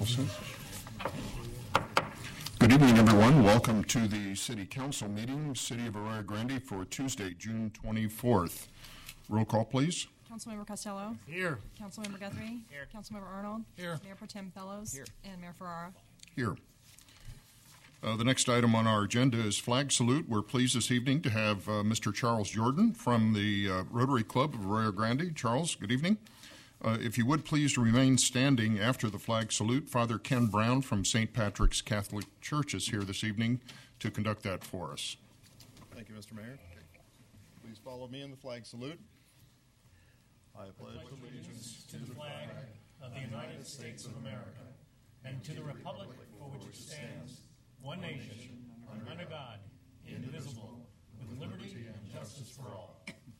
Mickelson. Good evening, everyone. Welcome to the City Council meeting, City of Arroyo Grande, for Tuesday, June 24th. Roll call, please. Councilmember Costello. Here. Councilmember Guthrie. Here. Councilmember Arnold. Here. Mayor Pro Tem Fellows. Here. And Mayor Ferrara. Here. The next item on our agenda is flag salute. We're pleased this evening to have Mr. Charles Jordan from the Rotary Club of Arroyo Grande. Charles, good evening. If you would please remain standing after the flag salute. Father Ken Brown from St. Patrick's Catholic Church is here this evening to conduct that for us. Thank you, Mr. Mayor. Please follow me in the flag salute. I pledge allegiance to the flag of the United States of America and to the republic for which it stands, one nation, under God, indivisible, with liberty and justice for all.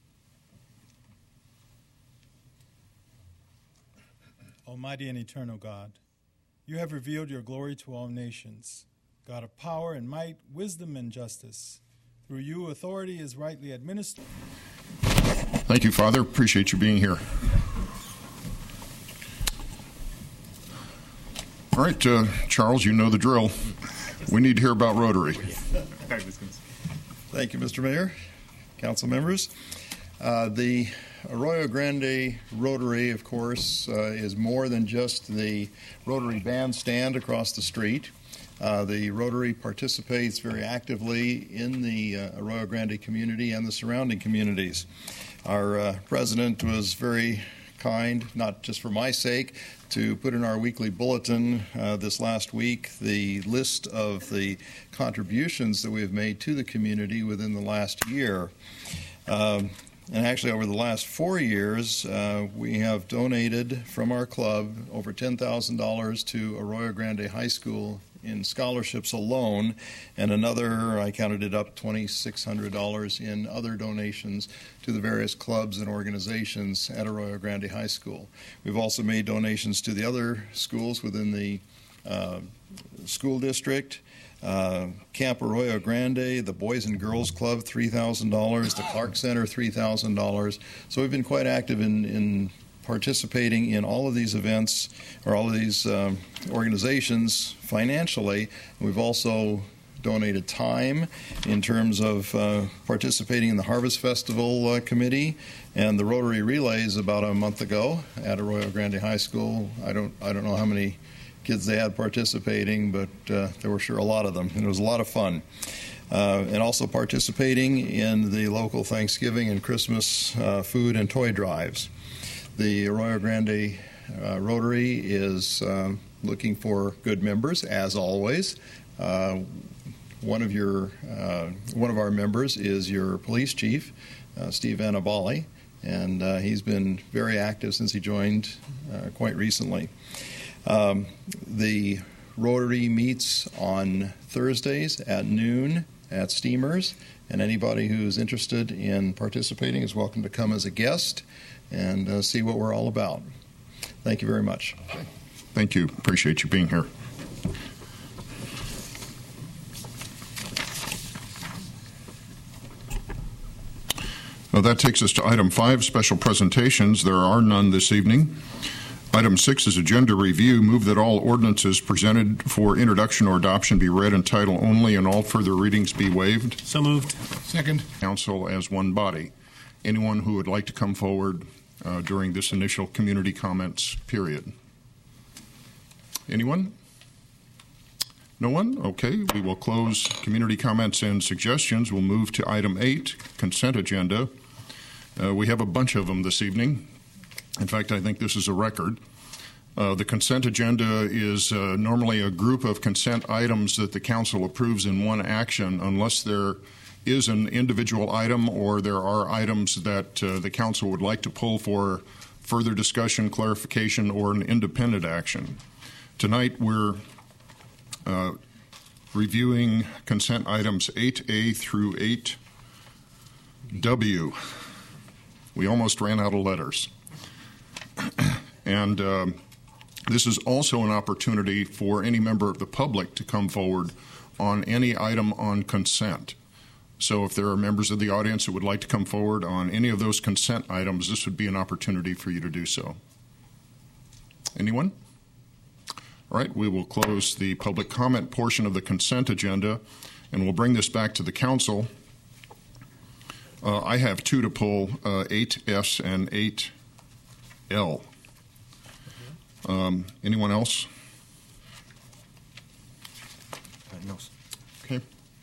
Almighty and eternal God, you have revealed your glory to all nations. God of power and might, wisdom and justice. Through you, authority is rightly administered. Thank you, Father. Appreciate you being here. All right, Charles, you know the drill. We need to hear about Rotary. Thank you, Mr. Mayor, council members. The Arroyo Grande Rotary, of course, is more than just the Rotary bandstand across the street. The Rotary participates very actively in the Arroyo Grande community and the surrounding communities. Our president was very kind, not just for my sake, to put in our weekly bulletin this last week the list of the contributions that we have made to the community within the last year. And actually, over the last 4 years, we have donated from our club over $10,000 to Arroyo Grande High School in scholarships alone, and another, I counted it up, $2,600 in other donations to the various clubs and organizations at Arroyo Grande High School. We've also made donations to the other schools within the school district. Camp Arroyo Grande, the Boys and Girls Club, $3,000, the Clark Center, $3,000. So we've been quite active in participating in all of these events, or all of these organizations financially. We've also donated time in terms of participating in the Harvest Festival Committee and the Rotary Relays about a month ago at Arroyo Grande High School. I don't know how many kids they had participating, but there were sure a lot of them, and it was a lot of fun. And also participating in the local Thanksgiving and Christmas food and toy drives. The Arroyo Grande Rotary is looking for good members, as always. One of our members is your police chief, Steve Annabali, and he's been very active since he joined quite recently. The Rotary meets on Thursdays at noon at Steamers, and anybody who's interested in participating is welcome to come as a guest and see what we're all about. Thank you very much. Thank you. Appreciate you being here. Well, that takes us to item 5, special presentations. There are none this evening. Item 6 is agenda review. Move that all ordinances presented for introduction or adoption be read in title only and all further readings be waived. So moved. Second. Council as one body. Anyone who would like to come forward during this initial community comments period? Anyone? No one? Okay, we will close community comments and suggestions. We'll move to item 8, consent agenda. We have a bunch of them this evening. In fact, I think this is a record. The consent agenda is normally a group of consent items that the council approves in one action unless there is an individual item or there are items that the council would like to pull for further discussion, clarification, or an independent action. Tonight we're reviewing consent items 8A through 8W. We almost ran out of letters. And this is also an opportunity for any member of the public to come forward on any item on consent. So if there are members of the audience that would like to come forward on any of those consent items, this would be an opportunity for you to do so. Anyone? All right, we will close the public comment portion of the consent agenda, and we'll bring this back to the council. I have two to pull, 8S and 8L. Anyone else? No. Okay.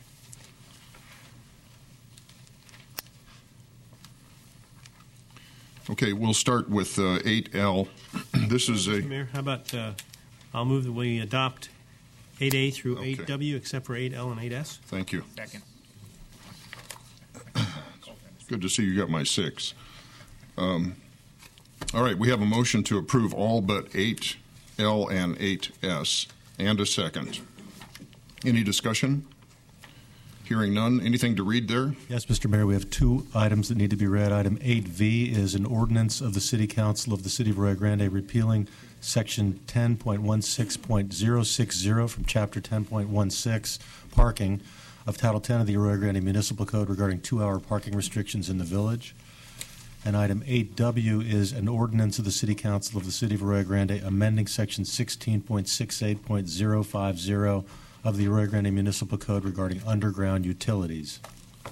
Okay, we'll start with 8L. This is Mr. Mayor, how about I'll move that we adopt 8A through Okay. 8W, except for 8L and 8S. Thank you. Second. Good to see you got my 6. All right, we have a motion to approve all but 8L and 8S, and a second. Any discussion? Hearing none. Anything to read there? Yes, Mr. Mayor, we have two items that need to be read. Item 8V is an ordinance of the City Council of the City of Arroyo Grande repealing Section 10.16.060 from Chapter 10.16, Parking, of Title 10 of the Arroyo Grande Municipal Code regarding 2-hour parking restrictions in the village. And item 8W is an ordinance of the City Council of the City of Arroyo Grande amending Section 16.68.050 of the Arroyo Grande Municipal Code regarding underground utilities.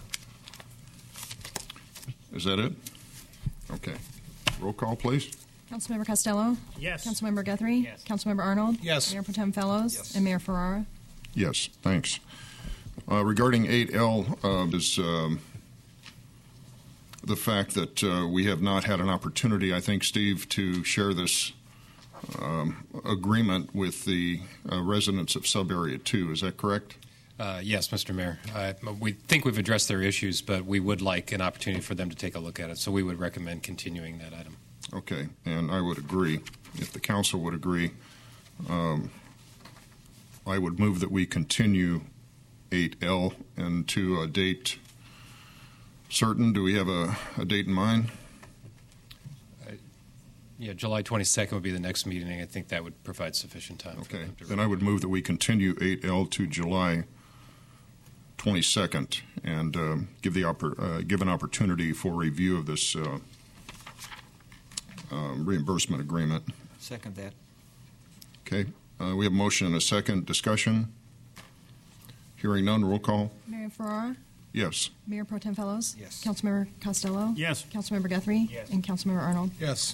Is that it? Okay. Roll call, please. Councilmember Costello. Yes. Councilmember Guthrie. Yes. Councilmember Arnold. Yes. Mayor Pro Tem Fellows. Yes. And Mayor Ferrara. Yes, thanks. Regarding 8L is the fact that we have not had an opportunity, I think, Steve, to share this agreement with the residents of Sub-Area 2. Is that correct? Yes, Mr. Mayor. We think we've addressed their issues, but we would like an opportunity for them to take a look at it, so we would recommend continuing that item. Okay, and I would agree. If the council would agree, I would move that we continue 8L and to a date certain. Do we have a date in mind? Yeah, July 22nd would be the next meeting, and I think that would provide sufficient time. Okay, then I would move that we continue 8L to July 22nd and give an opportunity for review of this reimbursement agreement. Second that. Okay, we have a motion and a second. Discussion? Hearing none, roll call. Mayor Ferrara. Yes. Mayor Pro Tem Fellows. Yes. Councilmember Costello. Yes. Councilmember Guthrie. Yes. And Councilmember Arnold. Yes.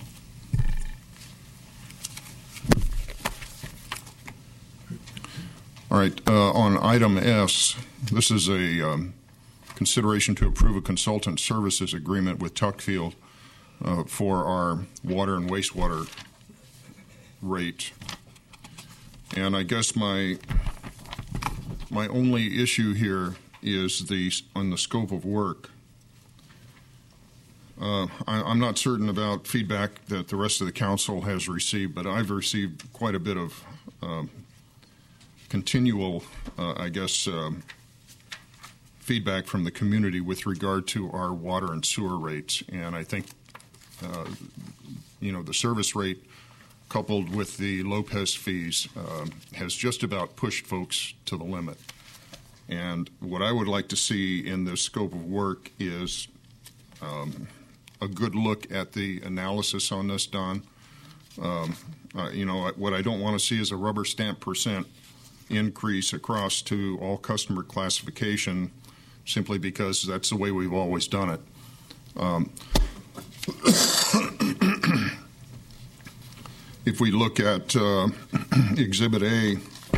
All right, on item S, this is a consideration to approve a consultant services agreement with Tuckfield for our water and wastewater rate. And I guess my only issue here is on the scope of work. I'm not certain about feedback that the rest of the council has received, but I've received quite a bit of continual, feedback from the community with regard to our water and sewer rates. And I think, the service rate coupled with the Lopez fees has just about pushed folks to the limit. And what I would like to see in the scope of work is a good look at the analysis on this, Don. What I don't want to see is a rubber stamp percent increase across to all customer classification simply because that's the way we've always done it. If we look at Exhibit A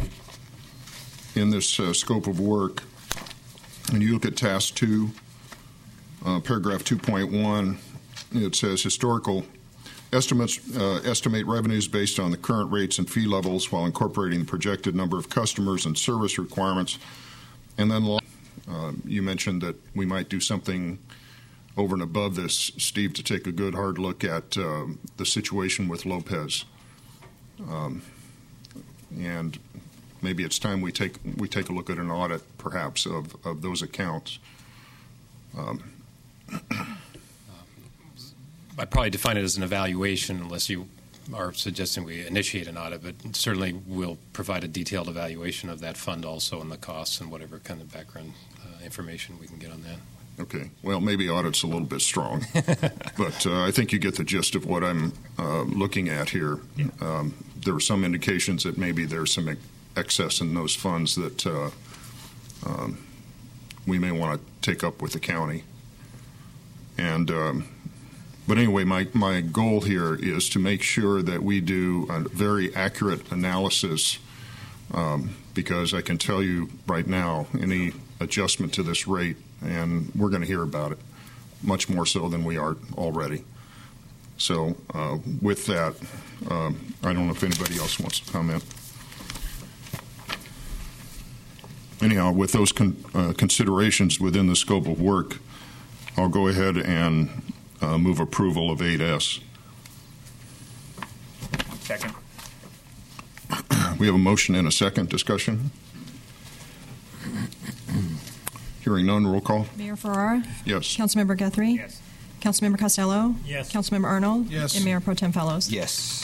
in this scope of work, and you look at Task 2, paragraph 2.1, it says historical estimate revenues based on the current rates and fee levels while incorporating the projected number of customers and service requirements. And then you mentioned that we might do something over and above this, Steve, to take a good hard look at the situation with Lopez. And maybe it's time we take a look at an audit, perhaps, of those accounts. I'd probably define it as an evaluation unless you are suggesting we initiate an audit, but certainly we'll provide a detailed evaluation of that fund also and the costs and whatever kind of background information we can get on that. Okay. Well, maybe audit's a little bit strong, but I think you get the gist of what I'm looking at here. Yeah. There are some indications that maybe there's some excess in those funds that we may want to take up with the county. And but anyway, my goal here is to make sure that we do a very accurate analysis, because I can tell you right now, any adjustment to this rate, and we're going to hear about it much more so than we are already. So with that, I don't know if anybody else wants to comment. Anyhow, with those considerations within the scope of work, I'll go ahead and move approval of 8S. Second. We have a motion and a second. Discussion? Hearing none, roll call. Mayor Ferrara? Yes. Councilmember Guthrie? Yes. Councilmember Costello? Yes. Councilmember Arnold? Yes. And Mayor Pro Tem Fellows? Yes.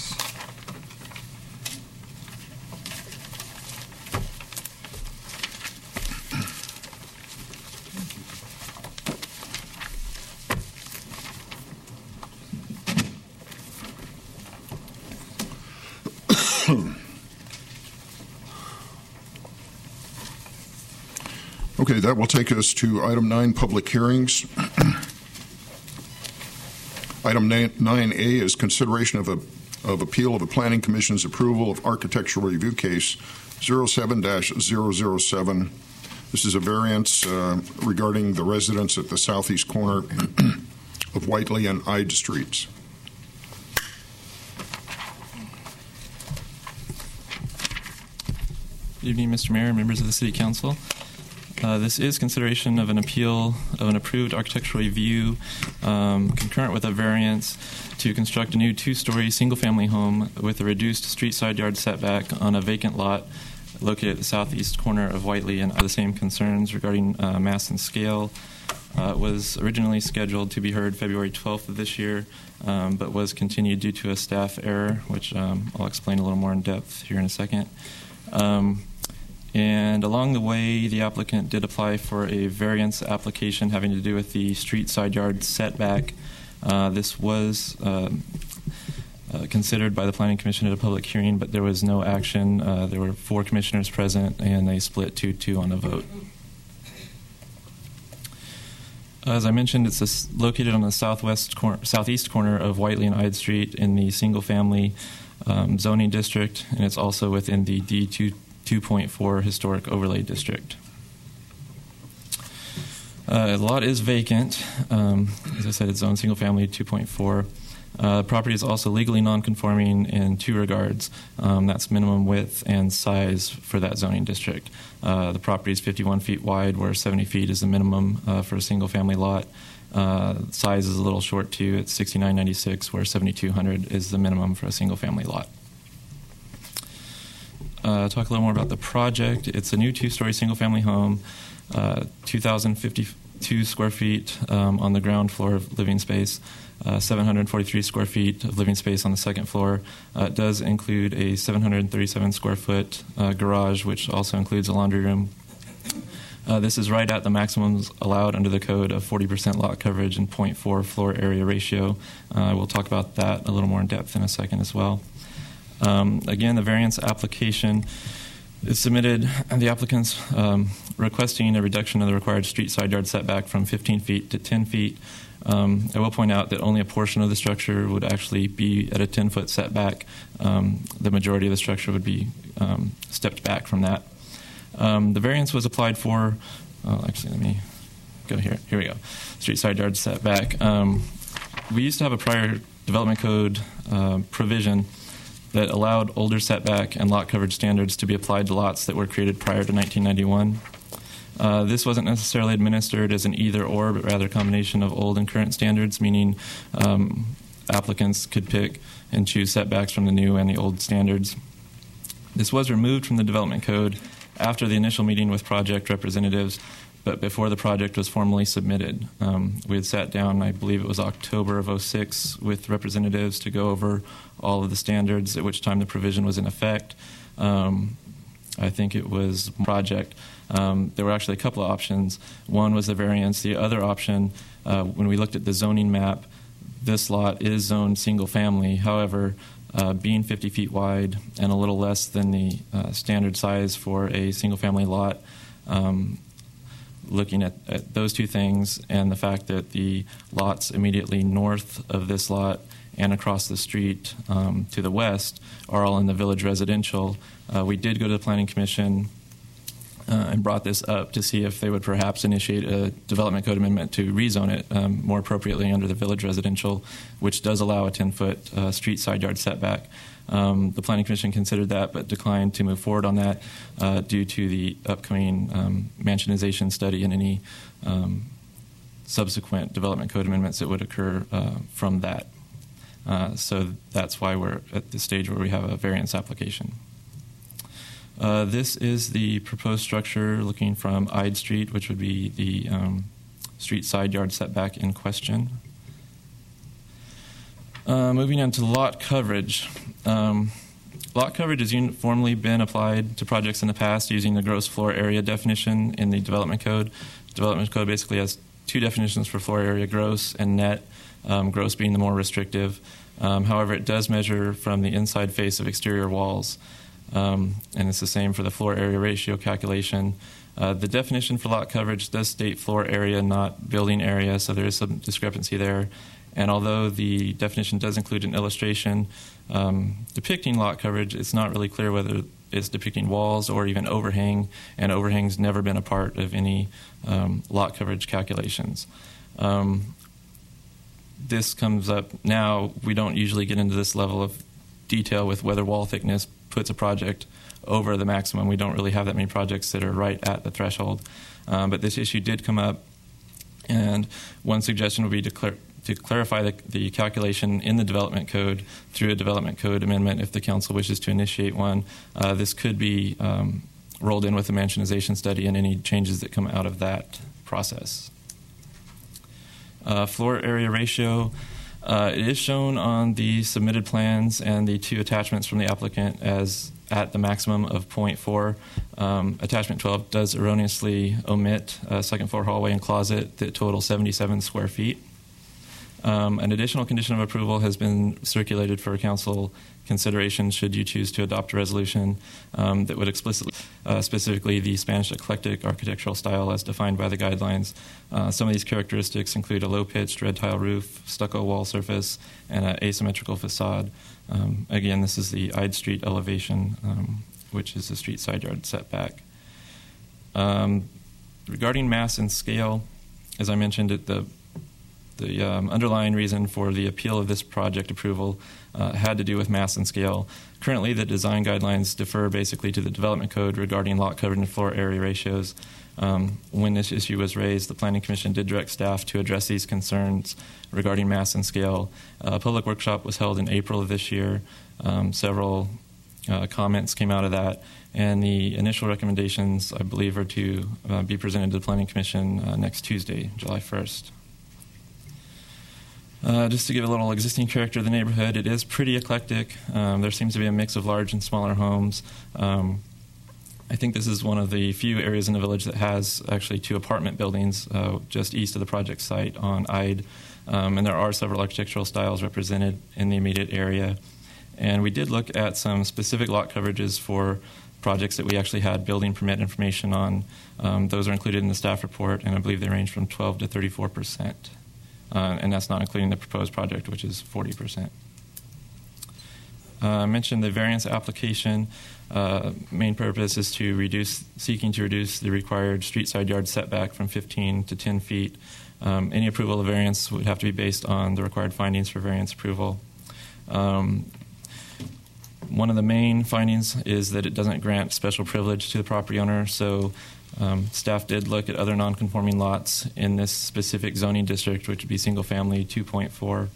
Okay, that will take us to item 9, public hearings. Item 9A is consideration of appeal of the Planning Commission's approval of architectural review case 07-007. This is a variance regarding the residence at the southeast corner of Whiteley and Ide Streets. Good evening, Mr. Mayor and members of the City Council. This is consideration of an appeal of an approved architectural review concurrent with a variance to construct a new 2-story single-family home with a reduced street side yard setback on a vacant lot located at the southeast corner of Whiteley, and other same concerns regarding mass and scale. It was originally scheduled to be heard February 12th of this year, but was continued due to a staff error, which I'll explain a little more in depth here in a second. And along the way, the applicant did apply for a variance application having to do with the street side yard setback. This was considered by the Planning Commission at a public hearing, but there was no action. There were 4 commissioners present, and they split 2-2 on the vote. As I mentioned, it's located on the southeast corner of Whiteley and Ide Street in the single-family zoning district, and it's also within the D2.4 historic overlay district. The lot is vacant. As I said, it's zoned single-family 2.4. The property is also legally non-conforming in 2 regards. That's minimum width and size for that zoning district. The property is 51 feet wide, where 70 feet is the minimum for a single-family lot. Size is a little short, too. It's 6996, where 7200 is the minimum for a single-family lot. Talk a little more about the project. It's a new 2-story single-family home, 2,052 square feet on the ground floor of living space, 743 square feet of living space on the second floor. It does include a 737 square foot garage, which also includes a laundry room. This is right at the maximums allowed under the code of 40% lot coverage and 0.4 floor area ratio. We'll talk about that a little more in depth in a second as well. Again, the variance application is submitted, and the applicant's requesting a reduction of the required street side yard setback from 15 feet to 10 feet. I will point out that only a portion of the structure would actually be at a 10-foot setback. The majority of the structure would be stepped back from that. The variance was applied for, actually, let me go here. Here we go. Street side yard setback. We used to have a prior development code provision that allowed older setback and lot coverage standards to be applied to lots that were created prior to 1991. This wasn't necessarily administered as an either-or, but rather a combination of old and current standards, meaning applicants could pick and choose setbacks from the new and the old standards. This was removed from the development code after the initial meeting with project representatives, but before the project was formally submitted. We had sat down, I believe it was October of 2006, with representatives to go over all of the standards, at which time the provision was in effect. I think it was project. There were actually a couple of options. One was the variance. The other option, when we looked at the zoning map, this lot is zoned single family. However, being 50 feet wide and a little less than the standard size for a single family lot, looking at those two things and the fact that the lots immediately north of this lot and across the street to the west are all in the village residential, we did go to the Planning Commission and brought this up to see if they would perhaps initiate a development code amendment to rezone it more appropriately under the village residential, which does allow a 10-foot street side yard setback. The Planning Commission considered that but declined to move forward on that due to the upcoming mansionization study and any subsequent development code amendments that would occur from that. So that's why we're at the stage where we have a variance application. This is the proposed structure looking from Ide Street, which would be the street side yard setback in question. Moving on to lot coverage. Lot coverage has uniformly been applied to projects in the past using the gross floor area definition in the development code. Development code basically has two definitions for floor area, gross and net, gross being the more restrictive. However, it does measure from the inside face of exterior walls. And it's the same for the floor area ratio calculation. The definition for lot coverage does state floor area, not building area, so there is some discrepancy there. And although the definition does include an illustration depicting lot coverage, it's not really clear whether it's depicting walls or even overhang, and overhang's never been a part of any lot coverage calculations. This comes up now. We don't usually get into this level of detail with whether wall thickness puts a project over the maximum. We don't really have that many projects that are right at the threshold. But this issue did come up, and one suggestion would be to clarify the calculation in the development code through a development code amendment if the council wishes to initiate one. This could be rolled in with the mansionization study and any changes that come out of that process. Floor area ratio. It is shown on the submitted plans and the two attachments from the applicant as at the maximum of 0.4. Attachment 12 does erroneously omit a second floor hallway and closet that total 77 square feet. An additional condition of approval has been circulated for council consideration should you choose to adopt a resolution that would specifically the Spanish eclectic architectural style as defined by the guidelines. Some of these characteristics include a low-pitched red tile roof, stucco wall surface, and an asymmetrical facade. Again, this is the Ide Street elevation, which is the street side yard setback. Regarding mass and scale, as I mentioned, the underlying reason for the appeal of this project approval had to do with mass and scale. Currently, the design guidelines defer basically to the development code regarding lot coverage and floor area ratios. When this issue was raised, the Planning Commission did direct staff to address these concerns regarding mass and scale. A public workshop was held in April of this year. Several comments came out of that, and the initial recommendations, I believe, are to be presented to the Planning Commission next Tuesday, July 1st. Just to give a little existing character of the neighborhood, it is pretty eclectic. There seems to be a mix of large and smaller homes. I think this is one of the few areas in the village that has actually two apartment buildings just east of the project site on Ide. And there are several architectural styles represented in the immediate area. And we did look at some specific lot coverages for projects that we actually had building permit information on. Those are included in the staff report, and I believe they range from 12 to 34%. And that's not including the proposed project, which is 40%. I mentioned the variance application. Main purpose is seeking to reduce the required street side yard setback from 15 to 10 feet. Any approval of variance would have to be based on the required findings for variance approval. One of the main findings is that it doesn't grant special privilege to the property owner, so staff did look at other nonconforming lots in this specific zoning district, which would be single family 2.4,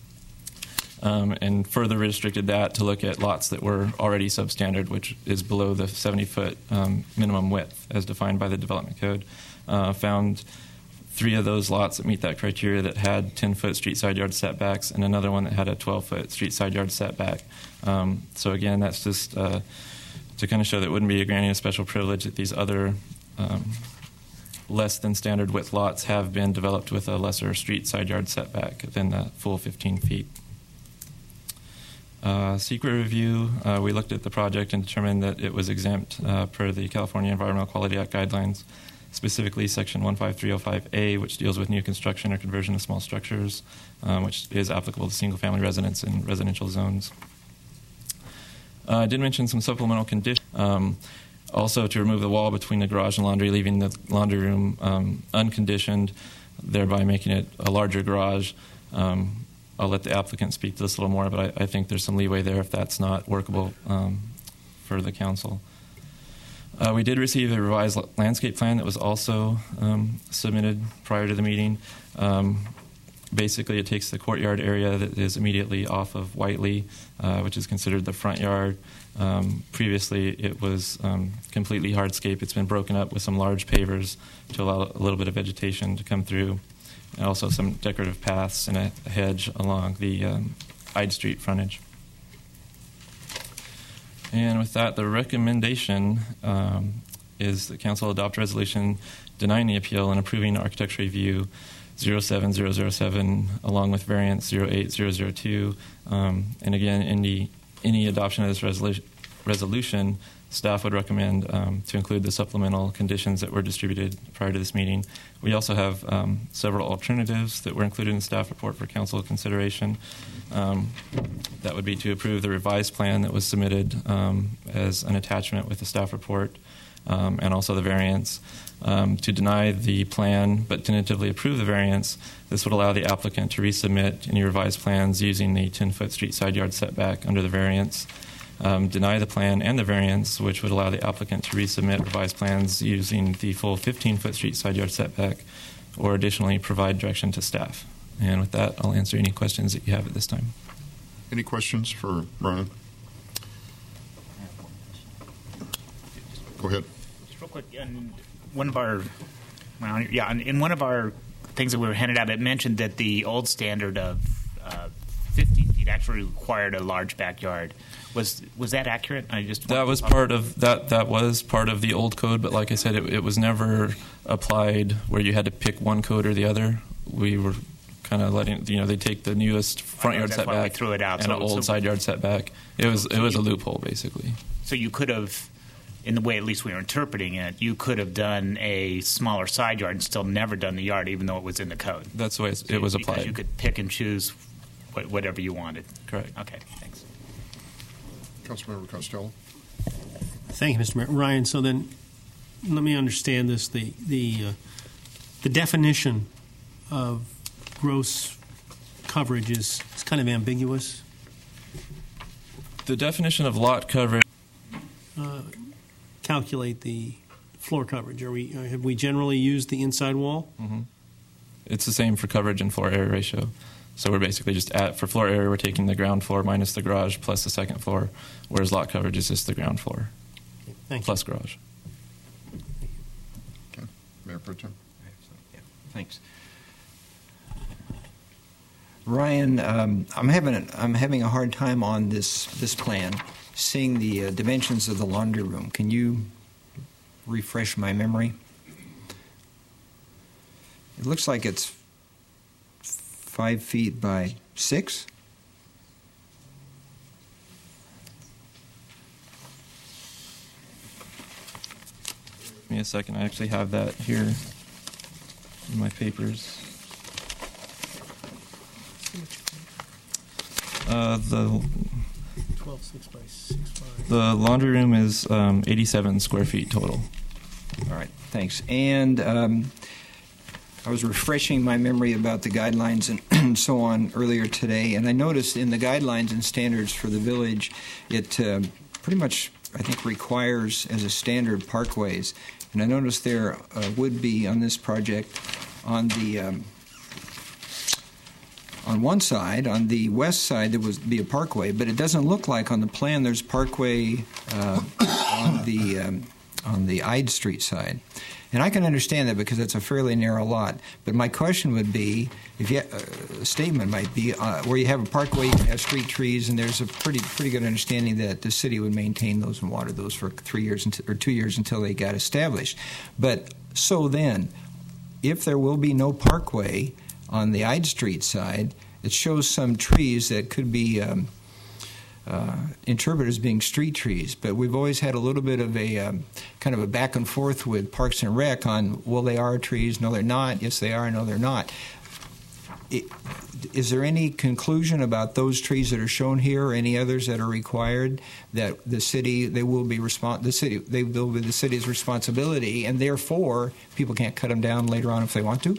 and further restricted that to look at lots that were already substandard, which is below the 70-foot minimum width as defined by the development code. Found 3 of those lots that meet that criteria that had 10-foot street side yard setbacks, and another one that had a 12-foot street side yard setback. So again, that's just to kind of show that it wouldn't be granting a special privilege that these other less than standard width lots have been developed with a lesser street side yard setback than the full 15 feet. Secret review, we looked at the project and determined that it was exempt per the California Environmental Quality Act guidelines, specifically Section 15305A, which deals with new construction or conversion of small structures, which is applicable to single-family residents in residential zones. I did mention some supplemental conditions. Also, to remove the wall between the garage and laundry, leaving the laundry room unconditioned, thereby making it a larger garage. I'll let the applicant speak to this a little more, but I think there's some leeway there if that's not workable for the council. We did receive a revised landscape plan that was also submitted prior to the meeting. Basically, it takes the courtyard area that is immediately off of Whiteley, which is considered the front yard. Previously, it was completely hardscape. It's been broken up with some large pavers to allow a little bit of vegetation to come through, and also some decorative paths and a hedge along the Ide Street frontage. And with that, the recommendation is that council adopt a resolution denying the appeal and approving architecture review 07007 along with variance 08002. And again, any adoption of this resolution, staff would recommend to include the supplemental conditions that were distributed prior to this meeting. We also have several alternatives that were included in the staff report for council consideration. That would be to approve the revised plan that was submitted as an attachment with the staff report, and also the variance. To deny the plan but tentatively approve the variance, this would allow the applicant to resubmit any revised plans using the 10-foot street side yard setback under the variance. Deny the plan and the variance, which would allow the applicant to resubmit revised plans using the full 15-foot street side yard setback, or additionally provide direction to staff. And with that, I'll answer any questions that you have at this time. Any questions for Ryan? Go ahead. Just real quick, in one of our, in one of our things that we were handed out, it mentioned that the old standard of 15 feet actually required a large backyard. Was that accurate? That was part of that was part of the old code, but like I said, it was never applied where you had to pick one code or the other. We were kind of letting they take the newest front yard setback threw it out, and an old side yard setback. It was a loophole basically. So you could have, in the way at least we were interpreting it, you could have done a smaller side yard and still never done the yard, even though it was in the code. That's the way it was applied. Because you could pick and choose whatever you wanted. Correct. Okay, thanks. Councilmember Costello. Thank you, Mr. Mayor. Ryan, so then let me understand this. The definition of gross coverage is kind of ambiguous. The definition of lot coverage. Calculate the floor coverage. Have we generally used the inside wall? Mm-hmm. It's the same for coverage and floor area ratio. So we're basically just for floor area, we're taking the ground floor minus the garage plus the second floor, whereas lot coverage is just the ground floor plus garage. Okay. Mayor Pro Tem. Thanks. Ryan, I'm having a hard time on this plan, seeing the dimensions of the laundry room. Can you refresh my memory? It looks like it's 5 feet by 6. Give me a second. I actually have that here in my papers. The 12.6 by 6.5. The laundry room is 87 square feet total. All right, thanks. And I was refreshing my memory about the guidelines and so on earlier today, and I noticed in the guidelines and standards for the village, it pretty much, I think, requires as a standard parkways. And I noticed there would be on this project on the on one side, on the west side, there would be a parkway, but it doesn't look like on the plan there's parkway on the Ide Street side. And I can understand that because it's a fairly narrow lot. But my question would be, if you, a statement might be, where you have a parkway, you can have street trees, and there's a pretty good understanding that the city would maintain those and water those for 3 years or 2 years until they got established. But so then, if there will be no parkway on the Ide Street side, it shows some trees that could be interpreted as being street trees, but we've always had a little bit of a kind of a back and forth with Parks and Rec on, well, they are trees, no, they're not, yes, they are, no, they're not. Is there any conclusion about those trees that are shown here, or any others that are required, that the city, they will be the city's responsibility, and therefore people can't cut them down later on if they want to?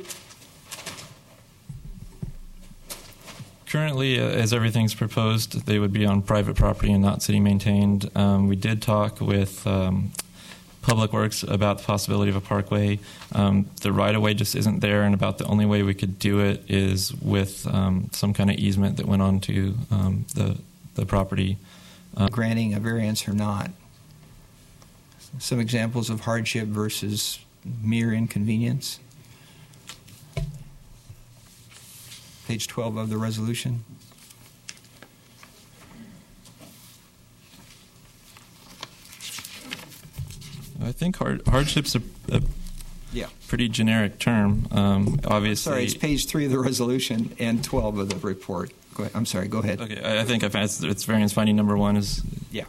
Currently, as everything's proposed, they would be on private property and not city-maintained. We did talk with Public Works about the possibility of a parkway. The right-of-way just isn't there, and about the only way we could do it is with some kind of easement that went onto the property. Granting a variance or not. Some examples of hardship versus mere inconvenience. Page 12 of the resolution. I think hardship's a pretty generic term. Obviously, sorry, it's page 3 of the resolution and 12 of the report. Go ahead. I'm sorry. Go ahead. Okay, I think it's variance finding number 1 is yeah.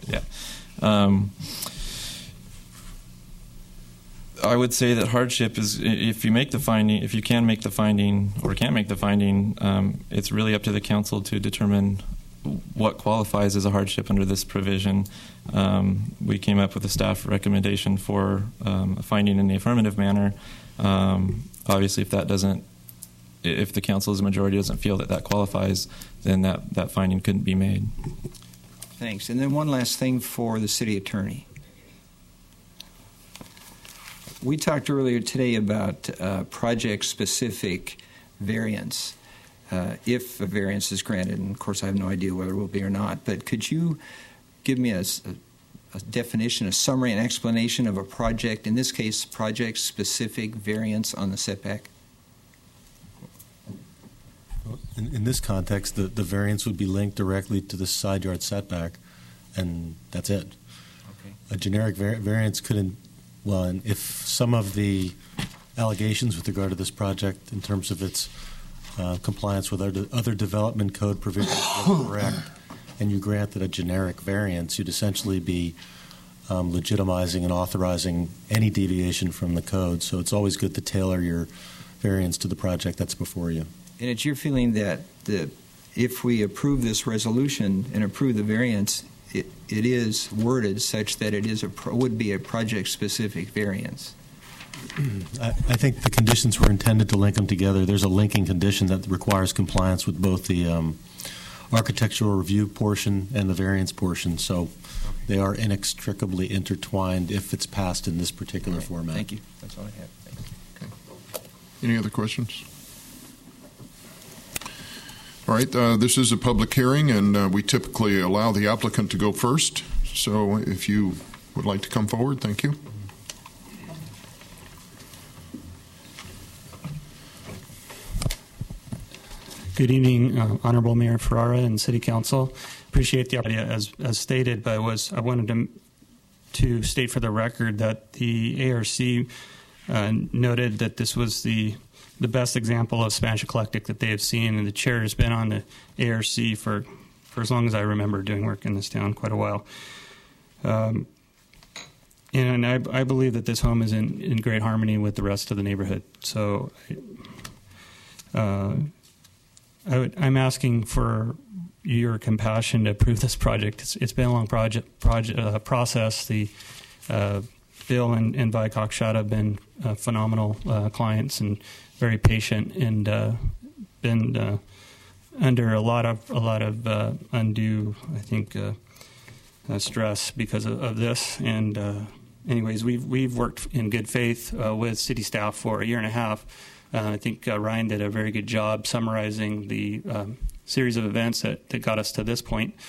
I would say that hardship is, if you can make the finding or can't make the finding, it's really up to the council to determine what qualifies as a hardship under this provision. We came up with a staff recommendation for a finding in the affirmative manner. Obviously, if the council's majority doesn't feel that qualifies, then that finding couldn't be made. Thanks. And then one last thing for the city attorney. We talked earlier today about project-specific variance, if a variance is granted. And, of course, I have no idea whether it will be or not. But could you give me a definition, a summary, an explanation of a project, in this case, project-specific variance on the setback? In this context, the variance would be linked directly to the side yard setback, and that's it. Okay. A generic variance couldn't. Well, and if some of the allegations with regard to this project in terms of its compliance with other development code provisions were correct, and you granted a generic variance, you'd essentially be legitimizing and authorizing any deviation from the code. So it's always good to tailor your variance to the project that's before you. And it's your feeling that if we approve this resolution and approve the variance, it is worded such that it would be a project-specific variance. I think the conditions were intended to link them together. There's a linking condition that requires compliance with both the architectural review portion and the variance portion, so they are inextricably intertwined if it's passed in this particular format. Thank you. That's all I have. Thanks. Okay. Any other questions? All right, this is a public hearing, and we typically allow the applicant to go first. So if you would like to come forward, thank you. Good evening, Honorable Mayor Ferrara and City Council. Appreciate the opportunity, as stated, but I wanted to state for the record that the ARC noted that this was the best example of Spanish eclectic that they have seen, and the chair has been on the ARC for as long as I remember doing work in this town, quite a while. And I believe that this home is in great harmony with the rest of the neighborhood. So I'm asking for your compassion to approve this project. It's been a long process. The Bill and Vi Cockshott have been phenomenal clients and very patient, and been under a lot of undue, I think, stress because of this. And anyways, we've worked in good faith with city staff for a year and a half. I think Ryan did a very good job summarizing the series of events that got us to this point.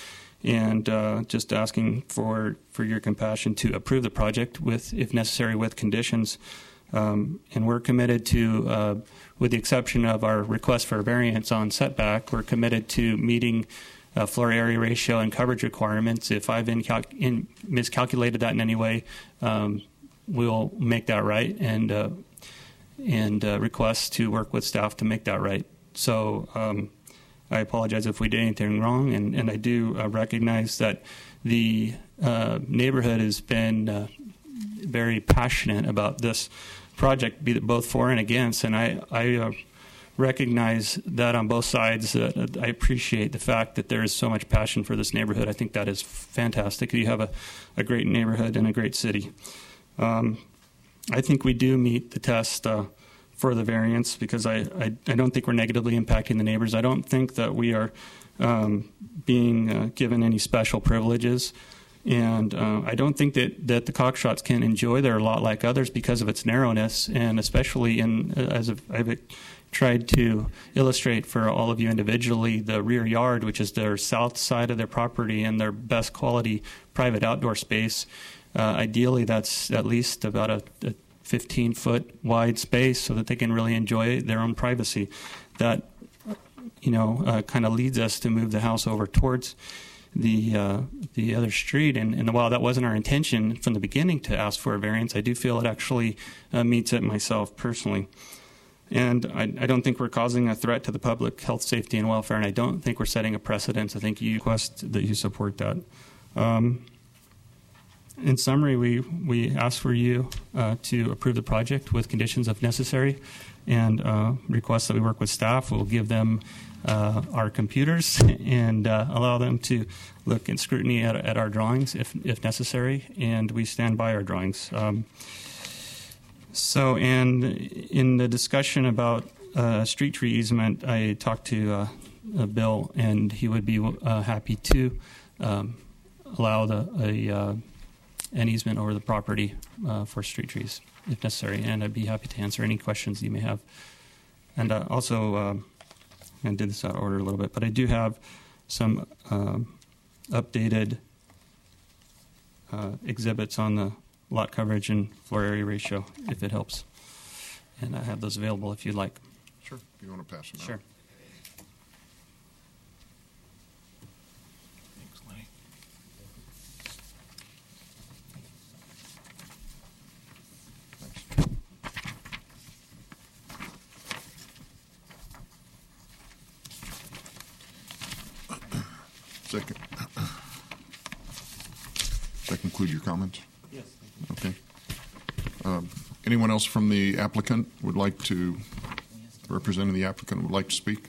and just asking for your compassion to approve the project with, if necessary, with conditions. And we're committed to, with the exception of our request for a variance on setback, we're committed to meeting floor area ratio and coverage requirements. If I've miscalculated that in any way, we'll make that right and request to work with staff to make that right. So I apologize if we did anything wrong, and I do recognize that the neighborhood has been very passionate about this project, be it both for and against, and I recognize that on both sides. I appreciate the fact that there is so much passion for this neighborhood. I think that is fantastic. You have a great neighborhood and a great city. I think we do meet the test for the variance because I don't think we're negatively impacting the neighbors. I don't think that we are being given any special privileges. And I don't think that the Cockshots can enjoy their lot like others because of its narrowness, and especially as I've tried to illustrate for all of you individually, the rear yard, which is their south side of their property and their best quality private outdoor space. Ideally, that's at least about a 15-foot wide space so that they can really enjoy their own privacy. That, kind of leads us to move the house over towards the other street. And while that wasn't our intention from the beginning to ask for a variance, I do feel it actually meets it myself personally. And I don't think we're causing a threat to the public health, safety, and welfare, and I don't think we're setting a precedent. I think you request that you support that. In summary, we ask for you to approve the project with conditions if necessary, and request that we work with staff. We'll give them our computers and allow them to look in scrutiny at our drawings if necessary, and we stand by our drawings. So, and in the discussion about street tree easement, I talked to Bill, and he would be happy to allow an easement over the property for street trees if necessary, and I'd be happy to answer any questions you may have. And also, I'm going to do this out of order a little bit, but I do have some updated exhibits on the lot coverage and floor area ratio, if it helps. And I have those available if you'd like. Sure, if you want to pass them out. Sure. Second. Does that conclude your comments? Yes. Okay. Anyone else from the applicant would like to, representing the applicant, would like to speak?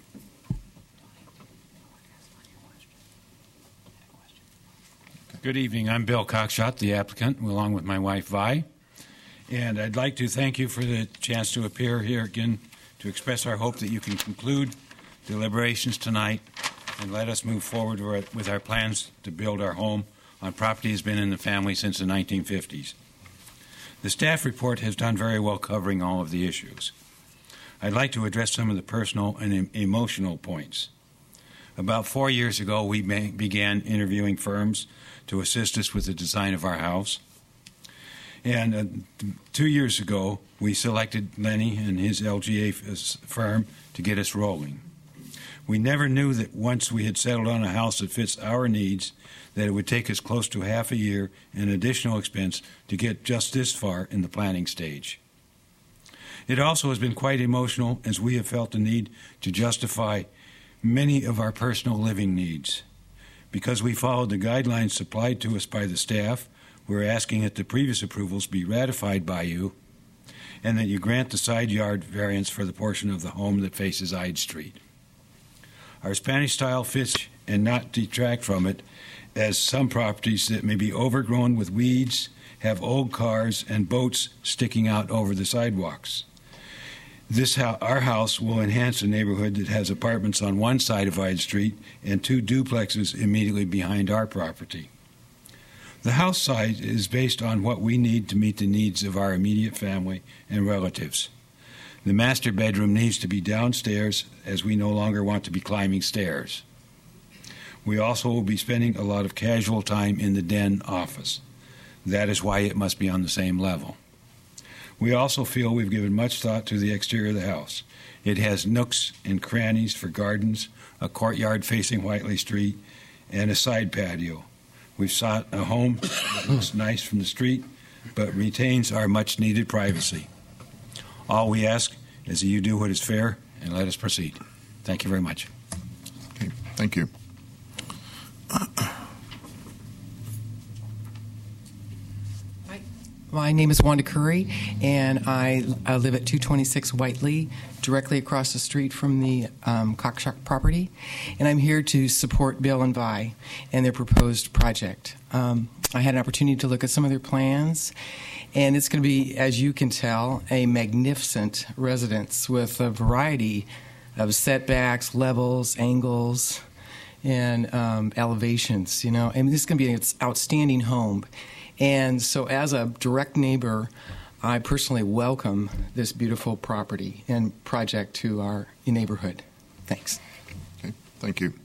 Good evening. I'm Bill Cockshott, the applicant, along with my wife, Vi. And I'd like to thank you for the chance to appear here again to express our hope that you can conclude deliberations tonight and let us move forward with our plans to build our home on property that has been in the family since the 1950s. The staff report has done very well covering all of the issues. I'd like to address some of the personal and emotional points. About 4 years ago, we began interviewing firms to assist us with the design of our house. And 2 years ago, we selected Lenny and his LGA firm to get us rolling. We never knew that once we had settled on a house that fits our needs, that it would take us close to half a year and additional expense to get just this far in the planning stage. It also has been quite emotional as we have felt the need to justify many of our personal living needs. Because we followed the guidelines supplied to us by the staff, we're asking that the previous approvals be ratified by you and that you grant the side yard variance for the portion of the home that faces Ide Street. Our Spanish style fits and not detract from it, as some properties that may be overgrown with weeds have old cars and boats sticking out over the sidewalks. Our house will enhance a neighborhood that has apartments on one side of Ide Street and 2 duplexes immediately behind our property. The house size is based on what we need to meet the needs of our immediate family and relatives. The master bedroom needs to be downstairs as we no longer want to be climbing stairs. We also will be spending a lot of casual time in the den office. That is why it must be on the same level. We also feel we've given much thought to the exterior of the house. It has nooks and crannies for gardens, a courtyard facing Whiteley Street, and a side patio. We've sought a home that looks nice from the street, but retains our much-needed privacy. All we ask is that you do what is fair and let us proceed. Thank you very much. Okay, thank you. My name is Wanda Curry, and I live at 226 Whiteley, directly across the street from the Cockshock property. And I'm here to support Bill and Vi and their proposed project. I had an opportunity to look at some of their plans, and it's going to be, as you can tell, a magnificent residence with a variety of setbacks, levels, angles, and elevations. You know, I mean, this is going to be an outstanding home. And so as a direct neighbor, I personally welcome this beautiful property and project to our neighborhood. Thanks. Okay, thank you.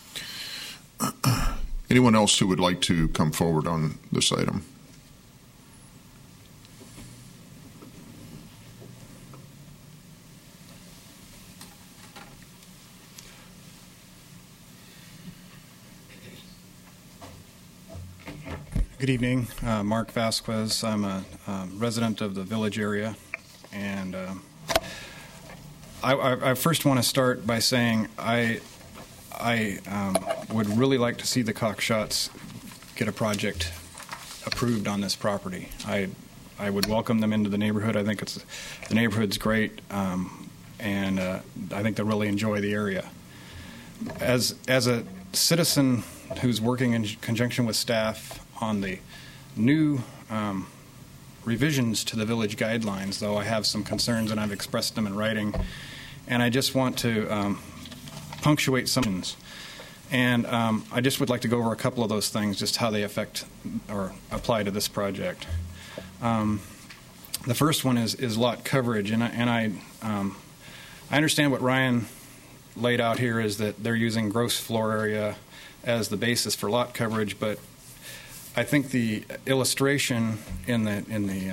Anyone else who would like to come forward on this item? Good evening. Mark Vasquez. I'm a resident of the Village area, and I first want to start by saying I would really like to see the Cockshots get a project approved on this property. I would welcome them into the neighborhood. I think the neighborhood's great, and I think they'll really enjoy the area. As a citizen who's working in conjunction with staff on the new revisions to the village guidelines, though I have some concerns and I've expressed them in writing, and I just want to punctuate some. And I just would like to go over a couple of those things, just how they affect or apply to this project. The first one is lot coverage, and I understand what Ryan laid out here is that they're using gross floor area as the basis for lot coverage, but I think the illustration in the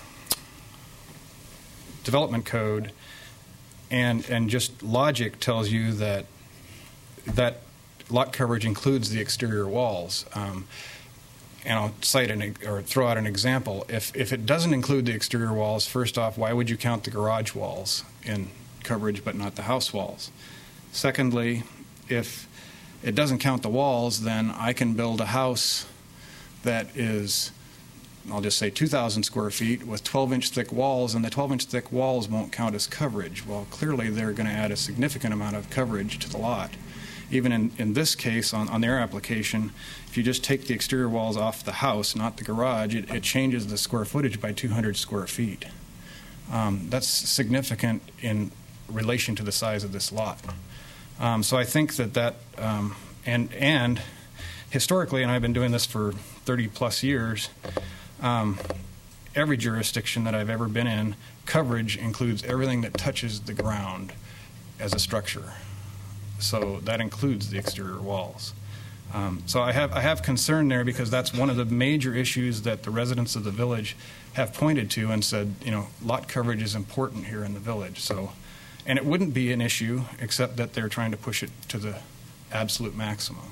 development code and just logic tells you that lot coverage includes the exterior walls. And I'll cite or throw out an example. If it doesn't include the exterior walls, first off, why would you count the garage walls in coverage but not the house walls? Secondly, if it doesn't count the walls, then I can build a house that is, I'll just say 2,000 square feet with 12-inch thick walls, and the 12-inch thick walls won't count as coverage. Well, clearly they're going to add a significant amount of coverage to the lot. Even in this case, on their application, if you just take the exterior walls off the house, not the garage, it changes the square footage by 200 square feet. That's significant in relation to the size of this lot. So I think that and historically, and I've been doing this for 30-plus years, every jurisdiction that I've ever been in, coverage includes everything that touches the ground as a structure. So that includes the exterior walls. So I have concern there because that's one of the major issues that the residents of the village have pointed to and said, you know, lot coverage is important here in the village. So, and it wouldn't be an issue except that they're trying to push it to the absolute maximum.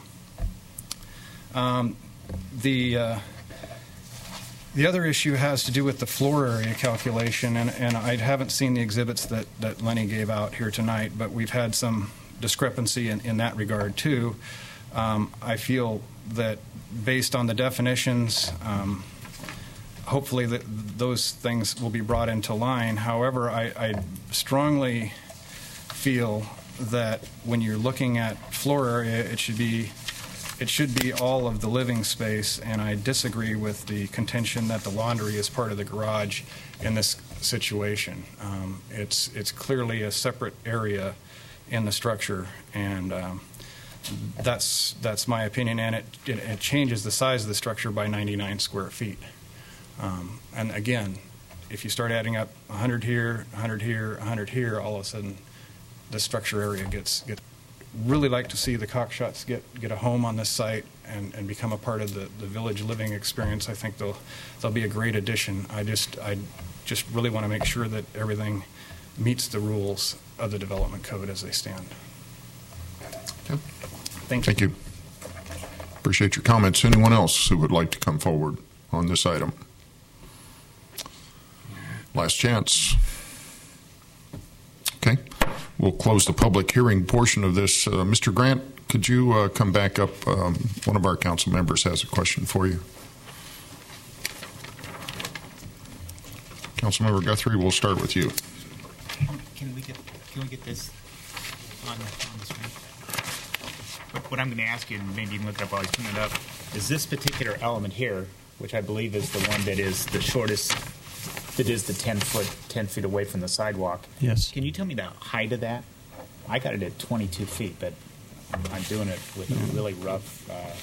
The other issue has to do with the floor area calculation, and I haven't seen the exhibits that Lenny gave out here tonight, but we've had some discrepancy in that regard too. I feel that based on the definitions, hopefully those things will be brought into line. However, I strongly feel that when you're looking at floor area, it should be all of the living space, and I disagree with the contention that the laundry is part of the garage in this situation. It's clearly a separate area in the structure, and that's my opinion, and it changes the size of the structure by 99 square feet. And again, if you start adding up 100 here, 100 here, 100 here, all of a sudden the structure area gets really like to see the Cockshots get a home on this site and become a part of the village living experience. I think they'll be a great addition. I just really want to make sure that everything meets the rules of the development code as they stand. Okay. Thank you. Appreciate your comments. Anyone else who would like to come forward on this item? Last chance. Okay. We'll close the public hearing portion of this. Mr. Grant, could you come back up? One of our council members has a question for you. Councilmember Guthrie, we'll start with you. Can we get this on the screen? What I'm going to ask you, and maybe you can look it up while I turn it up, is this particular element here, which I believe is the one that is the shortest, that is the 10 feet away from the sidewalk. Yes. Can you tell me the height of that? I got it at 22 feet, but I'm doing it with a really rough.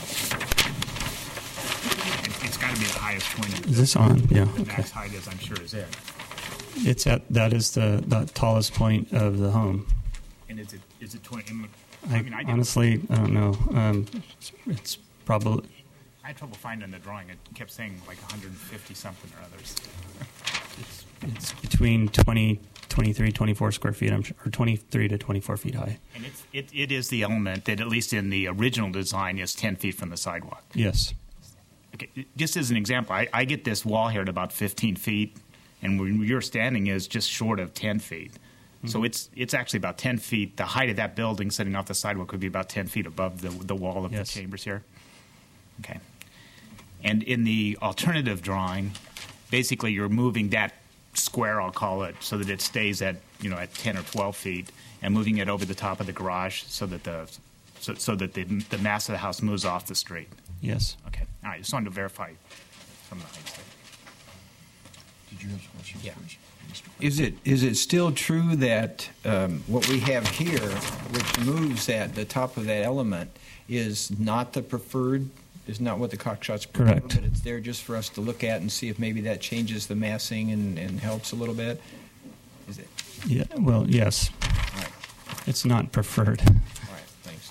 It's got to be the highest point. Is this on? Yeah. The Okay. max height is, I'm sure, is it. That is the tallest point of the home. And is it 20? I honestly, I don't know. It's probably. I had trouble finding the drawing. It kept saying like 150 something or others. It's between 23, 24 square feet, I'm sure, or 23 to 24 feet high. And it is the element that, at least in the original design, is 10 feet from the sidewalk. Yes. Okay, just as an example, I get this wall here at about 15 feet, and where you're standing is just short of 10 feet. Mm-hmm. So it's actually about 10 feet. The height of that building sitting off the sidewalk would be about 10 feet above the wall of the chambers here. Okay. And in the alternative drawing, basically you're moving that square, I'll call it, so that it stays at 10 or 12 feet, and moving it over the top of the garage so that the mass of the house moves off the street. Yes. Okay. All right. Just wanted to verify some of the heights there. Did you have a question? Yeah. Is it still true that what we have here, which moves the top of that element, is not the preferred? Is not what the Cockshots prefer? Correct. But it's there just for us to look at and see if maybe that changes the massing and helps a little bit. Is it? Yeah. Well, yes. All right. It's not preferred. All right. Thanks.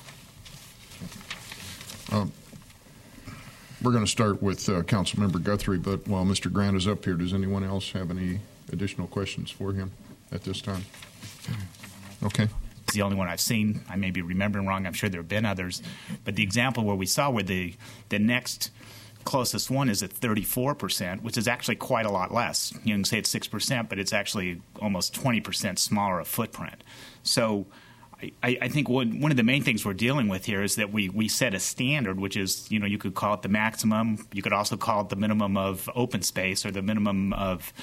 We're going to start with Councilmember Guthrie, but while Mr. Grant is up here, does anyone else have any additional questions for him at this time? Okay. It's the only one I've seen. I may be remembering wrong. I'm sure there have been others. But the example where we saw where the next closest one is at 34%, which is actually quite a lot less. You can say it's 6%, but it's actually almost 20% smaller of footprint. So I think one of the main things we're dealing with here is that we set a standard, which is, you could call it the maximum. You could also call it the minimum of open space or the minimum of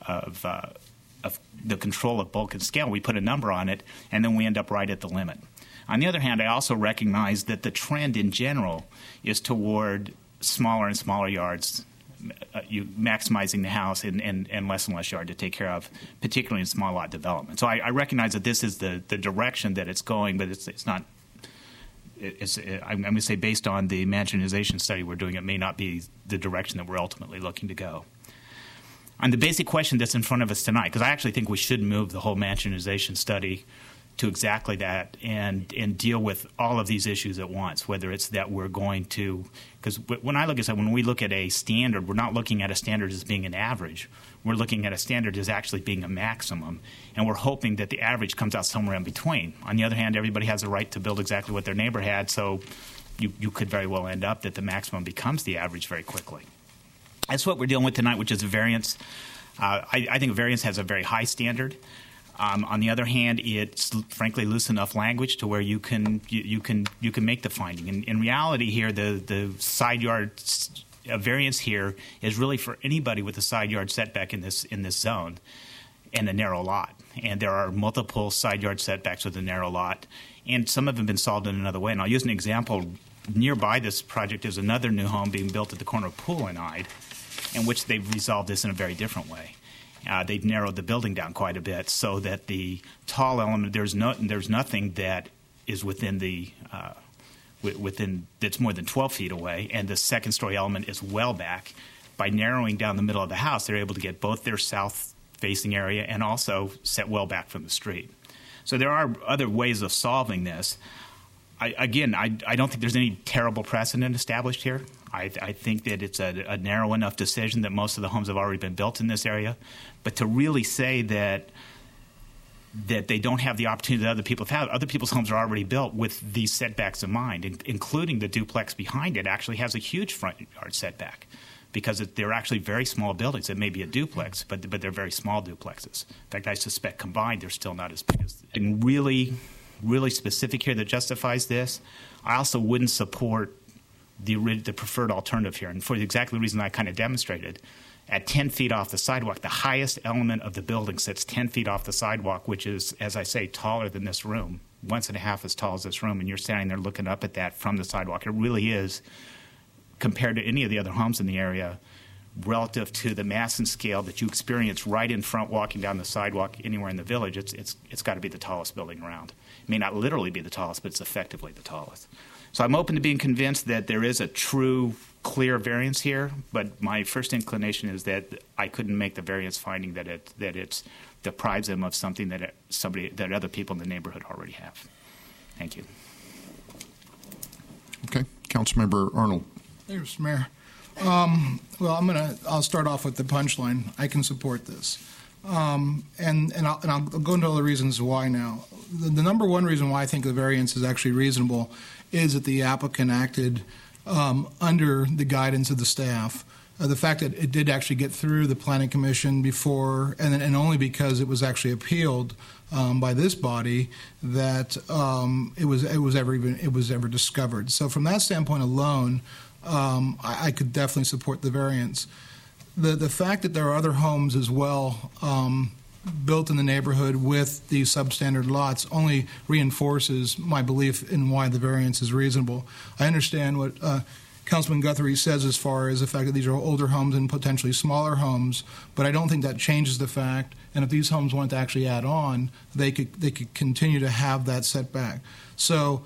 the control of bulk and scale. We put a number on it, and then we end up right at the limit. On the other hand, I also recognize that the trend in general is toward smaller and smaller yards, you maximizing the house and less yard to take care of, particularly in small lot development. So I recognize that this is the direction that it's going, but it's not. I'm going to say based on the mansionization study we're doing, it may not be the direction that we're ultimately looking to go. On the basic question that's in front of us tonight, because I actually think we should move the whole mansionization study to exactly that and deal with all of these issues at once, whether it's that we're going to – because when we look at a standard, we're not looking at a standard as being an average. We're looking at a standard as actually being a maximum, and we're hoping that the average comes out somewhere in between. On the other hand, everybody has a right to build exactly what their neighbor had, so you could very well end up that the maximum becomes the average very quickly. That's what we're dealing with tonight, which is a variance. I think a variance has a very high standard. On the other hand, it's frankly loose enough language to where you can make the finding. In reality, here the side yard variance here is really for anybody with a side yard setback in this zone and a narrow lot. And there are multiple side yard setbacks with a narrow lot, and some of them have been solved in another way. And I'll use an example. Nearby this project is another new home being built at the corner of Pool and Ide, in which they've resolved this in a very different way. They've narrowed the building down quite a bit so that the tall element, there's nothing that is within that's more than 12 feet away, and the second story element is well back. By narrowing down the middle of the house, they're able to get both their south facing area and also set well back from the street. So there are other ways of solving this. I don't think there's any terrible precedent established here. I think that it's a narrow enough decision that most of the homes have already been built in this area. But to really say that they don't have the opportunity that other people have, other people's homes are already built with these setbacks in mind, including the duplex behind it actually has a huge front yard setback because they're actually very small buildings. It may be a duplex, but they're very small duplexes. In fact, I suspect combined they're still not as big as. And really specific here that justifies this, I also wouldn't support the preferred alternative here, and for the exactly reason I kind of demonstrated. At 10 feet off the sidewalk, the highest element of the building sits 10 feet off the sidewalk, which is, as I say, taller than this room, 1.5 as tall as this room, and you're standing there looking up at that from the sidewalk. It really is, compared to any of the other homes in the area, relative to the mass and scale that you experience right in front walking down the sidewalk anywhere in the village, it's got to be the tallest building around. It may not literally be the tallest, but it's effectively the tallest. So I'm open to being convinced that there is a true, clear variance here, but my first inclination is that I couldn't make the variance finding that it deprives them of something that other people in the neighborhood already have. Thank you. Okay, Councilmember Arnold. Thanks, Mayor. I'll start off with the punchline. I can support this, and I'll go into all the reasons why now. The number one reason why I think the variance is actually reasonable is that the applicant acted under the guidance of the staff. The fact that it did actually get through the Planning Commission before, and only because it was actually appealed by this body, that it was ever discovered. So from that standpoint alone, I could definitely support the variance. The fact that there are other homes as well built in the neighborhood with these substandard lots only reinforces my belief in why the variance is reasonable. I understand what Councilman Guthrie says as far as the fact that these are older homes and potentially smaller homes, but I don't think that changes the fact. And if these homes wanted to actually add on, they could continue to have that setback. So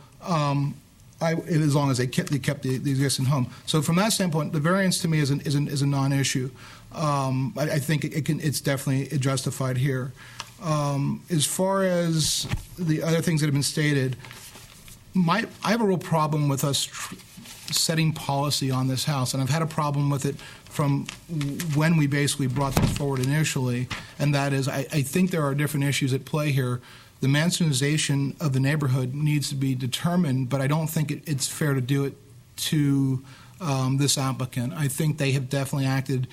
as long as they kept the existing home. So from that standpoint, the variance to me is a non-issue. I think it's definitely justified here. As far as the other things that have been stated, I have a real problem with us setting policy on this house, and I've had a problem with it from when we basically brought this forward initially, and that is I think there are different issues at play here. The mansonization of the neighborhood needs to be determined, but I don't think it's fair to do it to this applicant. I think they have definitely acted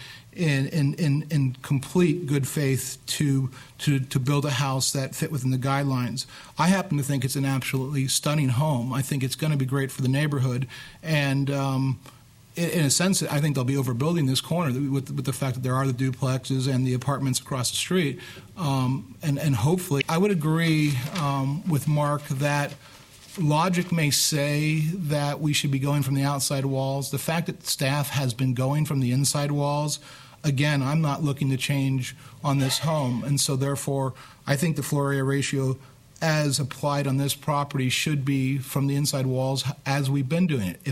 in complete good faith to build a house that fit within the guidelines. I happen to think it's an absolutely stunning home. I think it's going to be great for the neighborhood, and in a sense, I think they'll be overbuilding this corner with the fact that there are the duplexes and the apartments across the street, and hopefully, I would agree with Mark that logic may say that we should be going from the outside walls. The fact that staff has been going from the inside walls, again, I'm not looking to change on this home, and so therefore, I think the floor area ratio as applied on this property should be from the inside walls as we've been doing it.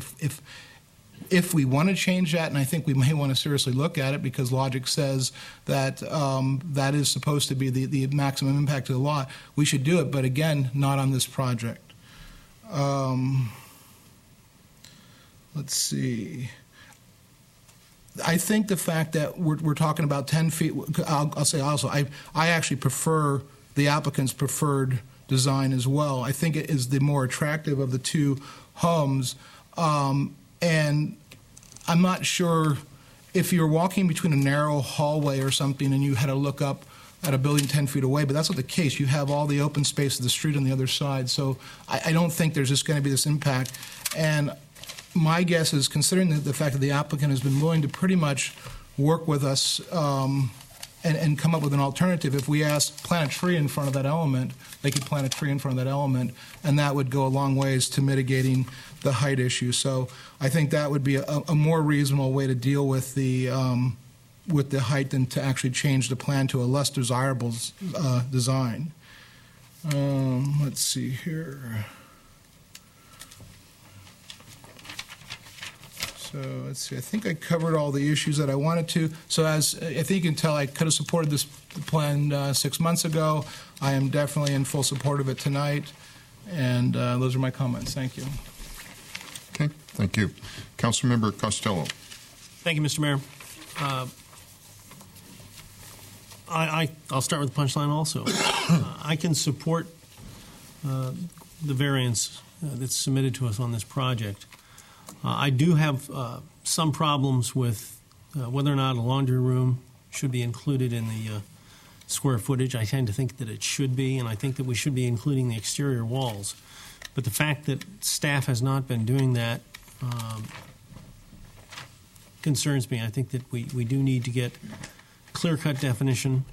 If we want to change that, and I think we may want to seriously look at it because logic says that that is supposed to be the maximum impact of the lot, we should do it, but again, not on this project. Let's see. I think the fact that we're talking about 10 feet, I'll say also, I actually prefer the applicant's preferred design as well. I think it is the more attractive of the two homes. And I'm not sure if you're walking between a narrow hallway or something and you had to look up at a building 10 feet away, but that's not the case. You have all the open space of the street on the other side. So I don't think there's just going to be this impact. And my guess is, considering the fact that the applicant has been willing to pretty much work with us and come up with an alternative, if we ask plant a tree in front of that element, they could plant a tree in front of that element, and that would go a long ways to mitigating the height issue. So I think that would be a more reasonable way to deal with the height than to actually change the plan to a less desirable design. Let's see here. So let's see. I think I covered all the issues that I wanted to. So as I think you can tell, I could have supported this plan 6 months ago. I am definitely in full support of it tonight. And those are my comments. Thank you. Okay, thank you. Councilmember Costello. Thank you, Mr. Mayor. I'll start with the punchline also. I can support the variance that's submitted to us on this project. I do have some problems with whether or not a laundry room should be included in the square footage. I tend to think that it should be, and I think that we should be including the exterior walls. But the fact that staff has not been doing that concerns me. I think that we do need to get clear-cut definition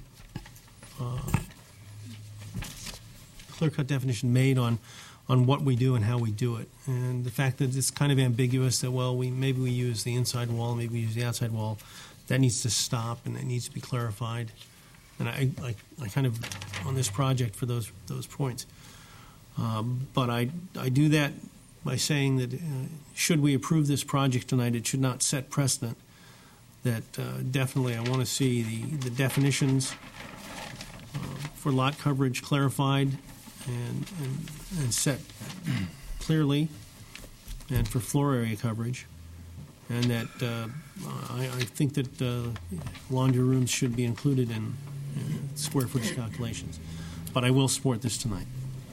made on what we do and how we do it. And the fact that it's kind of ambiguous that, well, maybe we use the inside wall, maybe we use the outside wall, that needs to stop and that needs to be clarified. And I kind of, on this project, for those points. But I do that by saying that should we approve this project tonight, it should not set precedent. That definitely I want to see the definitions for lot coverage clarified and set clearly, and for floor area coverage, and that I think that laundry rooms should be included in square footage calculations. But I will support this tonight.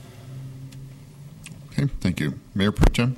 Okay, thank you. Mayor Pro Tem.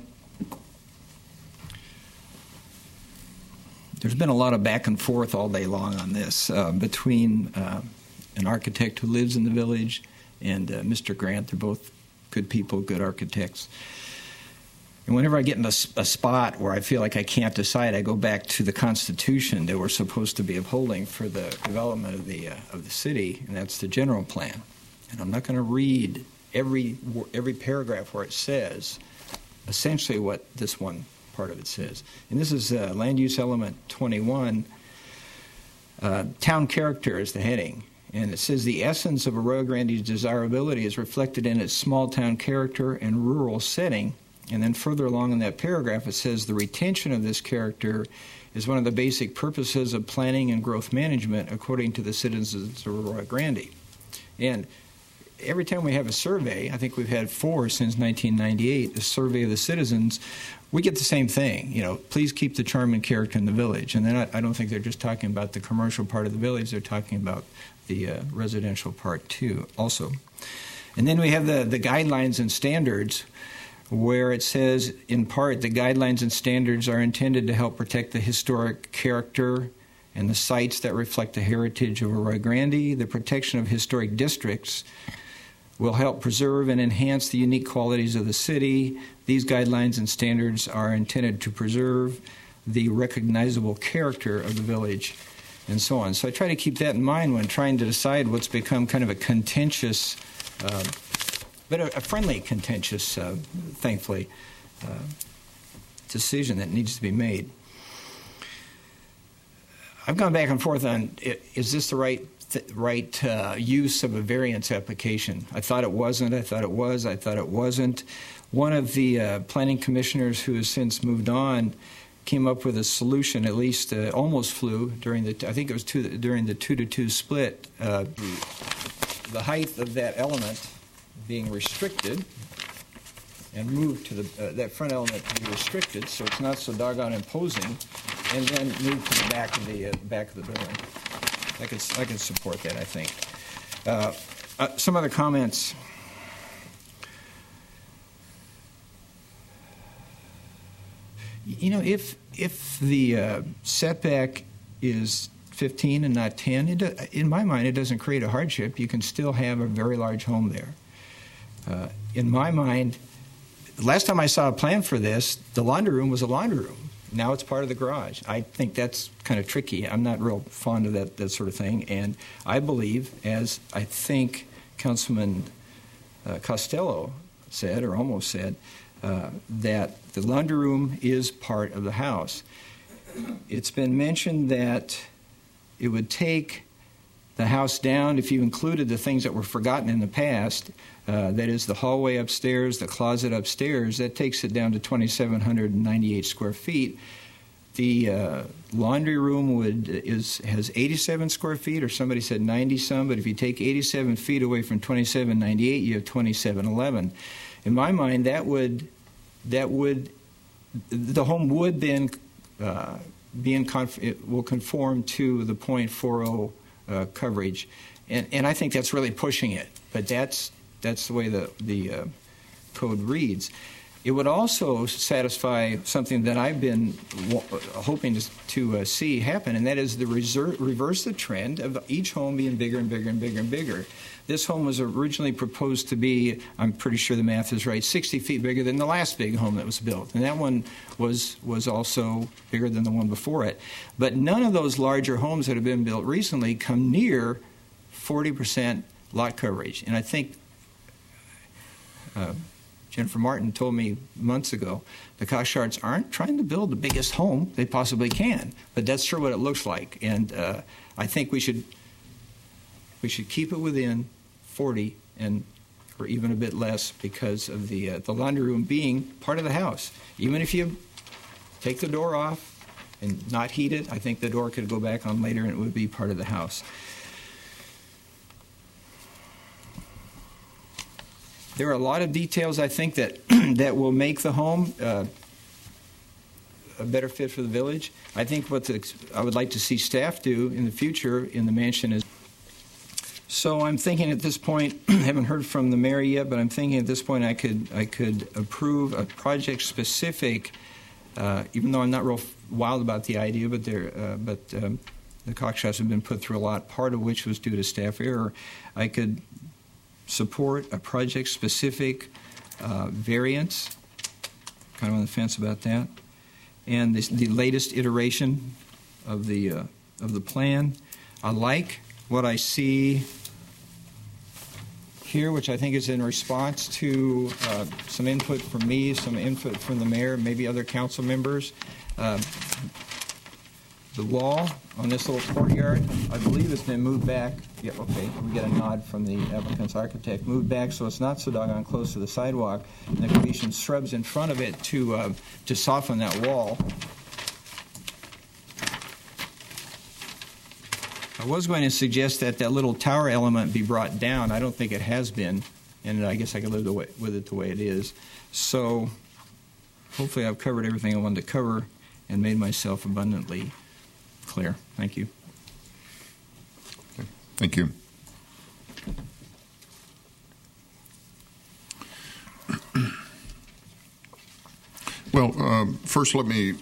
There's been a lot of back and forth all day long on this between an architect who lives in the village and Mr. Grant. They're both good people, good architects. And whenever I get in a spot where I feel like I can't decide, I go back to the Constitution that we're supposed to be upholding for the development of the city, and that's the general plan. And I'm not going to read every paragraph where it says essentially what this one part of it says. And this is Land Use Element 21. Town character is the heading. And it says the essence of Arroyo Grande's desirability is reflected in its small town character and rural setting. And then further along in that paragraph, it says the retention of this character is one of the basic purposes of planning and growth management according to the citizens of Arroyo Grande. And every time we have a survey, I think we've had 4 since 1998, a survey of the citizens, we get the same thing. You know, please keep the charm and character in the village. And then I don't think they're just talking about the commercial part of the village, they're talking about the residential part too also. And then we have the guidelines and standards, where it says, in part, the guidelines and standards are intended to help protect the historic character and the sites that reflect the heritage of Arroyo Grande. The protection of historic districts will help preserve and enhance the unique qualities of the city. These guidelines and standards are intended to preserve the recognizable character of the village, and so on. So I try to keep that in mind when trying to decide what's become kind of a contentious but a friendly, contentious, thankfully, decision that needs to be made. I've gone back and forth on, is this the right use of a variance application? I thought it wasn't. I thought it was. I thought it wasn't. One of the planning commissioners who has since moved on came up with a solution, at least almost flew during the, I think it was during the 2-to-2 split. The height of that element being restricted and moved to that front element to be restricted so it's not so doggone imposing, and then move to the back of the building. I can support that, I think. Some other comments. You know, if the setback is 15 and not 10, in my mind, it doesn't create a hardship. You can still have a very large home there. In my mind, last time I saw a plan for this, the laundry room was a laundry room. Now it's part of the garage. I think that's kind of tricky. I'm not real fond of that sort of thing. And I believe, as I think Councilman Costello said, or almost said, that the laundry room is part of the house. It's been mentioned that it would take the house down if you included the things that were forgotten in the past. That is the hallway upstairs, the closet upstairs. That takes it down to 2,798 square feet. The laundry room has 87 square feet, or somebody said 90 some. But if you take 87 feet away from 2,798, you have 2,711. In my mind, the home would then it will conform to the .40 coverage, and I think that's really pushing it. But that's the way the code reads. It would also satisfy something that I've been hoping to see happen, and that is the reverse the trend of each home being bigger and bigger and bigger and bigger. This home was originally proposed to be, I'm pretty sure the math is right, 60 feet bigger than the last big home that was built. And that one was also bigger than the one before it. But none of those larger homes that have been built recently come near 40% lot coverage. And I think Jennifer Martin told me months ago, the Cockcharts aren't trying to build the biggest home they possibly can, but that's sure what it looks like. And I think we should keep it within 40 or even a bit less because of the laundry room being part of the house. Even if you take the door off and not heat it, I think the door could go back on later and it would be part of the house. There are a lot of details, I think, that that will make the home a better fit for the village. I think what I would like to see staff do in the future in the mansion is. So I'm thinking at this point, haven't heard from the mayor yet, but I'm thinking at this point I could approve a project specific, even though I'm not real wild about the idea, but the Cockcharts have been put through a lot, part of which was due to staff error. I could support a project-specific variance. Kind of on the fence about that. And the latest iteration of the plan. I like what I see here, which I think is in response to some input from me, some input from the mayor, maybe other council members. The wall on this little courtyard, I believe, has been moved back. Yeah, okay, we get a nod from the applicant's architect. Moved back so it's not so doggone close to the sidewalk. And there could be some shrubs in front of it to soften that wall. I was going to suggest that little tower element be brought down. I don't think it has been, and I guess I can live with it the way it is. So hopefully I've covered everything I wanted to cover and made myself abundantly clear. Thank you. Okay. Thank you. Well, first let me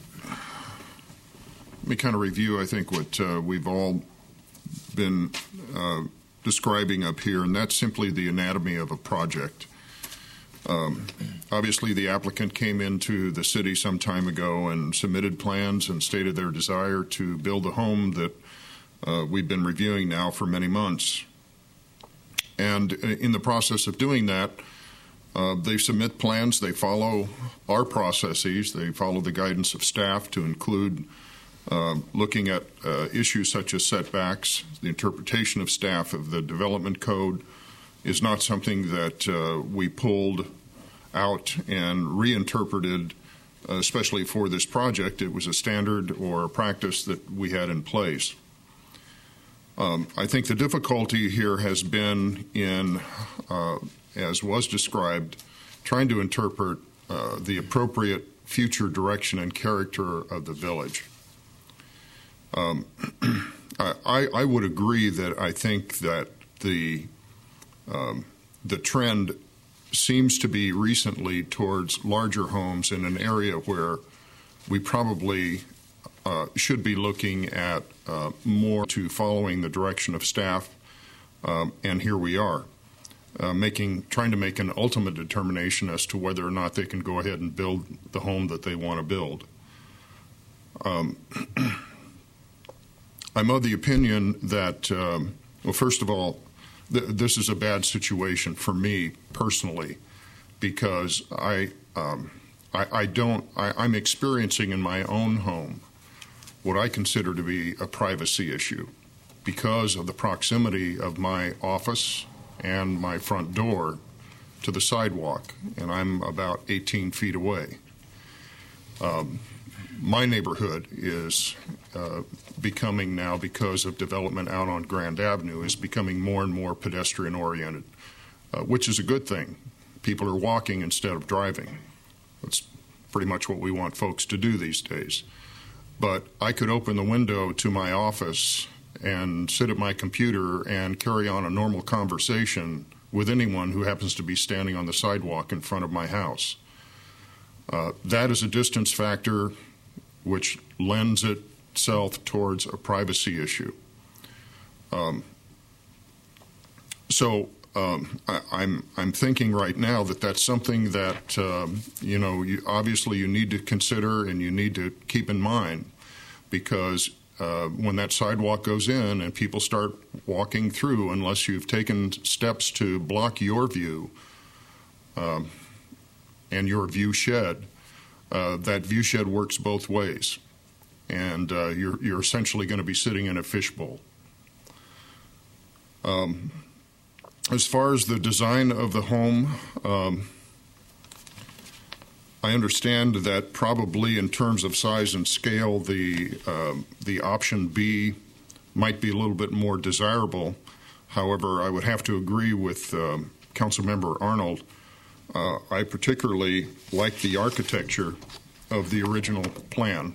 kind of review, I think, what we've all been describing up here, and that's simply the anatomy of a project. Obviously, the applicant came into the city some time ago and submitted plans and stated their desire to build a home that we've been reviewing now for many months. And in the process of doing that, they submit plans, they follow our processes, they follow the guidance of staff to include looking at issues such as setbacks. The interpretation of staff of the development code is not something that we pulled out and reinterpreted, especially for this project. It was a standard or a practice that we had in place. I think the difficulty here has been in, as was described, trying to interpret the appropriate future direction and character of the village. I would agree that I think that the trend seems to be recently towards larger homes in an area where we probably should be looking at more to following the direction of staff, and here we are trying to make an ultimate determination as to whether or not they can go ahead and build the home that they want to build. I'm of the opinion that, well, first of all, this is a bad situation for me personally, because I'm experiencing in my own home what I consider to be a privacy issue because of the proximity of my office and my front door to the sidewalk, and I'm about 18 feet away. My neighborhood is becoming now, because of development out on Grand Avenue, is becoming more and more pedestrian-oriented, which is a good thing. People are walking instead of driving. That's pretty much what we want folks to do these days. But I could open the window to my office and sit at my computer and carry on a normal conversation with anyone who happens to be standing on the sidewalk in front of my house. That is a distance factor which lends itself towards a privacy issue. I'm thinking right now that that's something that obviously you need to consider and you need to keep in mind, because when that sidewalk goes in and people start walking through, unless you've taken steps to block your view and your view shed, that view shed works both ways, and you're essentially going to be sitting in a fishbowl. As far as the design of the home, I understand that probably in terms of size and scale, the option B might be a little bit more desirable. However, I would have to agree with Councilmember Arnold. I particularly like the architecture of the original plan.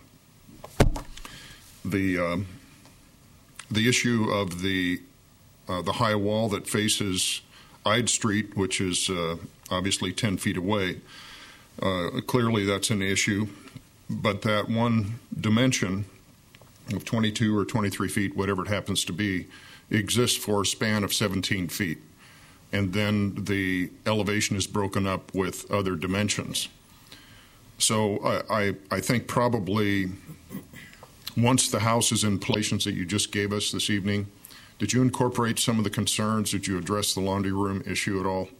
The issue of the high wall that faces Ide Street, which is obviously 10 feet away, clearly that's an issue. But that one dimension of 22 or 23 feet, whatever it happens to be, exists for a span of 17 feet. And then the elevation is broken up with other dimensions. So I think probably once the house is in place that you just gave us this evening, did you incorporate some of the concerns? Did you address the laundry room issue at all?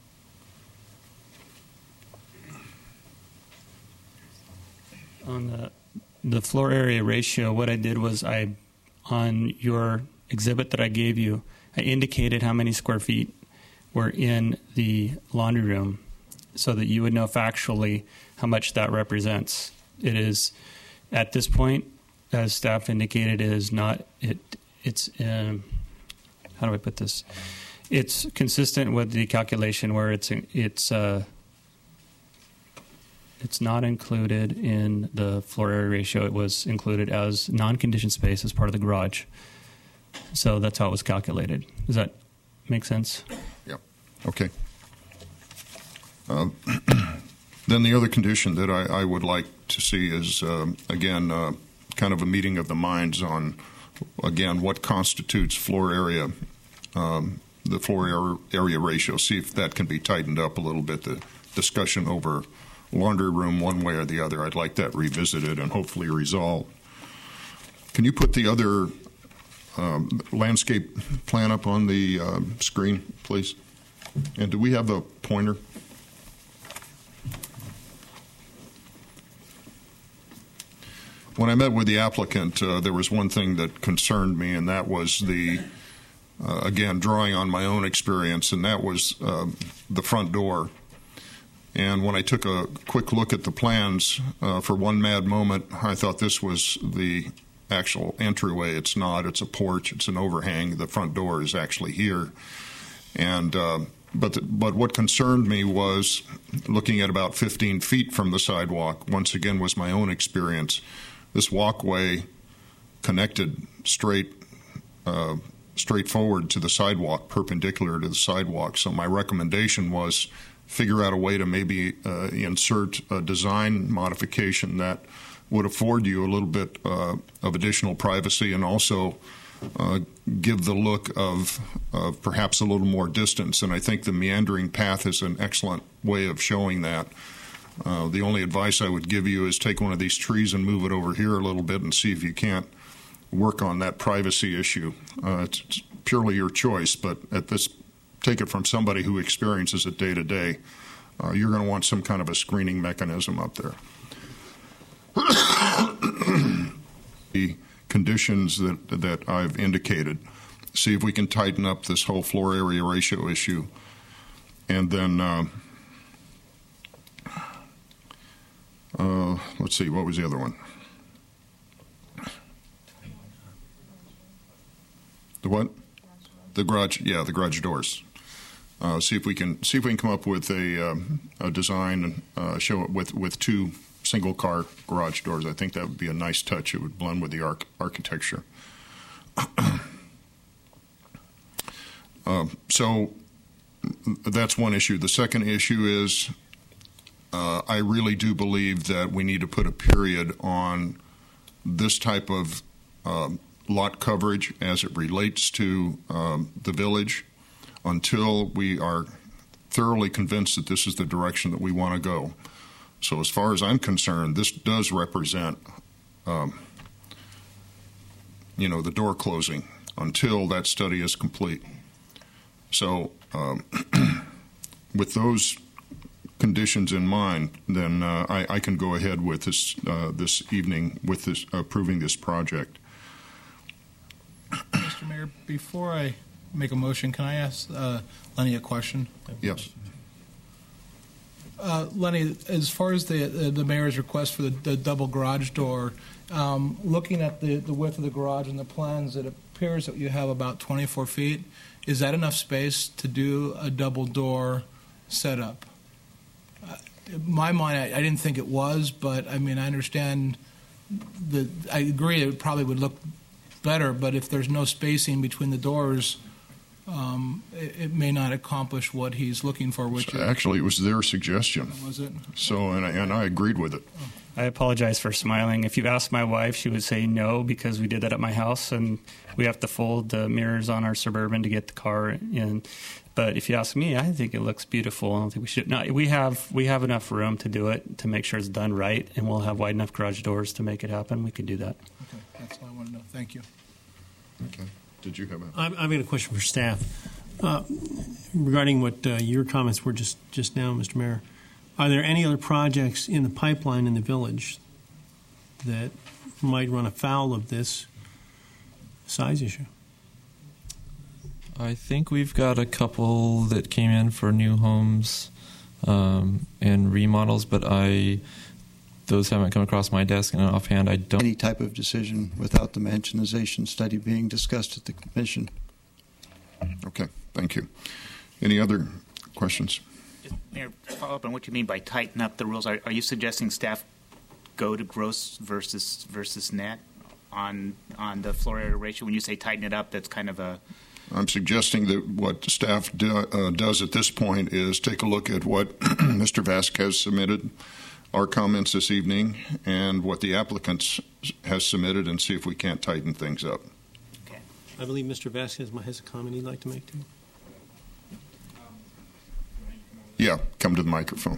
On the floor area ratio, what I did was on your exhibit that I gave you, I indicated how many square feet were in the laundry room so that you would know factually how much that represents. It is, at this point, as staff indicated, it is not, it's how do I put this? It's consistent with the calculation where it's not included in the floor area ratio. It was included as non-conditioned space as part of the garage. So that's how it was calculated. Does that make sense? Yeah. Okay. Then the other condition that I would like to see is, again, kind of a meeting of the minds on, again, what constitutes floor area, the floor area ratio. See if that can be tightened up a little bit. The discussion over laundry room one way or the other, I'd like that revisited and hopefully resolved. Can you put the other landscape plan up on the screen, please? And do we have a pointer? When I met with the applicant, there was one thing that concerned me, and that was again, drawing on my own experience, and that was the front door. And when I took a quick look at the plans, for one mad moment, I thought this was the actual entryway. It's not. It's a porch. It's an overhang. The front door is actually here. And but what concerned me was looking at about 15 feet from the sidewalk. Once again, was my own experience. This walkway connected straight forward to the sidewalk, perpendicular to the sidewalk. So my recommendation was figure out a way to maybe insert a design modification that would afford you a little bit of additional privacy and also give the look of perhaps a little more distance. And I think the meandering path is an excellent way of showing that. The only advice I would give you is take one of these trees and move it over here a little bit and see if you can't work on that privacy issue. It's purely your choice, but take it from somebody who experiences it day to day. You're going to want some kind of a screening mechanism up there. The conditions that I've indicated, see if we can tighten up this whole floor area ratio issue. And then, let's see, what was the other one? The what? The garage, yeah, the garage doors. see if we can come up with a design and show it with two single car garage doors. I think that would be a nice touch. It would blend with the architecture. So that's one issue. The second issue is I really do believe that we need to put a period on this type of lot coverage as it relates to the village until we are thoroughly convinced that this is the direction that we want to go. So as far as I'm concerned, this does represent, the door closing until that study is complete. So with those conditions in mind, then I can go ahead with this evening with this approving this project. Mr. Mayor, before I make a motion, can I ask Lenny a question? Yes. Lenny, as far as the mayor's request for the double garage door, looking at the width of the garage and the plans, it appears that you have about 24 feet. Is that enough space to do a double door setup? In my mind, I didn't think it was, but I mean, I understand I agree it probably would look better, but if there's no spacing between the doors, it may not accomplish what he's looking for. Which actually, it was their suggestion. Was it? So, and I agreed with it. I apologize for smiling. If you asked my wife, she would say no, because we did that at my house, and we have to fold the mirrors on our Suburban to get the car in. But if you ask me, I think it looks beautiful. I don't think we should. No, we have enough room to do it, to make sure it's done right, and we'll have wide enough garage doors to make it happen. We can do that. Okay, that's all I want to know. Thank you. Okay. Did you have I've got a question for staff regarding what your comments were just now, Mr. Mayor. Are there any other projects in the pipeline in the village that might run afoul of this size issue? I think we've got a couple that came in for new homes and remodels, but those haven't come across my desk, and offhand, I don't. Any type of decision without the dimensionization study being discussed at the commission. Okay, thank you. Any other questions? Just, Mayor, follow up on what you mean by tighten up the rules. Are you suggesting staff go to gross versus net on the floor area ratio? When you say tighten it up, that's kind of a... I'm suggesting that what staff does at this point is take a look at what Mr. Vasquez submitted, our comments this evening, and what the applicants has submitted, and see if we can't tighten things up. Okay. I believe Mr. Vasquez has a comment he'd like to make, too. Yeah, come to the microphone.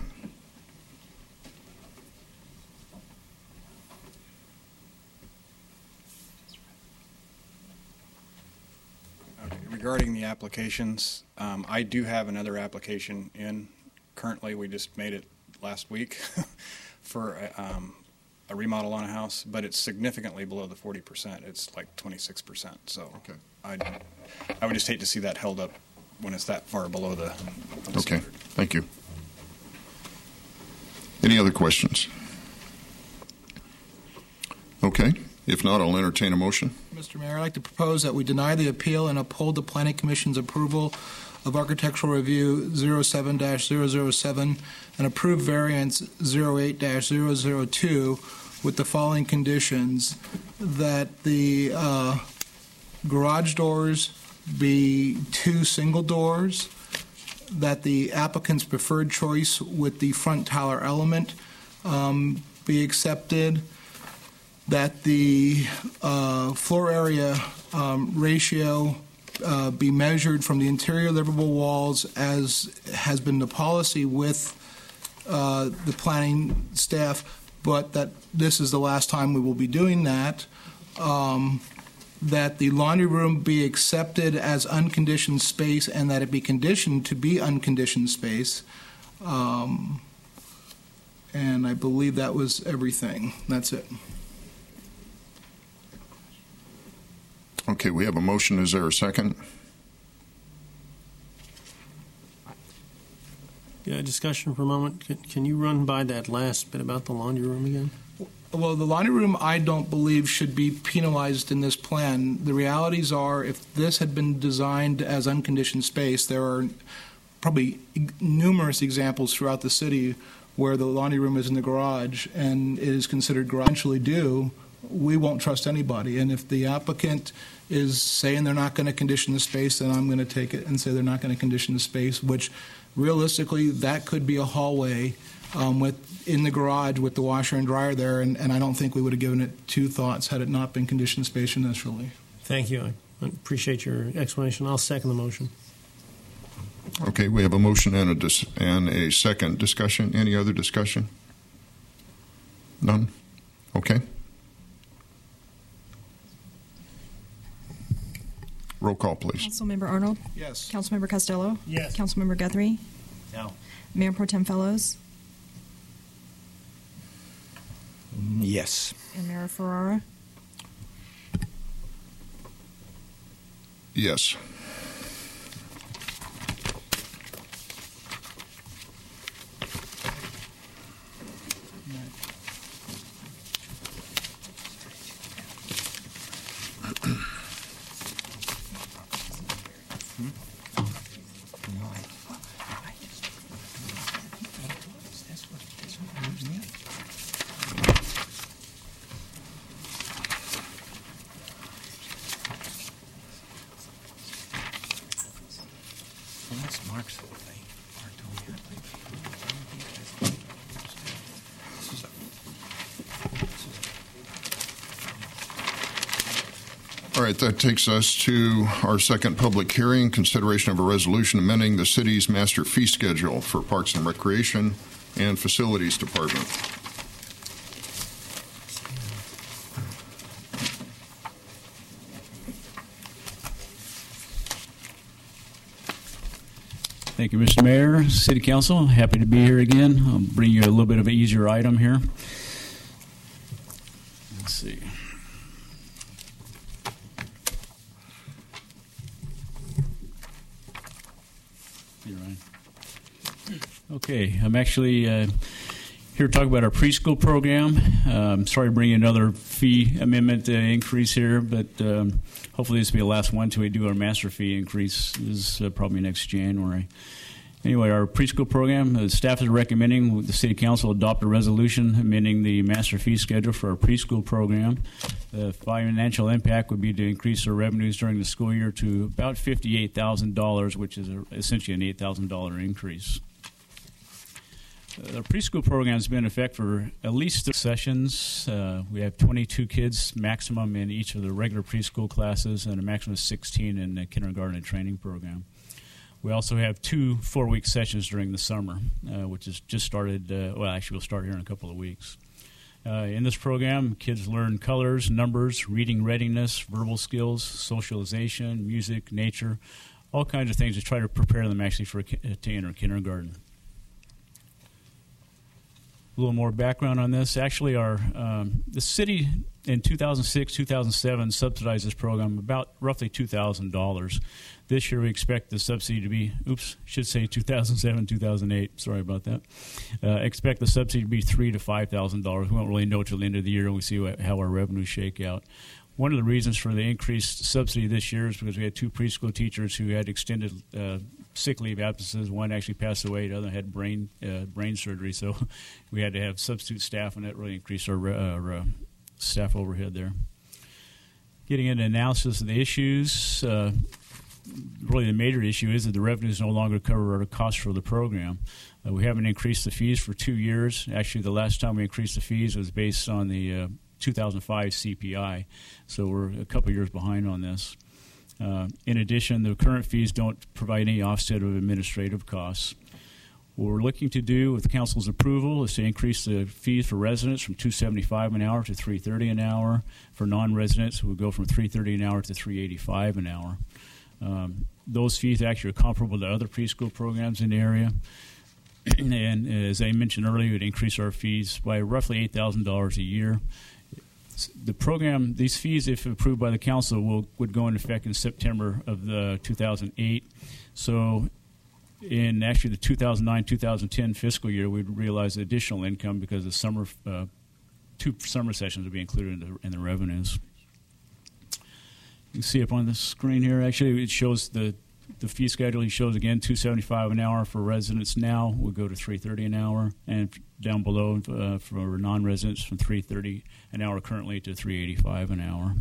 Okay. Regarding the applications, I do have another application in. Currently, we just made it last week for a remodel on a house, but it's significantly below the 40%. It's like 26%. So okay. I would just hate to see that held up when it's that far below the okay, standard. Thank you. Any other questions? Okay, if not, I'll entertain a motion. Mr. Mayor, I'd like to propose that we deny the appeal and uphold the Planning Commission's approval of Architectural Review 07-007 and approve variance 08-002 with the following conditions: that the garage doors be two single doors, that the applicant's preferred choice with the front tower element be accepted, that the floor area ratio be measured from the interior livable walls as has been the policy with the planning staff, but that this is the last time we will be doing that. That the laundry room be accepted as unconditioned space and that it be conditioned to be unconditioned space. And I believe that was everything. That's it. Okay, we have a motion. Is there a second? Yeah, discussion for a moment. Can you run by that last bit about the laundry room again? Well, the laundry room, I don't believe, should be penalized in this plan. The realities are, if this had been designed as unconditioned space, there are probably numerous examples throughout the city where the laundry room is in the garage and it is considered garage due. We won't trust anybody. And if the applicant is saying they're not going to condition the space, then I'm going to take it and say they're not going to condition the space, which realistically that could be a hallway in the garage with the washer and dryer there, and I don't think we would have given it two thoughts had it not been conditioned space initially. Thank you. I appreciate your explanation. I'll second the motion. Okay, we have a motion and a second. Discussion. Any other discussion? None? Okay. Roll call, please. Councilmember Arnold? Yes. Councilmember Costello? Yes. Councilmember Guthrie? No. Mayor Pro Tem Fellows? Yes. And Mayor Ferrara? Yes. All right, that takes us to our second public hearing, consideration of a resolution amending the city's master fee schedule for Parks and Recreation and Facilities Department. Thank you, Mr. Mayor, City Council. Happy to be here again. I'll bring you a little bit of an easier item here. Let's see. You're right. Okay, I'm actually here to talk about our preschool program. Sorry to bring you another fee amendment increase here, but hopefully this will be the last one until we do our master fee increase. This is probably next January. Anyway, our preschool program, the staff is recommending the City Council adopt a resolution amending the master fee schedule for our preschool program. The financial impact would be to increase our revenues during the school year to about $58,000, which is essentially an $8,000 increase. The preschool program has been in effect for at least 3 sessions. We have 22 kids maximum in each of the regular preschool classes and a maximum of 16 in the kindergarten and training program. We also have 2 4-week sessions during the summer, which has just started, well, actually we'll start here in a couple of weeks. In this program, kids learn colors, numbers, reading readiness, verbal skills, socialization, music, nature, all kinds of things to try to prepare them actually for to enter kindergarten. A little more background on this. Actually, the city in 2006, 2007 subsidized this program about roughly $2,000. This year we expect the subsidy to be, should say 2007, 2008. Sorry about that. Expect the subsidy to be $3,000 to $5,000. We won't really know till the end of the year when we see how our revenues shake out. One of the reasons for the increased subsidy this year is because we had 2 preschool teachers who had extended sick leave absences. One actually passed away. The other had brain surgery. So we had to have substitute staff, and that really increased our staff overhead there. Getting into analysis of the issues, really the major issue is that the revenues no longer cover our costs for the program. We haven't increased the fees for 2 years. Actually, the last time we increased the fees was based on the 2005 CPI, so we're a couple years behind on this. In addition, the current fees don't provide any offset of administrative costs. What we're looking to do with the council's approval is to increase the fees for residents from $275 an hour to $330 an hour. For non-residents, we'll go from $330 an hour to $385 an hour. Those fees actually are comparable to other preschool programs in the area. And as I mentioned earlier, it would increase our fees by roughly $8,000 a year. The program, these fees, if approved by the council, would go into effect in September of 2008. So in actually the 2009-2010 fiscal year, we'd realize additional income because the summer, 2 summer sessions would be included in the revenues. You can see up on the screen here, actually, it shows the the fee schedule, he shows again $275 an hour for residents now. We'll go to $330 an hour, and down below for non-residents from $330 an hour currently to $385 an hour.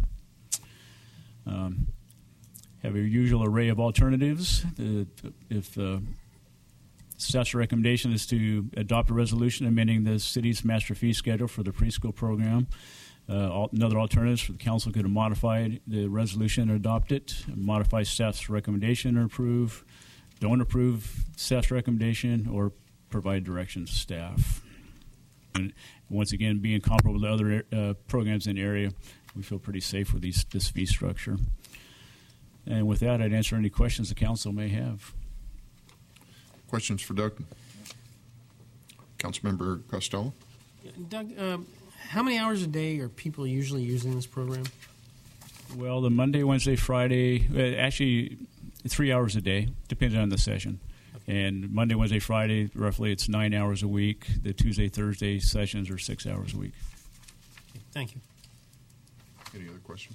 Have your usual array of alternatives. If staff's recommendation is to adopt a resolution amending the city's master fee schedule for the preschool program. Another alternative for the council could modify the resolution and adopt it, modify staff's recommendation or approve, don't approve staff's recommendation, or provide direction to staff. And once again, being comparable to other programs in the area, we feel pretty safe with this fee structure. And with that, I'd answer any questions the council may have. Questions for Doug? Councilmember Costello? Doug, how many hours a day are people usually using this program? Well, the Monday, Wednesday, Friday, actually 3 hours a day, depending on the session. And Monday, Wednesday, Friday, roughly it's 9 hours a week. The Tuesday, Thursday sessions are 6 hours a week. Thank you. Any other questions?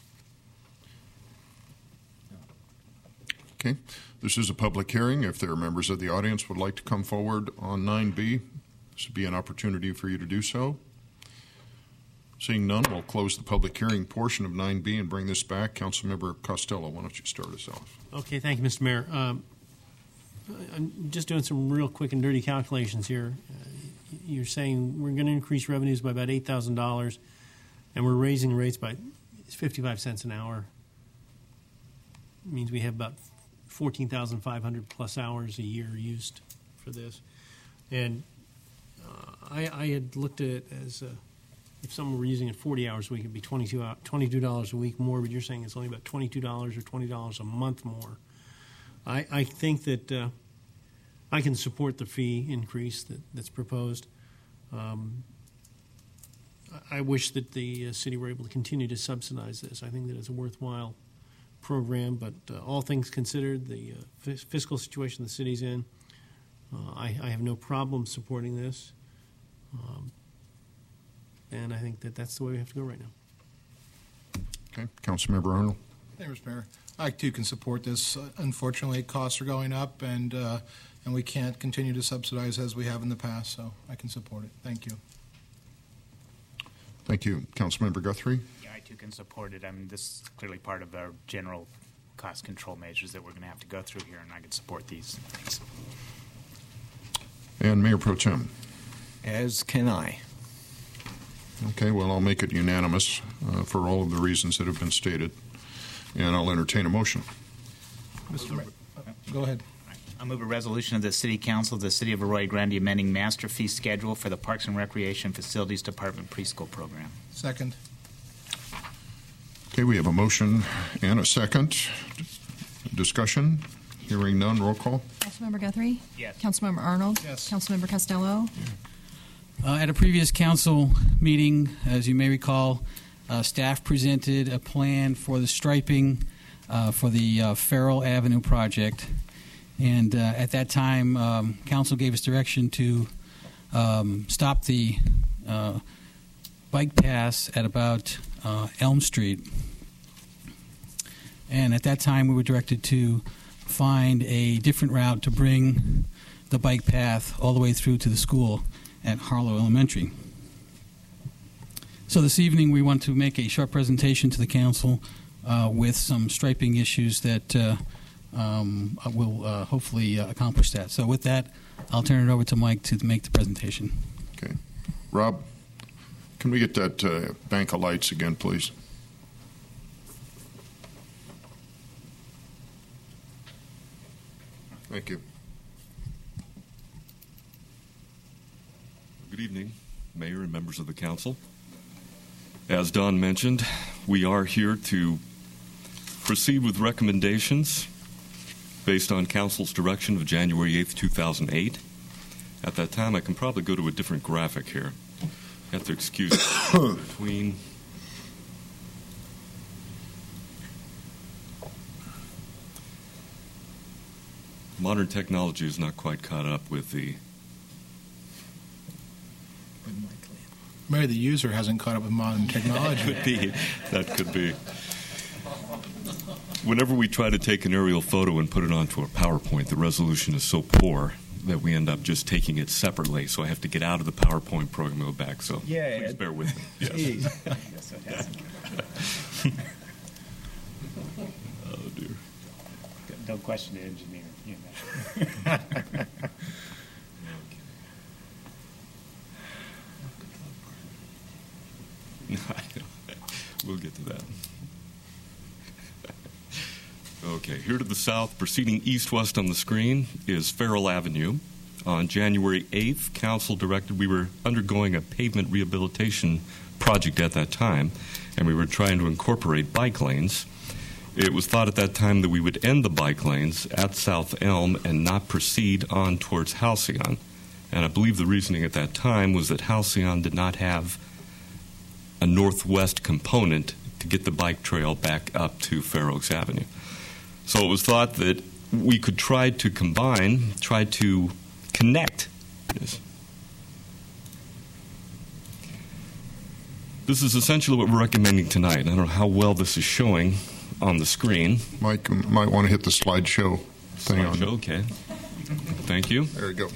Okay. This is a public hearing. If there are members of the audience would like to come forward on 9B, this would be an opportunity for you to do so. Seeing none, we'll close the public hearing portion of 9B and bring this back. Councilmember Costello, why don't you start us off? Okay, thank you, Mr. Mayor. I'm just doing some real quick and dirty calculations here. You're saying we're going to increase revenues by about $8,000, and we're raising rates by 55 cents an hour. It means we have about 14,500 plus hours a year used for this. And I had looked at it as if someone were using it 40 hours a week, it would be $22 a week more, but you're saying it's only about $22 or $20 a month more. I think that I can support the fee increase that's proposed. I wish that the city were able to continue to subsidize this. I think that it's a worthwhile program, but all things considered, the fiscal situation the city's in, I have no problem supporting this. And I think that that's the way we have to go right now. Okay. Councilmember Arnold. Thank you, Mr. Mayor. I, too, can support this. Unfortunately, costs are going up, and we can't continue to subsidize as we have in the past, so I can support it. Thank you. Thank you. Councilmember Guthrie. Yeah, I, too, can support it. I mean, this is clearly part of our general cost control measures that we're going to have to go through here, and I can support these things. And Mayor Pro Tem. As can I. Okay, well, I'll make it unanimous for all of the reasons that have been stated, and I'll entertain a motion. Mr. Mayor, go ahead. I move a resolution of the City Council of the City of Arroyo Grande amending master fee schedule for the Parks and Recreation Facilities Department preschool program. Second. Okay, we have a motion and a second. Discussion. Hearing none. Roll call. Councilmember Guthrie? Yes. Councilmember Arnold? Yes. Councilmember Costello? At a previous council meeting, as you may recall, staff presented a plan for the striping for the Farrell Avenue project. And at that time, council gave us direction to stop the bike paths at about Elm Street. And at that time, we were directed to find a different route to bring the bike path all the way through to the school at Harlow Elementary. So this evening, we want to make a short presentation to the council with some striping issues that will hopefully accomplish that. So with that, I'll turn it over to Mike to make the presentation. Okay. Rob, can we get that bank of lights again, please? Thank you. Good evening, Mayor and members of the council. As Don mentioned, we are here to proceed with recommendations based on council's direction of January 8th, 2008. At that time, I can probably go to a different graphic here. You have to excuse me between. Modern technology is not quite caught up with the. Maybe the user hasn't caught up with modern technology. That could be. Whenever we try to take an aerial photo and put it onto a PowerPoint, the resolution is so poor that we end up just taking it separately. So I have to get out of the PowerPoint program and go back. So please bear with me. Yes. Oh, dear. Don't question the engineer. We'll get to that. Okay, here to the south, proceeding east-west on the screen, is Farrell Avenue. On January 8th, Council directed we were undergoing a pavement rehabilitation project at that time, and we were trying to incorporate bike lanes. It was thought at that time that we would end the bike lanes at South Elm and not proceed on towards Halcyon. And I believe the reasoning at that time was that Halcyon did not have a northwest component to get the bike trail back up to Fair Oaks Avenue. So it was thought that we could try to connect. This is essentially what we're recommending tonight. I don't know how well this is showing on the screen. Mike might want to hit the slideshow thing on. Okay. Thank you. There you go.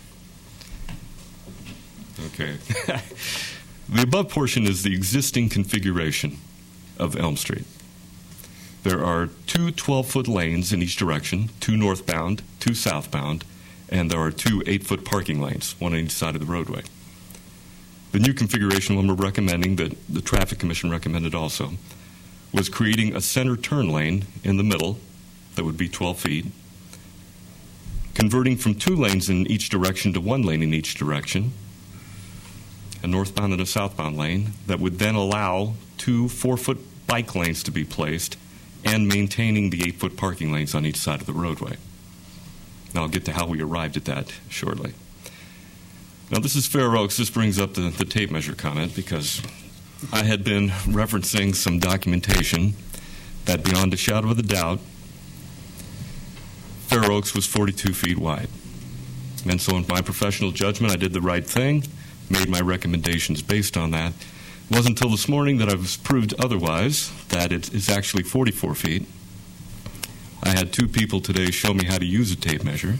Okay. The above portion is the existing configuration of Elm Street. There are two 12-foot lanes in each direction, two northbound, two southbound, and there are two 8-foot parking lanes, one on each side of the roadway. The new configuration, one we're recommending, that the Traffic Commission recommended also, was creating a center turn lane in the middle that would be 12 feet, converting from two lanes in each direction to one lane in each direction, a northbound and a southbound lane that would then allow two 4-foot bike lanes to be placed and maintaining the 8-foot parking lanes on each side of the roadway. Now I'll get to how we arrived at that shortly. Now this is Fair Oaks. This brings up the tape measure comment because I had been referencing some documentation that beyond a shadow of a doubt, Fair Oaks was 42 feet wide. And so in my professional judgment, I did the right thing, made my recommendations based on that. It wasn't until this morning that I was proved otherwise, that it is actually 44 feet. I had two people today show me how to use a tape measure.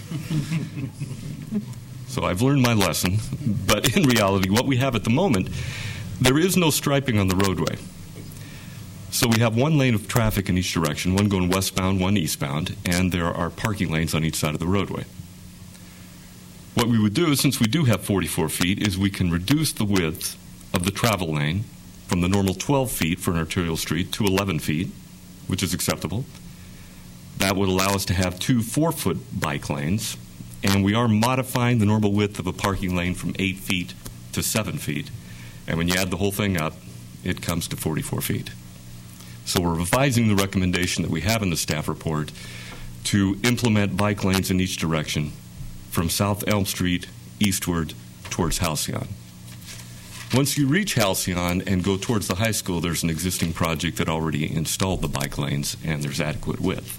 So I've learned my lesson. But in reality, what we have at the moment, there is no striping on the roadway. So we have one lane of traffic in each direction, one going westbound, one eastbound, and there are parking lanes on each side of the roadway. What we would do, since we do have 44 feet, is we can reduce the width of the travel lane from the normal 12 feet for an arterial street to 11 feet, which is acceptable. That would allow us to have two 4-foot bike lanes, and we are modifying the normal width of a parking lane from 8 feet to 7 feet. And when you add the whole thing up, it comes to 44 feet. So we're revising the recommendation that we have in the staff report to implement bike lanes in each direction from South Elm Street eastward towards Halcyon. Once you reach Halcyon and go towards the high school, there's an existing project that already installed the bike lanes, and there's adequate width.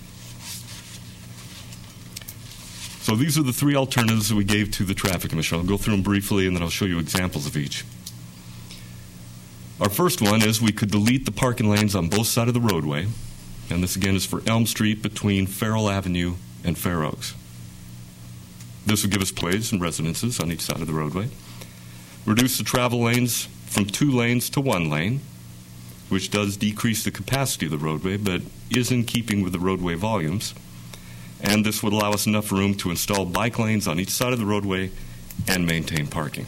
So these are the three alternatives that we gave to the Traffic Commission. I'll go through them briefly, and then I'll show you examples of each. Our first one is we could delete the parking lanes on both sides of the roadway, and this again is for Elm Street between Farrell Avenue and Fair Oaks. This would give us plays and residences on each side of the roadway. Reduce the travel lanes from 2 lanes to 1 lane, which does decrease the capacity of the roadway, but is in keeping with the roadway volumes. And this would allow us enough room to install bike lanes on each side of the roadway and maintain parking.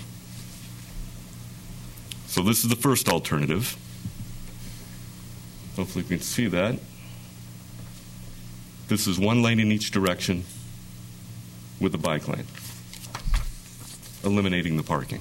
So this is the first alternative. Hopefully we can see that. This is 1 lane in each direction with a bike lane, eliminating the parking.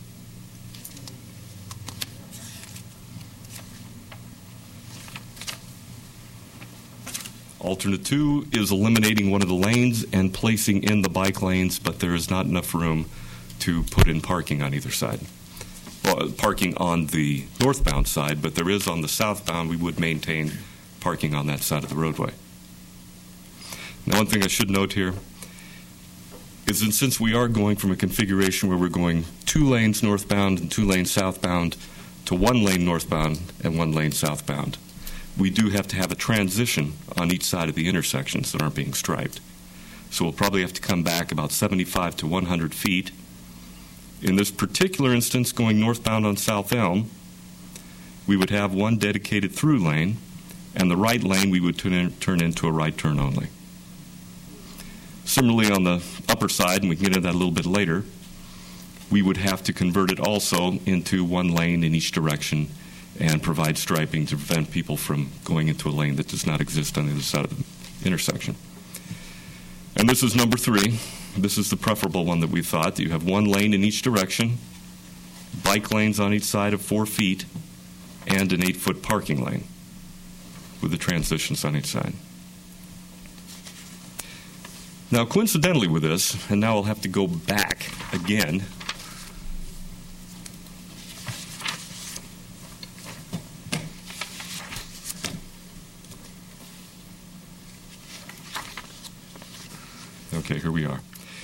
Alternate 2 is eliminating one of the lanes and placing in the bike lanes, but there is not enough room to put in parking on either side. Well, parking on the northbound side, but there is on the southbound. We would maintain parking on that side of the roadway. Now, one thing I should note here is that since we are going from a configuration where we're going 2 lanes northbound and 2 lanes southbound to 1 lane northbound and 1 lane southbound, we do have to have a transition on each side of the intersections that aren't being striped. So we'll probably have to come back about 75 to 100 feet. In this particular instance, going northbound on South Elm, we would have one dedicated through lane, and the right lane we would turn into a right turn only. Similarly, on the upper side, and we can get into that a little bit later, we would have to convert it also into one lane in each direction and provide striping to prevent people from going into a lane that does not exist on the other side of the intersection. And this is number 3. This is the preferable one that we thought. You have one lane in each direction, bike lanes on each side of 4 feet, and an 8-foot parking lane with the transitions on each side. Now, coincidentally with this, and now I'll have to go back again. Okay, here we are.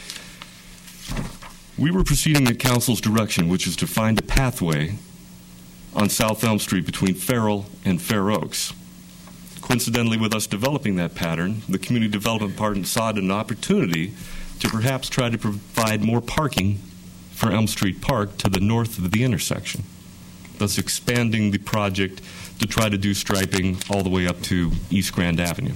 We were proceeding at Council's direction, which is to find a pathway on South Elm Street between Farrell and Fair Oaks. Coincidentally, with us developing that pattern, the Community Development Department saw it an opportunity to perhaps try to provide more parking for Elm Street Park to the north of the intersection, thus expanding the project to try to do striping all the way up to East Grand Avenue.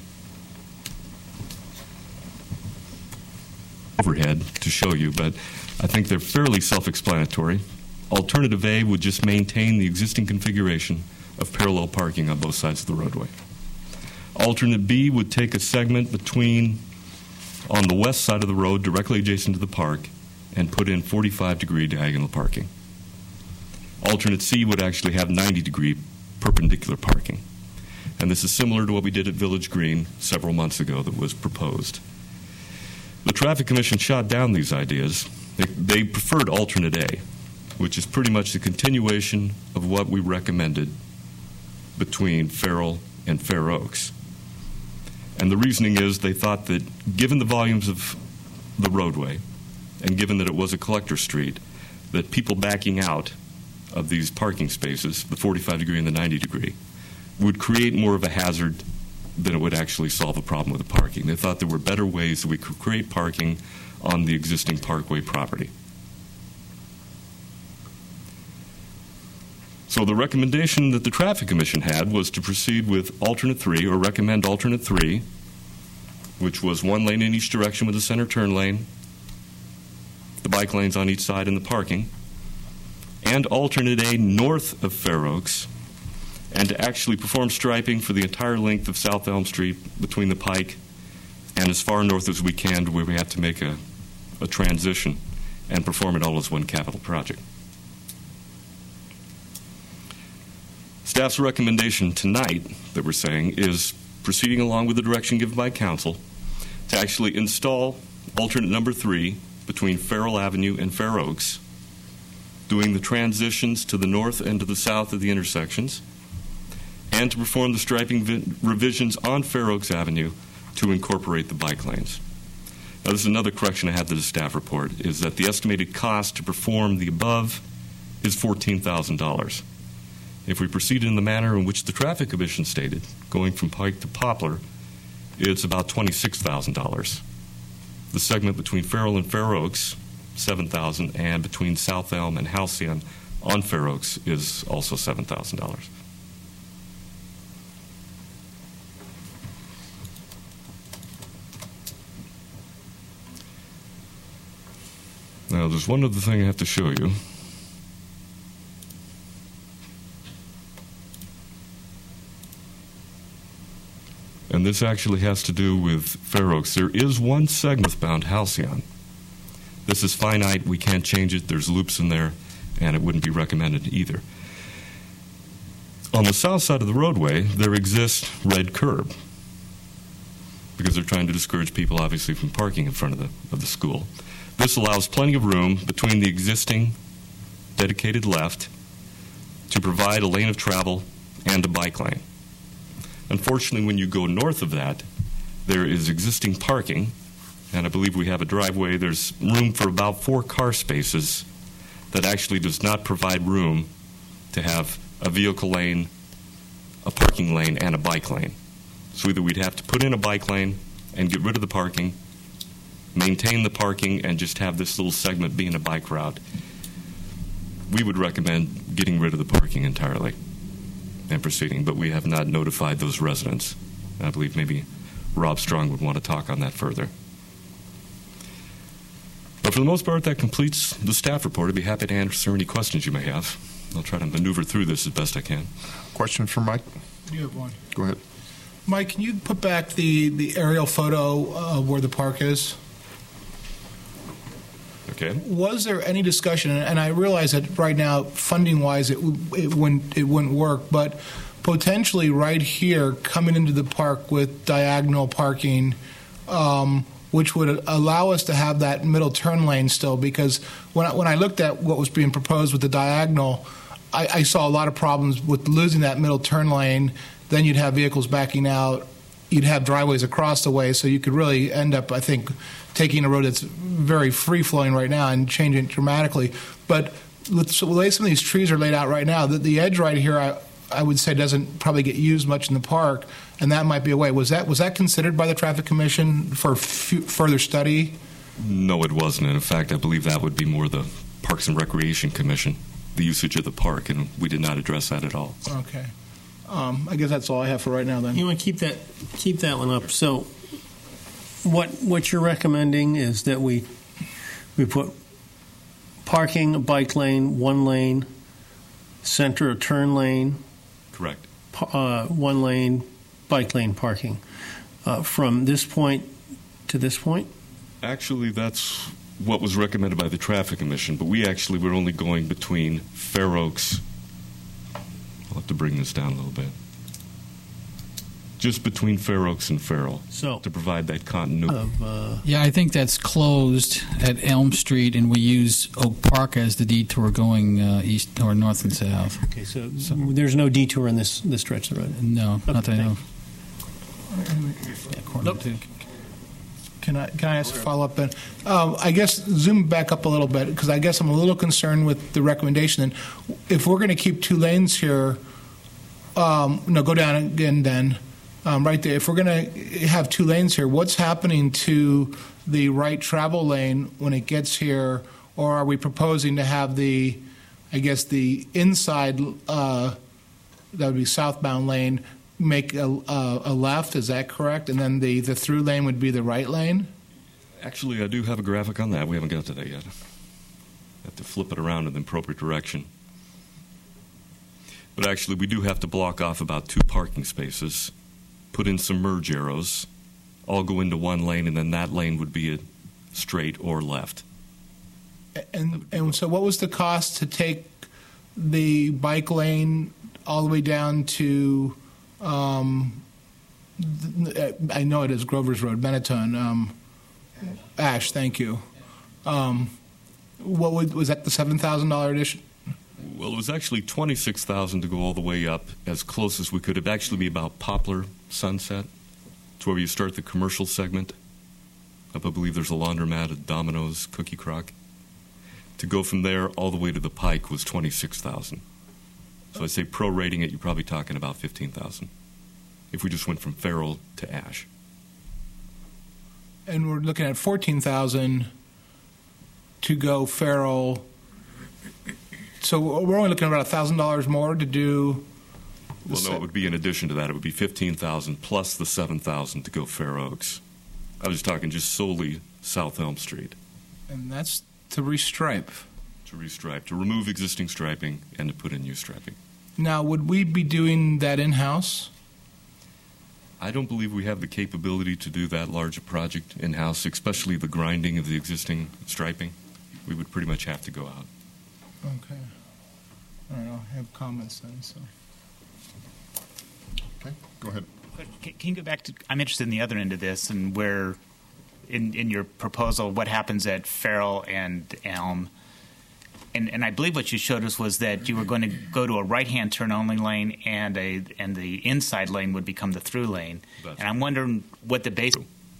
Overhead to show you, but I think they're fairly self-explanatory. Alternative A would just maintain the existing configuration of parallel parking on both sides of the roadway. Alternate B would take a segment between on the west side of the road directly adjacent to the park and put in 45-degree diagonal parking. Alternate C would actually have 90-degree perpendicular parking. And this is similar to what we did at Village Green several months ago that was proposed. The Traffic Commission shot down these ideas. They preferred alternate A, which is pretty much the continuation of what we recommended between Farrell and Fair Oaks. And the reasoning is they thought that given the volumes of the roadway and given that it was a collector street, that people backing out of these parking spaces, the 45-degree and the 90-degree, would create more of a hazard than it would actually solve a problem with the parking. They thought there were better ways that we could create parking on the existing parkway property. So the recommendation that the Traffic Commission had was to proceed with alternate 3, or recommend alternate 3, which was one lane in each direction with a center turn lane, the bike lanes on each side and the parking, and alternate A north of Fair Oaks, and to actually perform striping for the entire length of South Elm Street between the Pike and as far north as we can to where we have to make a transition and perform it all as one capital project. Staff's recommendation tonight that we're saying is proceeding along with the direction given by Council to actually install alternate number 3 between Farrell Avenue and Fair Oaks, doing the transitions to the north and to the south of the intersections, and to perform the striping revisions on Fair Oaks Avenue to incorporate the bike lanes. Now, this is another correction I have to the staff report, is that the estimated cost to perform the above is $14,000. If we proceed in the manner in which the Traffic Commission stated, going from Pike to Poplar, it's about $26,000. The segment between Farrell and Fair Oaks, $7,000, and between South Elm and Halcyon on Fair Oaks is also $7,000. Now, there's one other thing I have to show you. And this actually has to do with Fair Oaks. There is one segment bound Halcyon. This is finite. We can't change it. There's loops in there, and it wouldn't be recommended either. On the south side of the roadway, there exists red curb because they're trying to discourage people, obviously, from parking in front of the school. This allows plenty of room between the existing dedicated left to provide a lane of travel and a bike lane. Unfortunately, when you go north of that, there is existing parking, and I believe we have a driveway. There's room for about 4 car spaces that actually does not provide room to have a vehicle lane a parking lane and a bike lane. So either we'd have to put in a bike lane and get rid of the parking, maintain the parking, and just have this little segment being a bike route. We would recommend getting rid of the parking entirely and proceeding, but we have not notified those residents. I believe maybe Rob Strong would want to talk on that further. But for the most part, that completes the staff report. I'd be happy to answer any questions you may have. I'll try to maneuver through this as best I can. Question for Mike? You have one. Go ahead. Mike, can you put back the aerial photo of where the park is? Okay. Was there any discussion, and I realize that right now, funding-wise, it wouldn't work, but potentially right here, coming into the park with diagonal parking, which would allow us to have that middle turn lane still, because when I looked at what was being proposed with the diagonal, I saw a lot of problems with losing that middle turn lane. Then you'd have vehicles backing out. You'd have driveways across the way, so you could really end up, I think, taking a road that's very free-flowing right now and changing it dramatically. But with the way some of these trees are laid out right now, the edge right here, I would say, doesn't probably get used much in the park, and that might be a way. Was that considered by the Traffic Commission for further study? No, it wasn't. And in fact, I believe that would be more the Parks and Recreation Commission, the usage of the park, and we did not address that at all. Okay. I guess that's all I have for right now, then. You want to keep that one up. So what you're recommending is that we put parking, a bike lane, one lane, center a turn lane. Correct. One lane, bike lane parking. From this point to this point? Actually, that's what was recommended by the Traffic Commission, but we actually were only going between Fair Oaks. I'll have to bring this down a little bit. Just between Fair Oaks and Farrell, so to provide that continuity. Yeah, I think that's closed at Elm Street, and we use Oak Park as the detour going east or north and south. Okay, so there's no detour in this stretch of the road? No, not that I know. Nope. Can I ask a follow-up then? I guess zoom back up a little bit, because I guess I'm a little concerned with the recommendation. And if we're going to keep two lanes here, go down again then, right there. If we're going to have two lanes here, what's happening to the right travel lane when it gets here? Or are we proposing to have the inside, that would be southbound lane, make a left, is that correct? And then the through lane would be the right lane? Actually, I do have a graphic on that. We haven't got to that yet. Have to flip it around in the appropriate direction. But actually, we do have to block off about 2 parking spaces, put in some merge arrows, all go into one lane, and then that lane would be a straight or left. And so what was the cost to take the bike lane all the way down to... I know it is Grover's Road, Benetton. Ash, thank you. Was that the $7,000 addition? Well, it was actually $26,000 to go all the way up as close as we could. It'd actually be about Poplar Sunset. It's where you start the commercial segment. Up, I believe there's a laundromat, a Domino's, Cookie Crock. To go from there all the way to the Pike was $26,000. So I say prorating it, you're probably talking about $15,000 if we just went from Farrell to Ash. And we're looking at $14,000 to go Farrell. So we're only looking at about $1,000 more to do. Well, no, it would be in addition to that. It would be $15,000 plus the $7,000 to go Fair Oaks. I was talking just solely South Elm Street. And that's to restripe. To restripe, to remove existing striping and to put in new striping. Now, would we be doing that in-house? I don't believe we have the capability to do that large a project in-house, especially the grinding of the existing striping. We would pretty much have to go out. Okay. All right, I'll have comments then. So. Okay, go ahead. Can you go back to, I'm interested in the other end of this and where, in your proposal, what happens at Farrell and Elm. And I believe what you showed us was that you were going to go to a right-hand turn-only lane, and the inside lane would become the through lane. And I'm wondering what the base.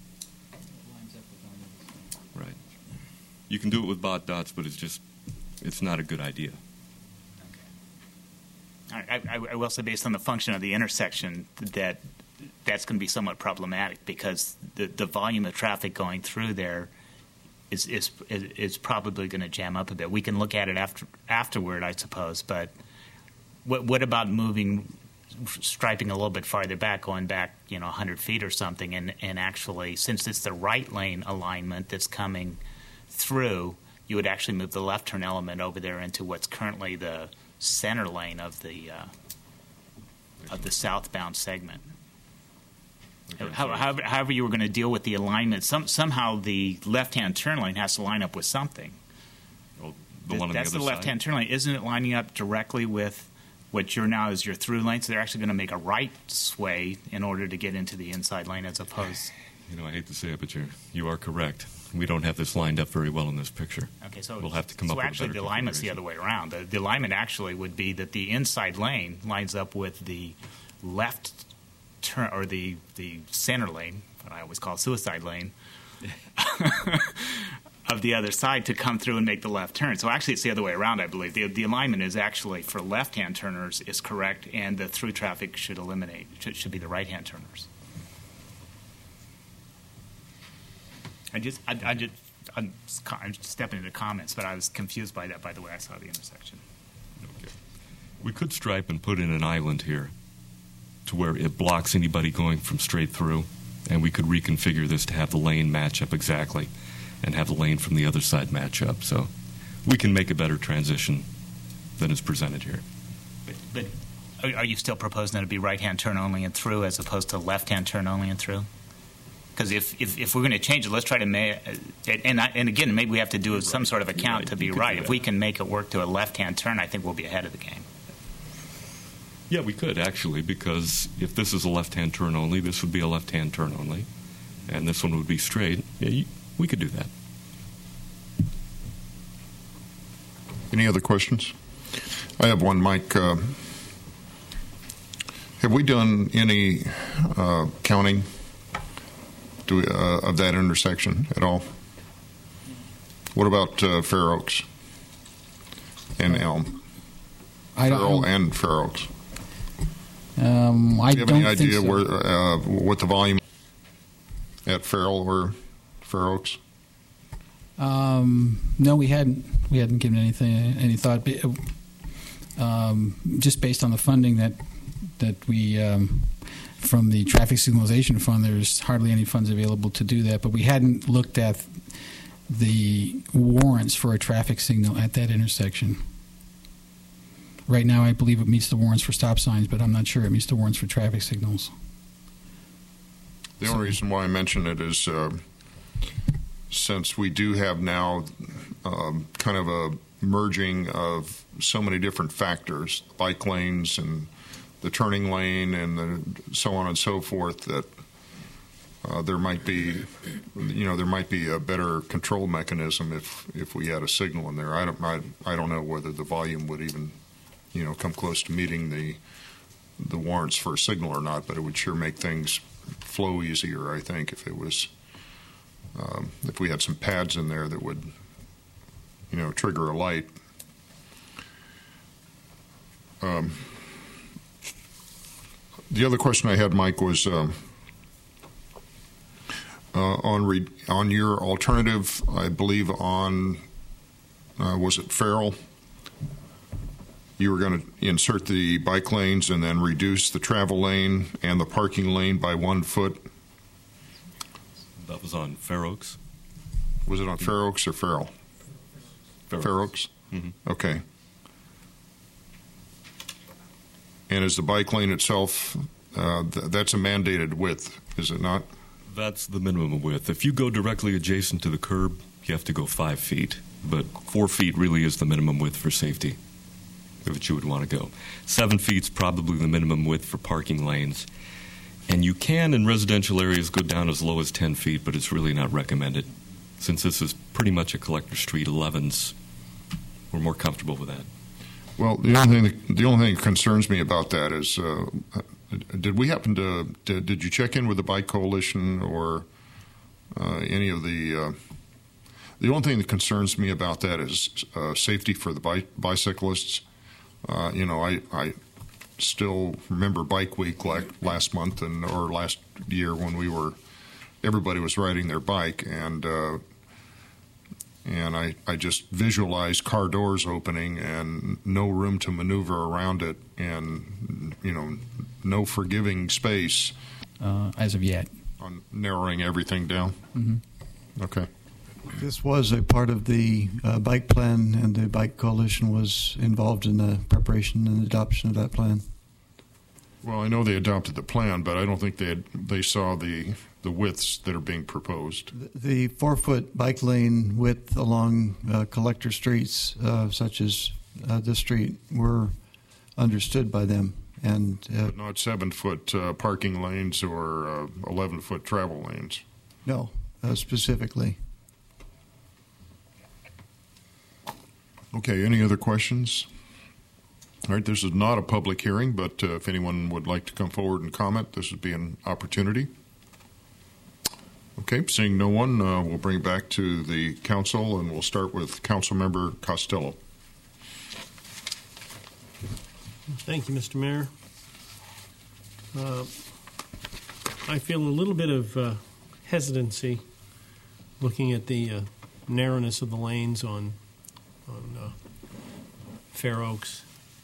Right. You can do it with bot dots, but it's not a good idea. All right. Right. I will say, based on the function of the intersection, that's going to be somewhat problematic because the volume of traffic going through there is probably going to jam up a bit. We can look at it afterward, I suppose. But what about striping a little bit farther back, going back 100 feet or something, and actually, since it's the right lane alignment that's coming through, you would actually move the left turn element over there into what's currently the center lane of the southbound segment. However you were going to deal with the alignment, somehow the left-hand turn lane has to line up with something. Well, that's the left-hand turn lane. Isn't it lining up directly with what now is your through lane? So they're actually going to make a right sway in order to get into the inside lane as opposed. I hate to say it, but you are correct. We don't have this lined up very well in this picture. Okay, so we'll have to come up with a better actually the alignment's the other way around. The alignment actually would be that the inside lane lines up with the left turn, or the center lane, what I always call suicide lane, of the other side to come through and make the left turn. So actually it's the other way around, I believe. The alignment is actually for left-hand turners is correct, and the through traffic should should be the right-hand turners. I'm stepping into comments, but I was confused by that by the way I saw the intersection. Okay. We could stripe and put in an island here to where it blocks anybody going from straight through, and we could reconfigure this to have the lane match up exactly and have the lane from the other side match up. So we can make a better transition than is presented here. But are you still proposing that it be right-hand turn only and through as opposed to left-hand turn only and through? Because if we're going to change it, let's try to and again, maybe we have to do some sort of a count to be right. If we can make it work to a left-hand turn, I think we'll be ahead of the game. Yeah, we could actually, because if this is a left-hand turn only, this would be a left-hand turn only, and this one would be straight. Yeah, we could do that. Any other questions? I have one, Mike. Have we done any counting of that intersection at all? What about Fair Oaks and Elm? Farrell and Fair Oaks. I do you have any idea think so. where what the volume at Farrell or Fair Oaks? No, we hadn't given any thought. Just based on the funding that we from the traffic signalization fund, there's hardly any funds available to do that. But we hadn't looked at the warrants for a traffic signal at that intersection. Right now, I believe it meets the warrants for stop signs, but I'm not sure it meets the warrants for traffic signals. The only reason why I mention it is since we do have now kind of a merging of so many different factors, bike lanes and the turning lane and so on and so forth, that there might be a better control mechanism if we had a signal in there. I don't know whether the volume would even come close to meeting the warrants for a signal or not, but it would sure make things flow easier, I think, if it was if we had some pads in there that would trigger a light. The other question I had, Mike, was on your alternative, I believe on was it Farrell? You were going to insert the bike lanes and then reduce the travel lane and the parking lane by 1 foot. That was on Fair Oaks. Was it on Fair Oaks or Farrell? Fair Oaks? Mm-hmm. Okay. And is the bike lane itself, that's a mandated width, is it not? That's the minimum width. If you go directly adjacent to the curb, you have to go 5 feet. But 4 feet really is the minimum width for safety that you would want to go. 7 feet's probably the minimum width for parking lanes. And you can, in residential areas, go down as low as 10 feet, but it's really not recommended. Since this is pretty much a collector street, 11s, we're more comfortable with that. Well, the only thing that concerns me about that is, did we happen to did you check in with the Bike Coalition or any of the? The only thing that concerns me about that is safety for the bicyclists. I still remember Bike Week like last month or last year when everybody was riding their bike, and I just visualized car doors opening and no room to maneuver around it, and no forgiving space as of yet on narrowing everything down. Mm-hmm. Okay. This was a part of the bike plan, and the Bike Coalition was involved in the preparation and adoption of that plan. Well, I know they adopted the plan, but I don't think they saw the widths that are being proposed. The 4-foot bike lane width along collector streets, such as this street, were understood by them. But not 7-foot parking lanes or 11-foot travel lanes. No, specifically. Okay, any other questions? All right, this is not a public hearing, but if anyone would like to come forward and comment, this would be an opportunity. Okay, seeing no one, we'll bring it back to the council, and we'll start with Councilmember Costello. Thank you, Mr. Mayor. I feel a little bit of hesitancy looking at the narrowness of the lanes on Fair Oaks,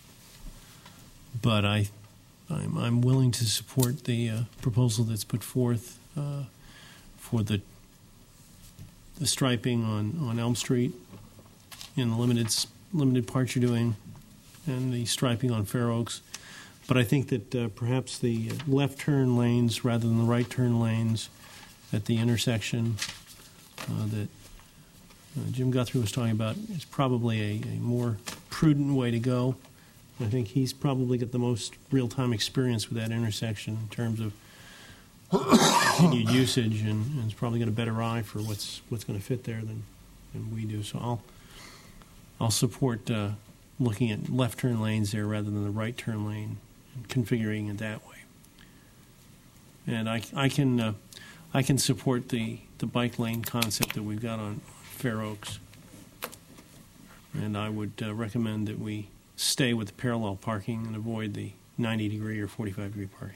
but I'm willing to support the proposal that's put forth for the striping on Elm Street in the limited parts you're doing, and the striping on Fair Oaks. But I think that perhaps the left turn lanes rather than the right turn lanes at the intersection that Jim Guthrie was talking about is probably a more prudent way to go. I think he's probably got the most real-time experience with that intersection in terms of continued usage, and has probably got a better eye for what's going to fit there than we do. So I'll support looking at left turn lanes there rather than the right turn lane and configuring it that way. And I can support the bike lane concept that we've got on Fair Oaks, and I would recommend that we stay with the parallel parking and avoid the 90-degree or 45-degree parking.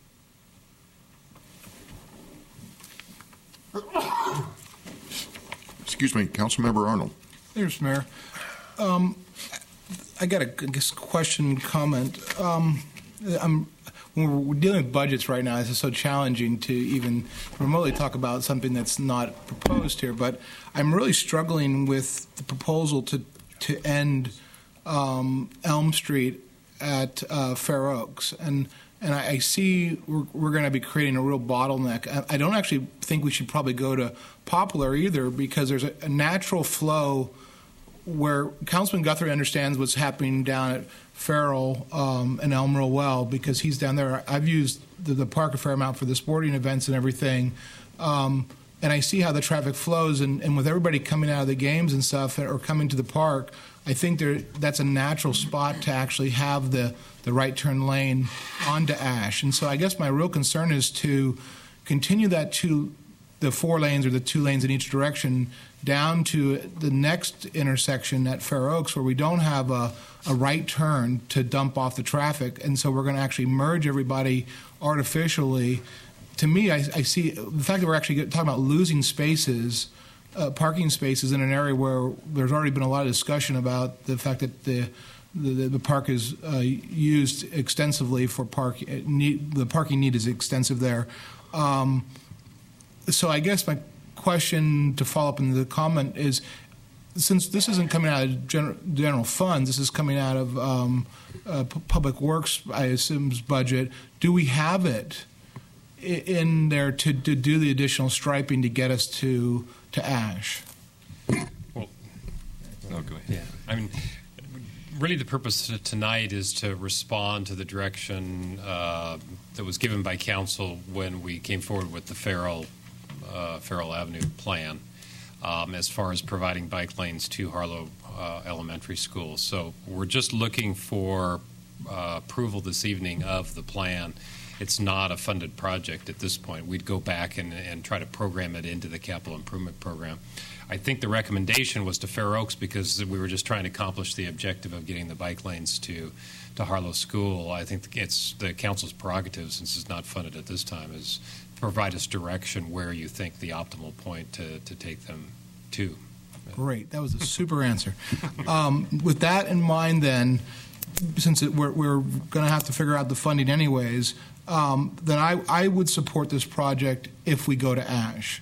Excuse me, Councilmember Arnold. There's Mayor. I got a question, comment. When we're dealing with budgets right now, this is so challenging to even remotely talk about something that's not proposed here. But I'm really struggling with the proposal to end Elm Street at Fair Oaks, and I see we're going to be creating a real bottleneck. I don't actually think we should probably go to Poplar either, because there's a natural flow where Councilman Guthrie understands what's happening down at Farrell and Elm real well, because he's down there. I've used the park a fair amount for the sporting events and everything, and I see how the traffic flows, and with everybody coming out of the games and stuff or coming to the park, I think that's a natural spot to actually have the right turn lane onto Ash. And so I guess my real concern is to continue that to the 4 lanes or the 2 lanes in each direction down to the next intersection at Fair Oaks, where we don't have a right turn to dump off the traffic, and so we're going to actually merge everybody artificially. To me, I see the fact that we're actually talking about losing spaces, parking spaces in an area where there's already been a lot of discussion about the fact that the park is used extensively for the parking need is extensive there. So I guess my question to follow up in the comment is, since this isn't coming out of general funds, this is coming out of Public Works, I assume's budget, do we have it in there to do the additional striping to get us to Ash? Well, no, go ahead. Yeah, I mean, really the purpose tonight is to respond to the direction that was given by council when we came forward with the Farrell Avenue plan, as far as providing bike lanes to Harlow Elementary School. So we're just looking for approval this evening of the plan, it's not a funded project at this point. We'd go back and try to program it into the capital improvement program. I think the recommendation was to Fair Oaks because we were just trying to accomplish the objective of getting the bike lanes to Harlow School. I think it's the council's prerogative, since it's not funded at this time, is to provide us direction where you think the optimal point to take them to. Great. That was a super answer. With that in mind, then, since we're going to have to figure out the funding anyways, then I would support this project if we go to ASH.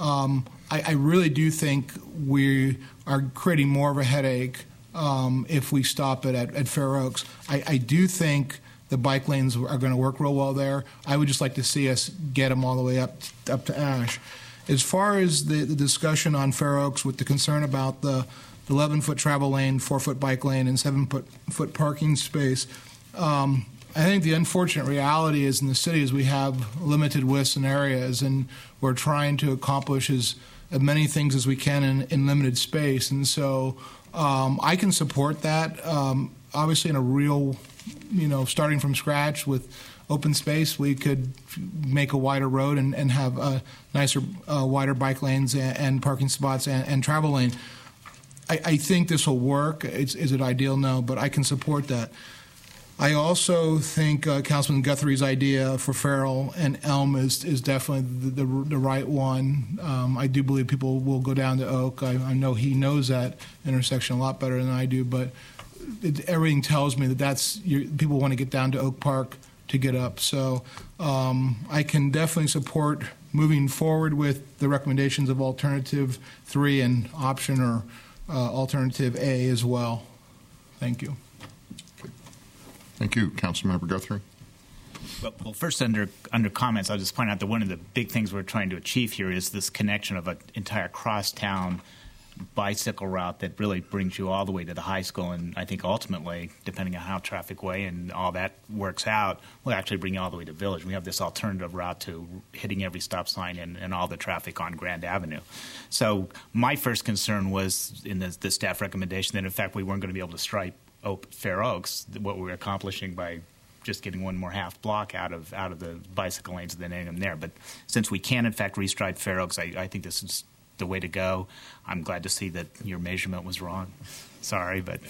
I really do think we are creating more of a headache if we stop it at Fair Oaks. I do think the bike lanes are going to work real well there. I would just like to see us get them all the way up to ASH. As far as the discussion on Fair Oaks with the concern about the 11-foot travel lane, 4-foot bike lane, and 7-foot parking space, I think the unfortunate reality is in the city is we have limited widths and areas, and we're trying to accomplish as many things as we can in limited space. And so I can support that. Obviously, in a real, starting from scratch with open space, we could make a wider road and have a nicer, wider bike lanes and parking spots and travel lane. I think this will work. Is it ideal? No, but I can support that. I also think Councilman Guthrie's idea for Farrell and Elm is definitely the right one. I do believe people will go down to Oak. I know he knows that intersection a lot better than I do, but everything tells me that people want to get down to Oak Park to get up. So I can definitely support moving forward with the recommendations of Alternative 3 and option or Alternative A as well. Thank you. Thank you, Councilmember Guthrie. Well, first, under comments, I'll just point out that one of the big things we're trying to achieve here is this connection of an entire crosstown bicycle route that really brings you all the way to the high school, and I think ultimately, depending on how Traffic Way and all that works out, will actually bring you all the way to Village. We have this alternative route to hitting every stop sign and all the traffic on Grand Avenue. So my first concern was in the staff recommendation that, in fact, we weren't going to be able to stripe Fair Oaks, what we were accomplishing by just getting one more half block out of the bicycle lanes and then ending them there. But since we can, in fact, restripe Fair Oaks, I think this is the way to go. I'm glad to see that your measurement was wrong. Sorry, but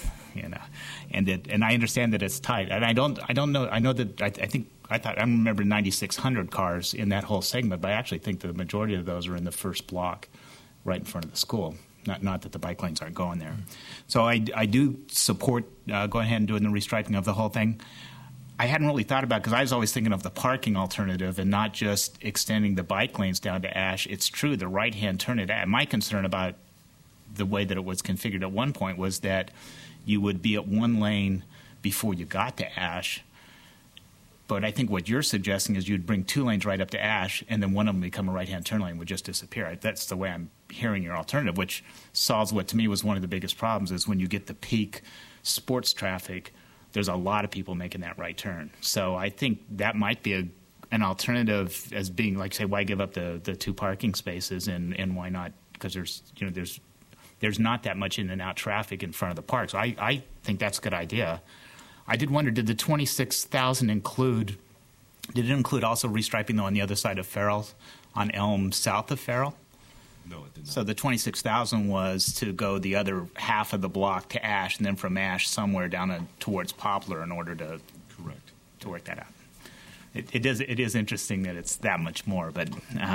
and I understand that it's tight. And I don't know. I know that I remember 9,600 cars in that whole segment, but I actually think the majority of those are in the first block, right in front of the school. Not that the bike lanes aren't going there. So I do support going ahead and doing the restriping of the whole thing. I hadn't really thought about it because I was always thinking of the parking alternative and not just extending the bike lanes down to Ash. It's true, the right-hand turn at Ash. My concern about the way that it was configured at one point was that you would be at one lane before you got to Ash. But I think what you're suggesting is you'd bring 2 lanes right up to Ash, and then one of them become a right-hand turn lane would just disappear. That's the way I'm hearing your alternative, which solves what to me was one of the biggest problems is when you get the peak sports traffic, there's a lot of people making that right turn. So I think that might be an alternative as being like, say, why give up the 2 parking spaces and why not? Because there's not that much in and out traffic in front of the park. So I think that's a good idea. I did wonder, did the 26,000 include also restriping though on the other side of Farrell, on Elm south of Farrell? No, it did not. So the 26,000 was to go the other half of the block to Ash, and then from Ash somewhere down towards Poplar in order to work that out. It is interesting that it's that much more, but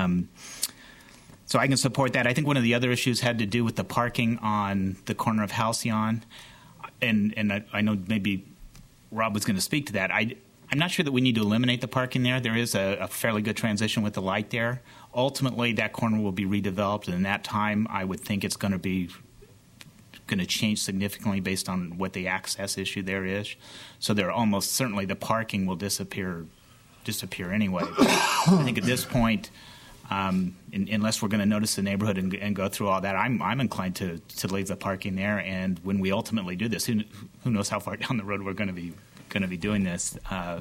so I can support that. I think one of the other issues had to do with the parking on the corner of Halcyon, and I know maybe Rob was going to speak to that. I'm not sure that we need to eliminate the parking there. There is a fairly good transition with the light there. Ultimately, that corner will be redeveloped, and in that time, I would think it's going to change significantly based on what the access issue there is. So there almost certainly the parking will disappear anyway. I think at this point, unless we're going to notice the neighborhood and go through all that, I'm inclined to leave the parking there. And when we ultimately do this, who knows how far down the road we're going to be doing this?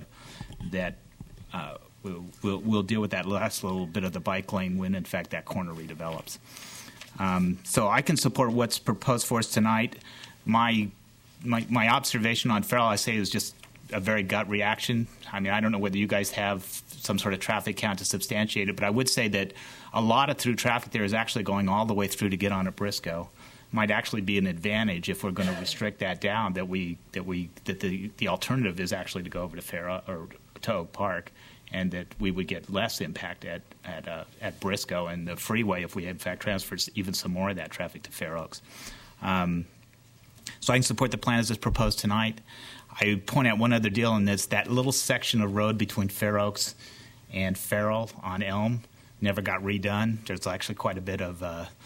We'll deal with that last little bit of the bike lane when, in fact, that corner redevelops. So I can support what's proposed for us tonight. My observation on Farrell, I say, is just a very gut reaction. I mean, I don't know whether you guys have some sort of traffic count to substantiate it, but I would say that a lot of through traffic there is actually going all the way through to get on at Briscoe. Might actually be an advantage if we're going to restrict that down. That the alternative is actually to go over to Fair or to Oak Park, and that we would get less impact at Briscoe and the freeway if we in fact transferred even some more of that traffic to Fair Oaks. So I can support the plan as it's proposed tonight. I point out one other deal, and that's that little section of road between Fair Oaks and Farrell on Elm never got redone. There's actually quite a bit of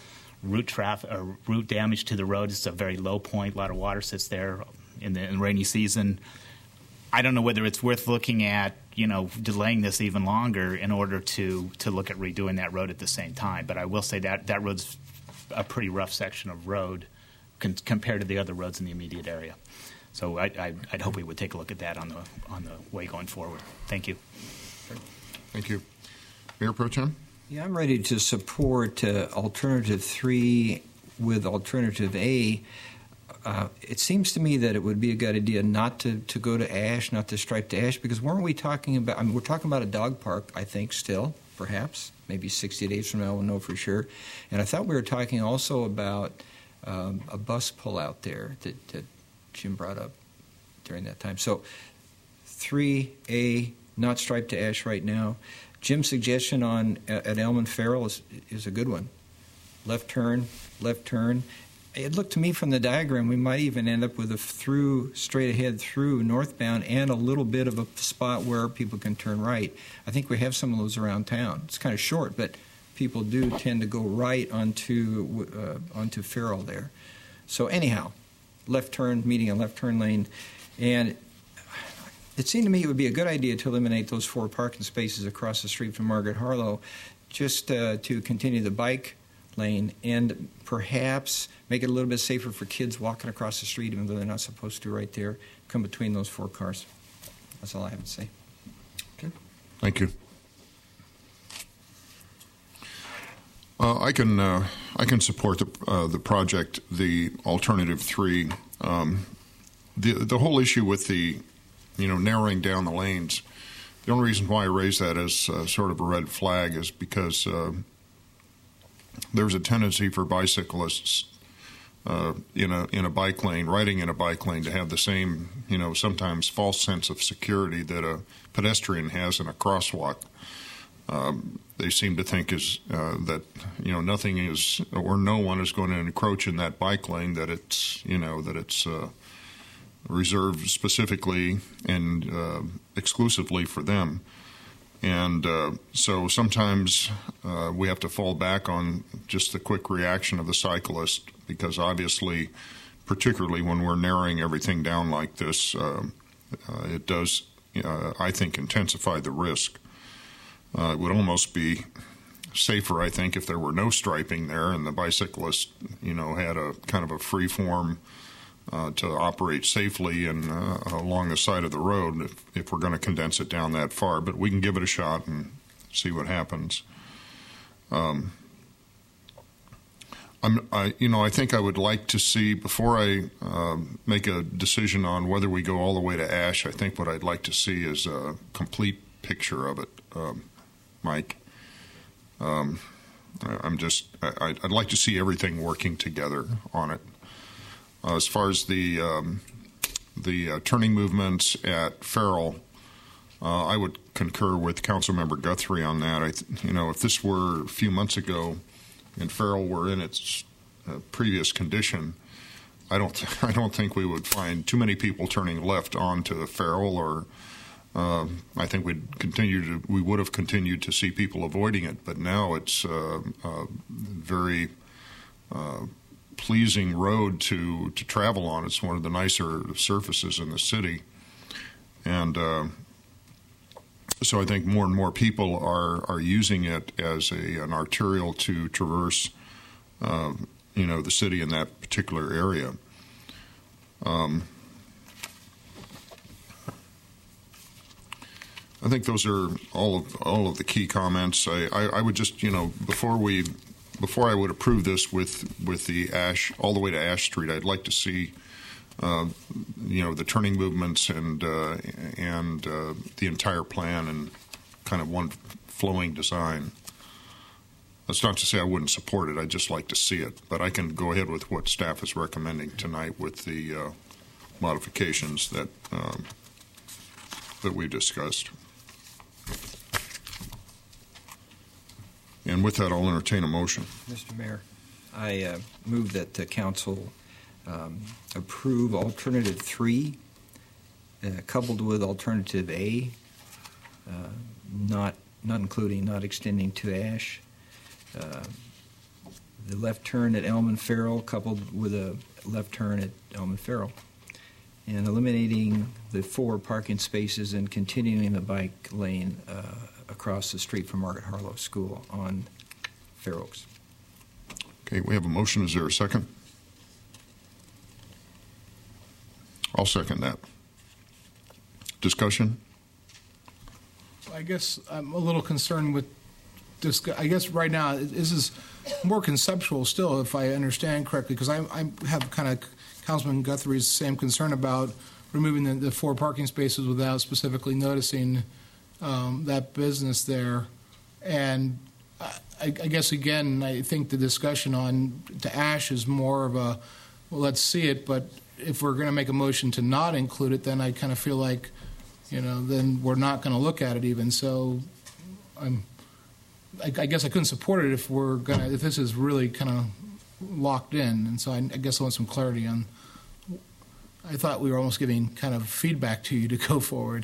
root damage to the road. It's a very low point. A lot of water sits there in the rainy season. I don't know whether it's worth looking at, delaying this even longer in order to look at redoing that road at the same time. But I will say that road's a pretty rough section of road compared to the other roads in the immediate area. So I'd hope we would take a look at that on the way going forward. Thank you. Thank you. Mayor Pro Tem? Yeah, I'm ready to support Alternative 3 with Alternative A. It seems to me that it would be a good idea not to go to ash, not to stripe to ash, because weren't we talking about, we're talking about a dog park, I think, still, perhaps. Maybe 60 days from now we'll know for sure. And I thought we were talking also about a bus pull out there that Jim brought up during that time. So 3A, not striped to ash right now. Jim's suggestion at Elm and Farrell is a good one. Left turn. It looked to me from the diagram we might even end up with a straight ahead through northbound and a little bit of a spot where people can turn right. I think we have some of those around town. It's kind of short, but people do tend to go right onto Farrell there. So anyhow, left turn, meeting a left turn lane. And it seemed to me it would be a good idea to eliminate those 4 parking spaces across the street from Margaret Harlow just to continue the bike lane and perhaps make it a little bit safer for kids walking across the street even though they're not supposed to right there, come between those 4 cars. That's all I have to say. Okay. Thank you. I can support the project, the Alternative 3. The whole issue with the narrowing down the lanes. The only reason why I raise that as sort of a red flag is because there's a tendency for bicyclists in a bike lane, riding in a bike lane, to have the same sometimes false sense of security that a pedestrian has in a crosswalk. They seem to think that nothing is or no one is going to encroach in that bike lane, that it's reserved specifically and exclusively for them. And so sometimes we have to fall back on just the quick reaction of the cyclist, because obviously, particularly when we're narrowing everything down like this, it does, I think, intensify the risk. It would almost be safer, I think, if there were no striping there and the bicyclist, had a kind of a free form to operate safely and along the side of the road if we're going to condense it down that far. But we can give it a shot and see what happens. I think I would like to see, before I make a decision on whether we go all the way to ash, I think what I'd like to see is a complete picture of it, Mike. I'd like to see everything working together on it. As far as the turning movements at Farrell, I would concur with Councilmember Guthrie on that. If this were a few months ago and Farrell were in its previous condition, I don't think we would find too many people turning left onto Farrell, or I think we would have continued to see people avoiding it. But now it's a very pleasing road to travel on. It's one of the nicer surfaces in the city, and so I think more and more people are using it as an arterial to traverse, the city in that particular area. I think those are all of the key comments. I would just, before I would approve this with the Ash all the way to Ash Street, I'd like to see the turning movements and the entire plan in kind of one flowing design. That's not to say I wouldn't support it. I'd just like to see it. But I can go ahead with what staff is recommending tonight with the modifications that we discussed. And with that, I'll entertain a motion. Mr. Mayor, I move that the council approve Alternative 3, coupled with Alternative A, not extending to Ash. The left turn at Elm and Farrell, coupled with a left turn at Elm and Farrell, and eliminating the 4 parking spaces and continuing the bike lane across the street from Margaret Harlow School on Fair Oaks. Okay, we have a motion. Is there a second? I'll second that. Discussion? I guess I'm a little concerned with this. I guess right now this is more conceptual still, if I understand correctly, because I have kind of Councilman Guthrie's same concern about removing the 4 parking spaces without specifically noticing that business there. And I guess, again, I think the discussion on to Ash is more of a, well, let's see it, but if we're going to make a motion to not include it, then I kind of feel like, then we're not going to look at it even. So I guess I couldn't support it if this is really kind of locked in. And so I guess I want some clarity on. I thought we were almost giving kind of feedback to you to go forward.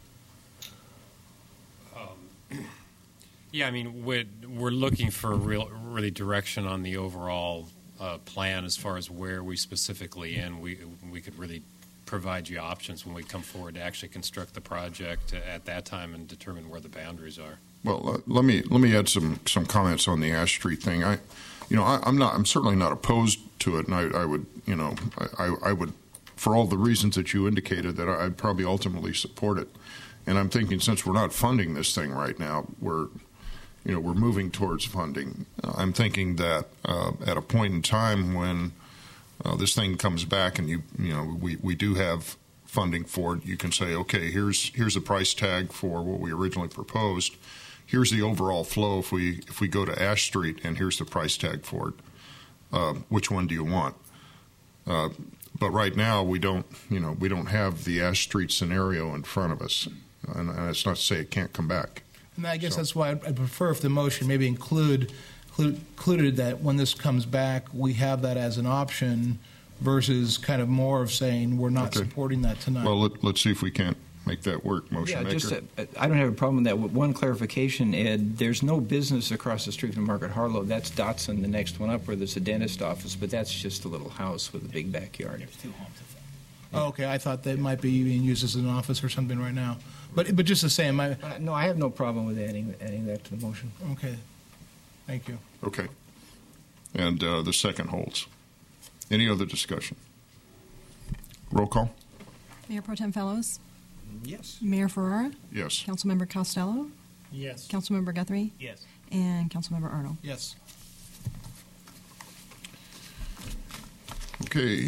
Yeah, I mean, we're looking for really direction on the overall plan as far as where we specifically we could really provide you options when we come forward to actually construct the project at that time and determine where the boundaries are. Well, let me add some comments on the Ash Street thing. I'm certainly not opposed to it, and I would I would, for all the reasons that you indicated, that I'd probably ultimately support it. And I'm thinking, since we're not funding this thing right now, we're moving towards funding. I'm thinking that at a point in time when this thing comes back and we do have funding for it, you can say, okay, here's the price tag for what we originally proposed. Here's the overall flow if we go to Ash Street, and here's the price tag for it. Which one do you want? But right now we don't have the Ash Street scenario in front of us, and it's not to say it can't come back. And I guess that's why I'd prefer if the motion maybe included that when this comes back, we have that as an option versus kind of more of saying we're not supporting that tonight. Well, let's see if we can't make that work, motion maker. I don't have a problem with that. With one clarification, Ed, there's no business across the street from Margaret Harlow. That's Dotson, the next one up, where there's a dentist office, but that's just a little house with a big backyard. There's 2 homes. Oh, okay. I thought that might be being used as an office or something right now. But just the same. No, I have no problem with adding that to the motion. Okay. Thank you. Okay. And the second holds. Any other discussion? Roll call. Mayor Pro Tem Fellows? Yes. Mayor Ferrara? Yes. Councilmember Costello? Yes. Councilmember Guthrie? Yes. And Councilmember Arnold? Yes. Okay.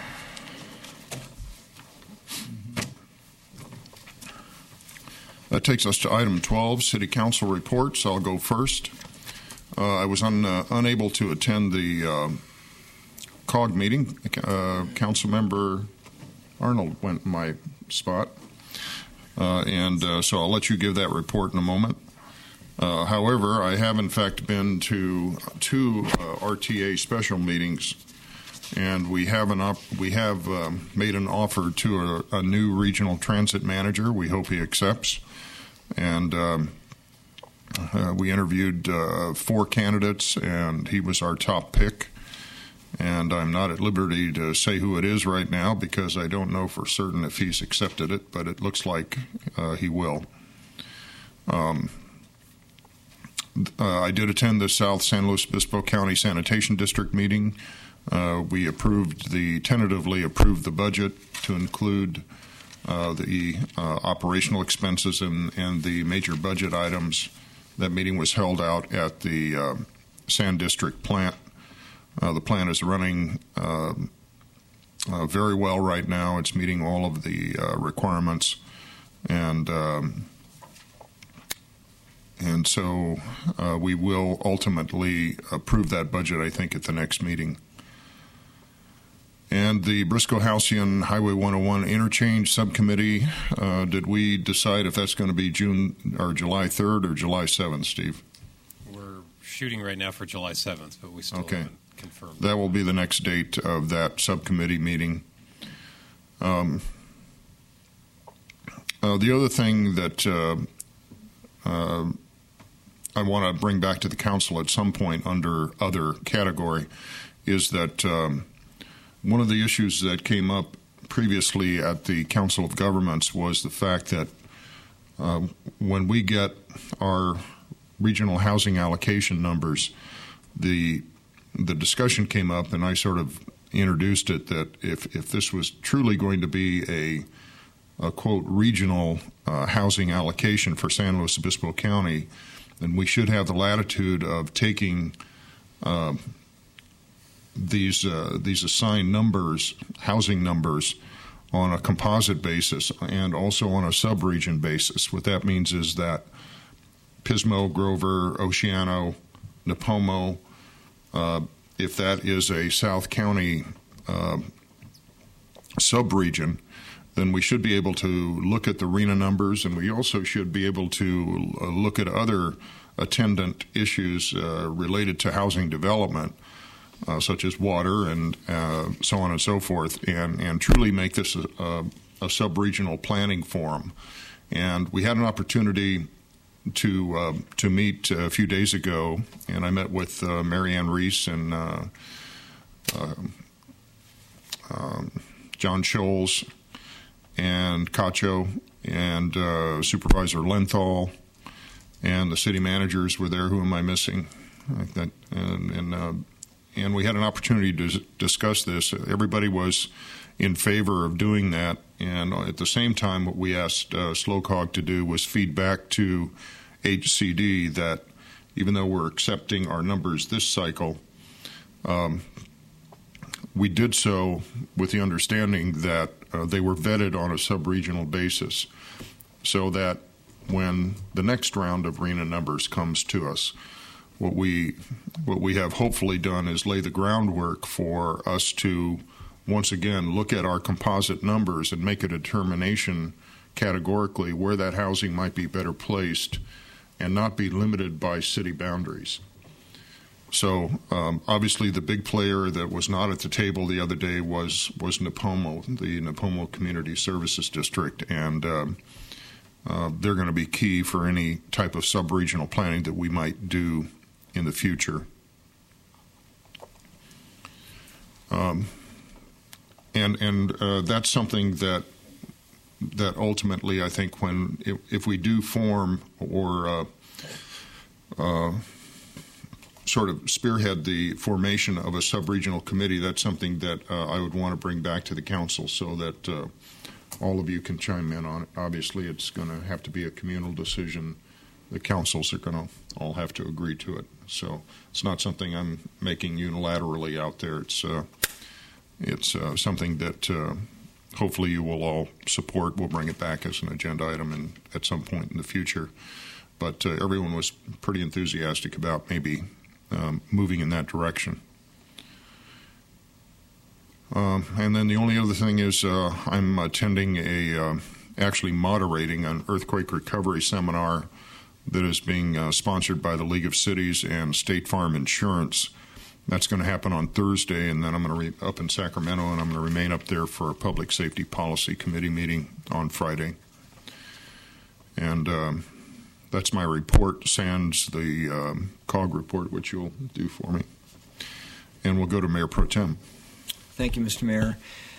That takes us to item 12, City Council reports. I'll go first. I was unable to attend the COG meeting. Councilmember Arnold went in my spot, and so I'll let you give that report in a moment. However, I have in fact been to 2 RTA special meetings, and we have made an offer to a new regional transit manager. We hope he accepts. And we interviewed 4 candidates, and he was our top pick. And I'm not at liberty to say who it is right now because I don't know for certain if he's accepted it, but it looks like he will. I did attend the South San Luis Obispo County Sanitation District meeting. We tentatively approved the budget to include the operational expenses and the major budget items. That meeting was held out at the Sand District plant. The plant is running very well right now. It's meeting all of the requirements, and so we will ultimately approve that budget, I think, at the next meeting. And the Briscoe-Halcyon Highway 101 Interchange Subcommittee, did we decide if that's going to be June or July 3rd or July 7th, Steve? We're shooting right now for July 7th, but we still haven't confirmed. That will be the next date of that subcommittee meeting. The other thing that I want to bring back to the council at some point under other category is that one of the issues that came up previously at the Council of Governments was the fact that when we get our regional housing allocation numbers, the discussion came up, and I sort of introduced it, that if this was truly going to be a quote, regional housing allocation for San Luis Obispo County, then we should have the latitude of taking these assigned numbers, housing numbers, on a composite basis and also on a sub-region basis. What that means is that Pismo, Grover, Oceano, Nipomo, if that is a South County sub-region, then we should be able to look at the RHNA numbers, and we also should be able to look at other attendant issues related to housing development, such as water and so on and so forth, and truly make this a sub-regional planning forum. And we had an opportunity to meet a few days ago, and I met with Mary Ann Reese and John Scholes and Cacho and Supervisor Lenthal, and the city managers were there. Who am I missing? And we had an opportunity to discuss this. Everybody was in favor of doing that, and at the same time, what we asked SLOCOG to do was feed back to HCD that even though we're accepting our numbers this cycle, we did so with the understanding that they were vetted on a sub-regional basis, so that when the next round of RHNA numbers comes to us, what we have hopefully done is lay the groundwork for us to once again look at our composite numbers and make a determination categorically where that housing might be better placed and not be limited by city boundaries. So obviously the big player that was not at the table the other day was Nipomo, the Nipomo Community Services District, and they're going to be key for any type of sub-regional planning that we might do in the future. And that's something that ultimately I think if we do form or sort of spearhead the formation of a sub-regional committee, that's something that I would want to bring back to the council so that all of you can chime in on it. Obviously, it's going to have to be a communal decision. The councils are going to all have to agree to it. So it's not something I'm making unilaterally out there. It's something that hopefully you will all support. We'll bring it back as an agenda item at some point in the future. But everyone was pretty enthusiastic about maybe moving in that direction. And then the only other thing is I'm attending actually moderating an earthquake recovery seminar that is being sponsored by the League of Cities and State Farm Insurance. That's going to happen on Thursday, and then I'm going to up in Sacramento, and I'm going to remain up there for a Public Safety Policy Committee meeting on Friday. And that's my report, sans the COG report, which you'll do for me. And we'll go to Mayor Pro Tem. Thank you, Mr. Mayor.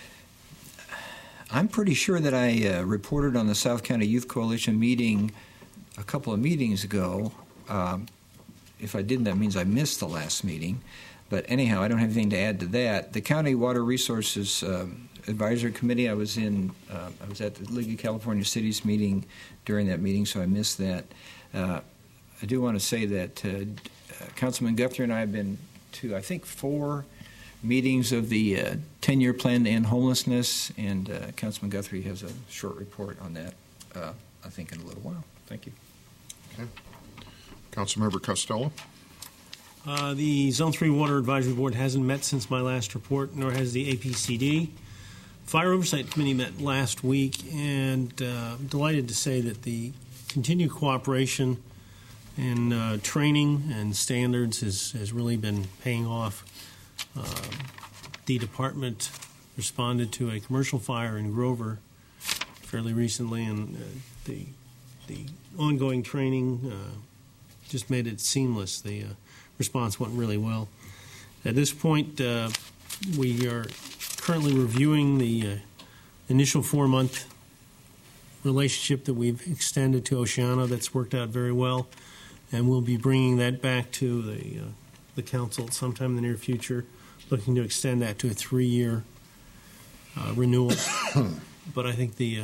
I'm pretty sure that I reported on the South County Youth Coalition meeting a couple of meetings ago. If I didn't, that means I missed the last meeting. But anyhow, I don't have anything to add to that. The County Water Resources Advisory Committee, I was at the League of California Cities meeting during that meeting, so I missed that. I do want to say that Councilman Guthrie and I have been to, I think, 4 meetings of the 10-year plan to end homelessness, and Councilman Guthrie has a short report on that, I think, in a little while. Thank you. Okay. Councilmember Costello. The Zone 3 Water Advisory Board hasn't met since my last report, nor has the APCD. Fire Oversight Committee met last week, and I'm delighted to say that the continued cooperation in training and standards has really been paying off. The department responded to a commercial fire in Grover fairly recently, and the ongoing training just made it seamless. The response went really well. At this point, we are currently reviewing the initial 4-month relationship that we've extended to Oceana. That's worked out very well, and we'll be bringing that back to the council sometime in the near future, looking to extend that to a 3-year renewal. But I think the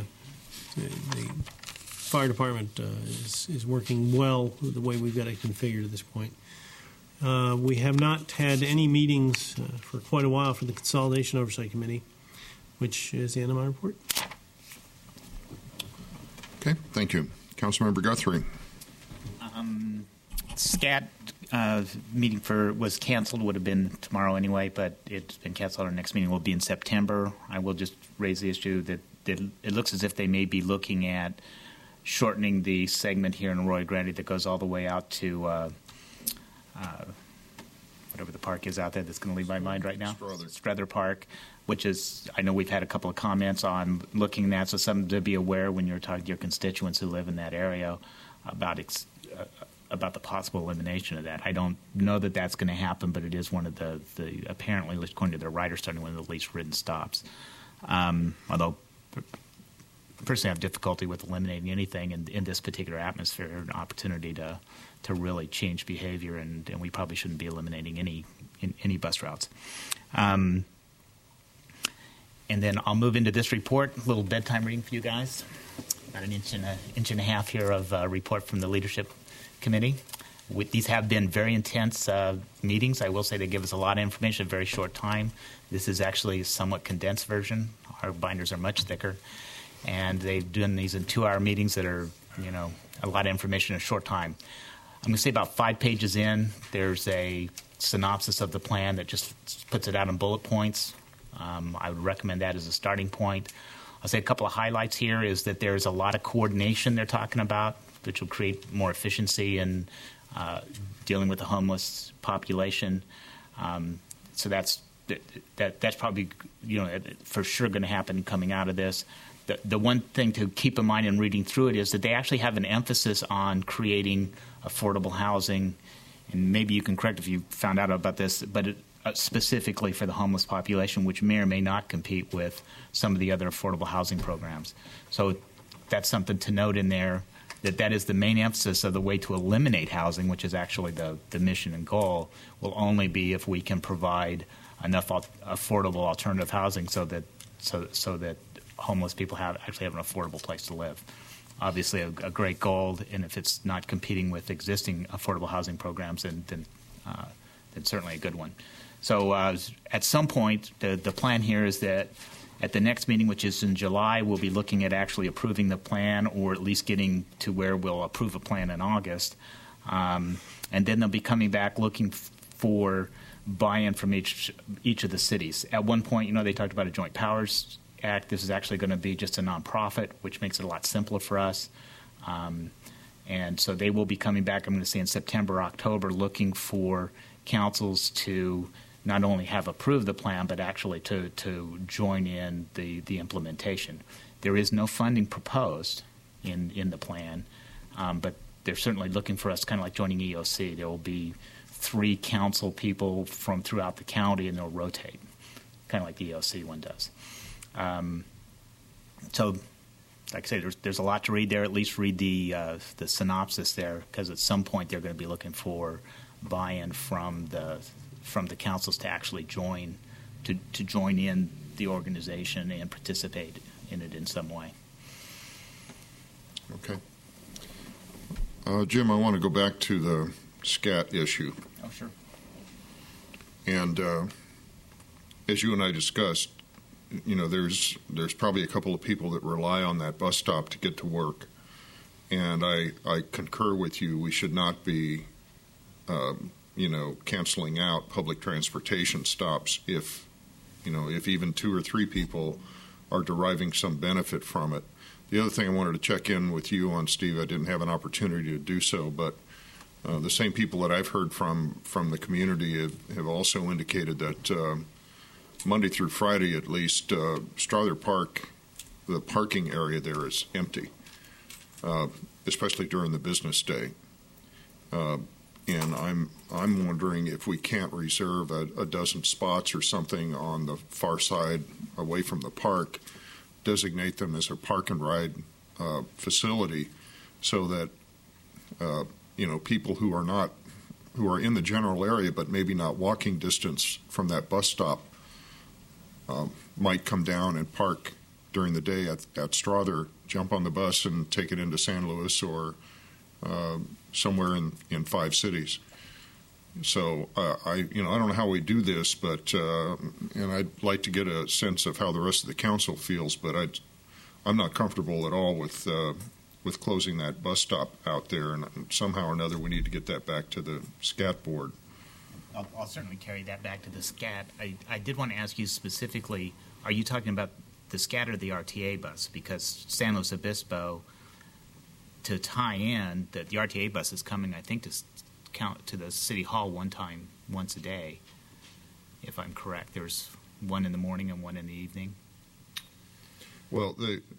fire department is working well the way we've got it configured at this point. We have not had any meetings for quite a while for the Consolidation Oversight Committee, which is the end of my report. Okay, thank you. Councilmember Guthrie. SCAT meeting was canceled, would have been tomorrow anyway, but it's been canceled. Our next meeting will be in September. I will just raise the issue that it looks as if they may be looking at shortening the segment here in Arroyo Grande that goes all the way out to whatever the park is out there that's going to leave my mind right now. Strother Park, which is, I know we've had a couple of comments on looking at that, so something to be aware when you're talking to your constituents who live in that area about the possible elimination of that. I don't know that that's going to happen, but it is one of the apparently, according to their writer study, one of the least ridden stops. Although personally I have difficulty with eliminating anything in this particular atmosphere, an opportunity to really change behavior, and we probably shouldn't be eliminating any bus routes. And then I'll move into this report, a little bedtime reading for you guys. About an inch and a half here of report from the Leadership Committee. These have been very intense meetings. I will say they give us a lot of information in a very short time. This is actually a somewhat condensed version. Our binders are much thicker. And they've done these in 2-hour meetings that are, a lot of information in a short time. I'm going to say about 5 pages in, there's a synopsis of the plan that just puts it out in bullet points. I would recommend that as a starting point. I'll say a couple of highlights here is that there's a lot of coordination they're talking about, which will create more efficiency in dealing with the homeless population. So that's probably for sure going to happen coming out of this. The one thing to keep in mind in reading through it is that they actually have an emphasis on creating affordable housing, and maybe you can correct if you found out about this, but specifically for the homeless population, which may or may not compete with some of the other affordable housing programs. So that's something to note in there, that is the main emphasis of the way to eliminate housing, which is actually the mission and goal, will only be if we can provide enough affordable alternative housing so that homeless people actually have an affordable place to live. Obviously, a great goal, and if it's not competing with existing affordable housing programs, then certainly a good one. So at some point, the plan here is that at the next meeting, which is in July, we'll be looking at actually approving the plan, or at least getting to where we'll approve a plan in August. And then they'll be coming back looking for buy-in from each of the cities. At one point, they talked about a Joint Powers Act. This is actually going to be just a nonprofit, which makes it a lot simpler for us. And so they will be coming back, I'm going to say in September, October, looking for councils to not only have approved the plan, but actually to join in the implementation. There is no funding proposed in the plan, but they're certainly looking for us, kind of like joining EOC. There will be 3 council people from throughout the county, and they'll rotate, kind of like the EOC one does. So, like I say, there's a lot to read there. At least read the synopsis there, because at some point they're going to be looking for buy-in from the councils to actually join in the organization and participate in it in some way. Okay. Jim, I want to go back to the SCAT issue. Oh, sure. And as you and I discussed, there's probably a couple of people that rely on that bus stop to get to work, and I concur with you. We should not be, canceling out public transportation stops if even 2 or 3 people are deriving some benefit from it. The other thing I wanted to check in with you on, Steve, I didn't have an opportunity to do so, but the same people that I've heard from the community have also indicated that Monday through Friday, at least, Strother Park, the parking area there is empty, especially during the business day. And I'm wondering if we can't reserve a dozen spots or something on the far side away from the park, designate them as a park and ride facility, so that people who are in the general area but maybe not walking distance from that bus stop might come down and park during the day at Strother, jump on the bus and take it into San Luis or somewhere in 5 cities. So I don't know how we do this, but and I'd like to get a sense of how the rest of the council feels, but I'm not comfortable at all with closing that bus stop out there, and somehow or another we need to get that back to the SCAT board. I'll certainly carry that back to the SCAT. I did want to ask you specifically, are you talking about the SCAT or the RTA bus? Because San Luis Obispo, to tie in, the RTA bus is coming, I think, to the City Hall once a day, if I'm correct. There's one in the morning and one in the evening. Well,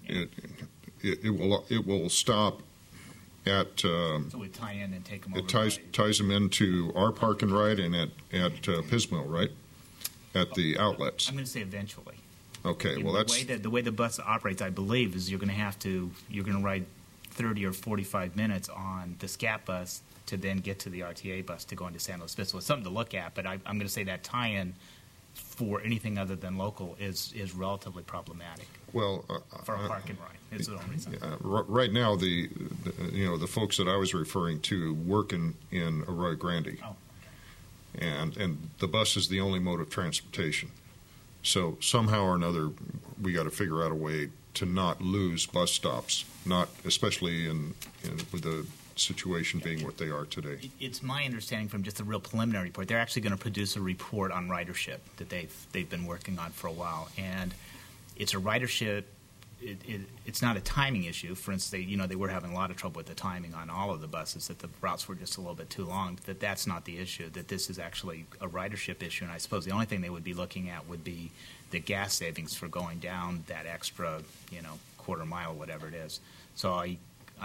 it will stop at. So we tie in and take them over. It ties them into our park and ride and at Pismo, right? At the outlets. I'm going to say eventually. Okay. Well, that's the way the bus operates. I believe is you're going to ride 30 or 45 minutes on the SCAT bus to then get to the RTA bus to go into San Luis Obispo. It's something to look at, but I'm going to say that tie-in for anything other than local is relatively problematic. Well, for a park and ride, is the only reason. Right now, the folks that I was referring to work in Arroyo Grande, and the bus is the only mode of transportation. So somehow or another, we got to figure out a way to not lose bus stops, not especially with the situation being what they are today. It's my understanding from just a real preliminary report, they're actually going to produce a report on ridership that they've been working on for a while, and it's a ridership. It's not a timing issue. For instance, they were having a lot of trouble with the timing on all of the buses, that the routes were just a little bit too long. That's not the issue. That this is actually a ridership issue, and I suppose the only thing they would be looking at would be the gas savings for going down that extra, quarter mile, whatever it is. So I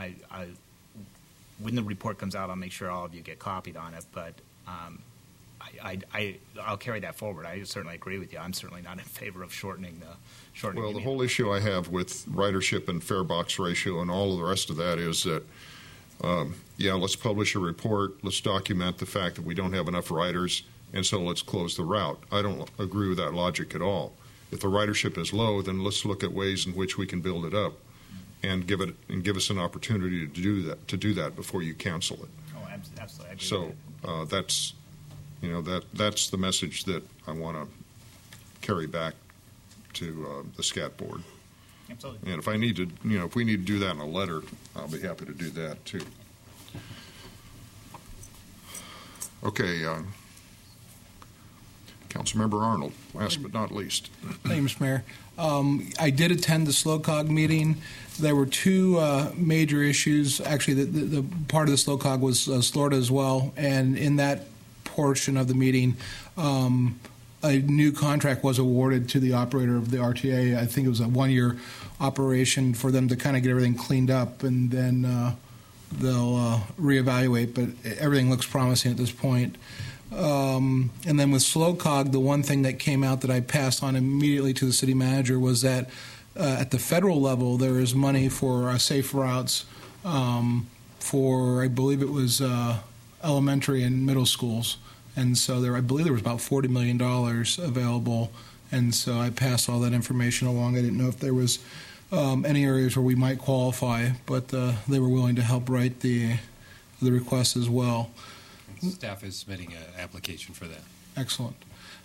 when the report comes out, I'll make sure all of you get copied on it. But I'll carry that forward. I certainly agree with you. I'm certainly not in favor of shortening. Well, the whole issue I have with ridership and fare box ratio and all of the rest of that is that, let's publish a report. Let's document the fact that we don't have enough riders, and so let's close the route. I don't agree with that logic at all. If the ridership is low, then let's look at ways in which we can build it up, and give us an opportunity to do that before you cancel it. Oh, absolutely. I agree so with that. That's the message that I want to carry back to the SCAT board. Absolutely. And if I need to, if we need to do that in a letter, I'll be happy to do that too. Okay, Councilmember Arnold, last but not least. Thank you, Mr. Mayor. I did attend the SLOCOG meeting. There were 2 major issues. Actually, the part of the SLOCOG was Florida as well, and in that portion of the meeting, a new contract was awarded to the operator of the RTA. I think it was a 1-year operation for them to kind of get everything cleaned up, and then they'll reevaluate, but everything looks promising at this point. And then with SLOCOG, the one thing that came out that I passed on immediately to the city manager was that at the federal level, there is money for safe routes for, I believe it was elementary and middle schools. And so I believe there was about $40 million available. And so I passed all that information along. I didn't know if there was any areas where we might qualify, but they were willing to help write the request as well. Staff is submitting an application for that. Excellent.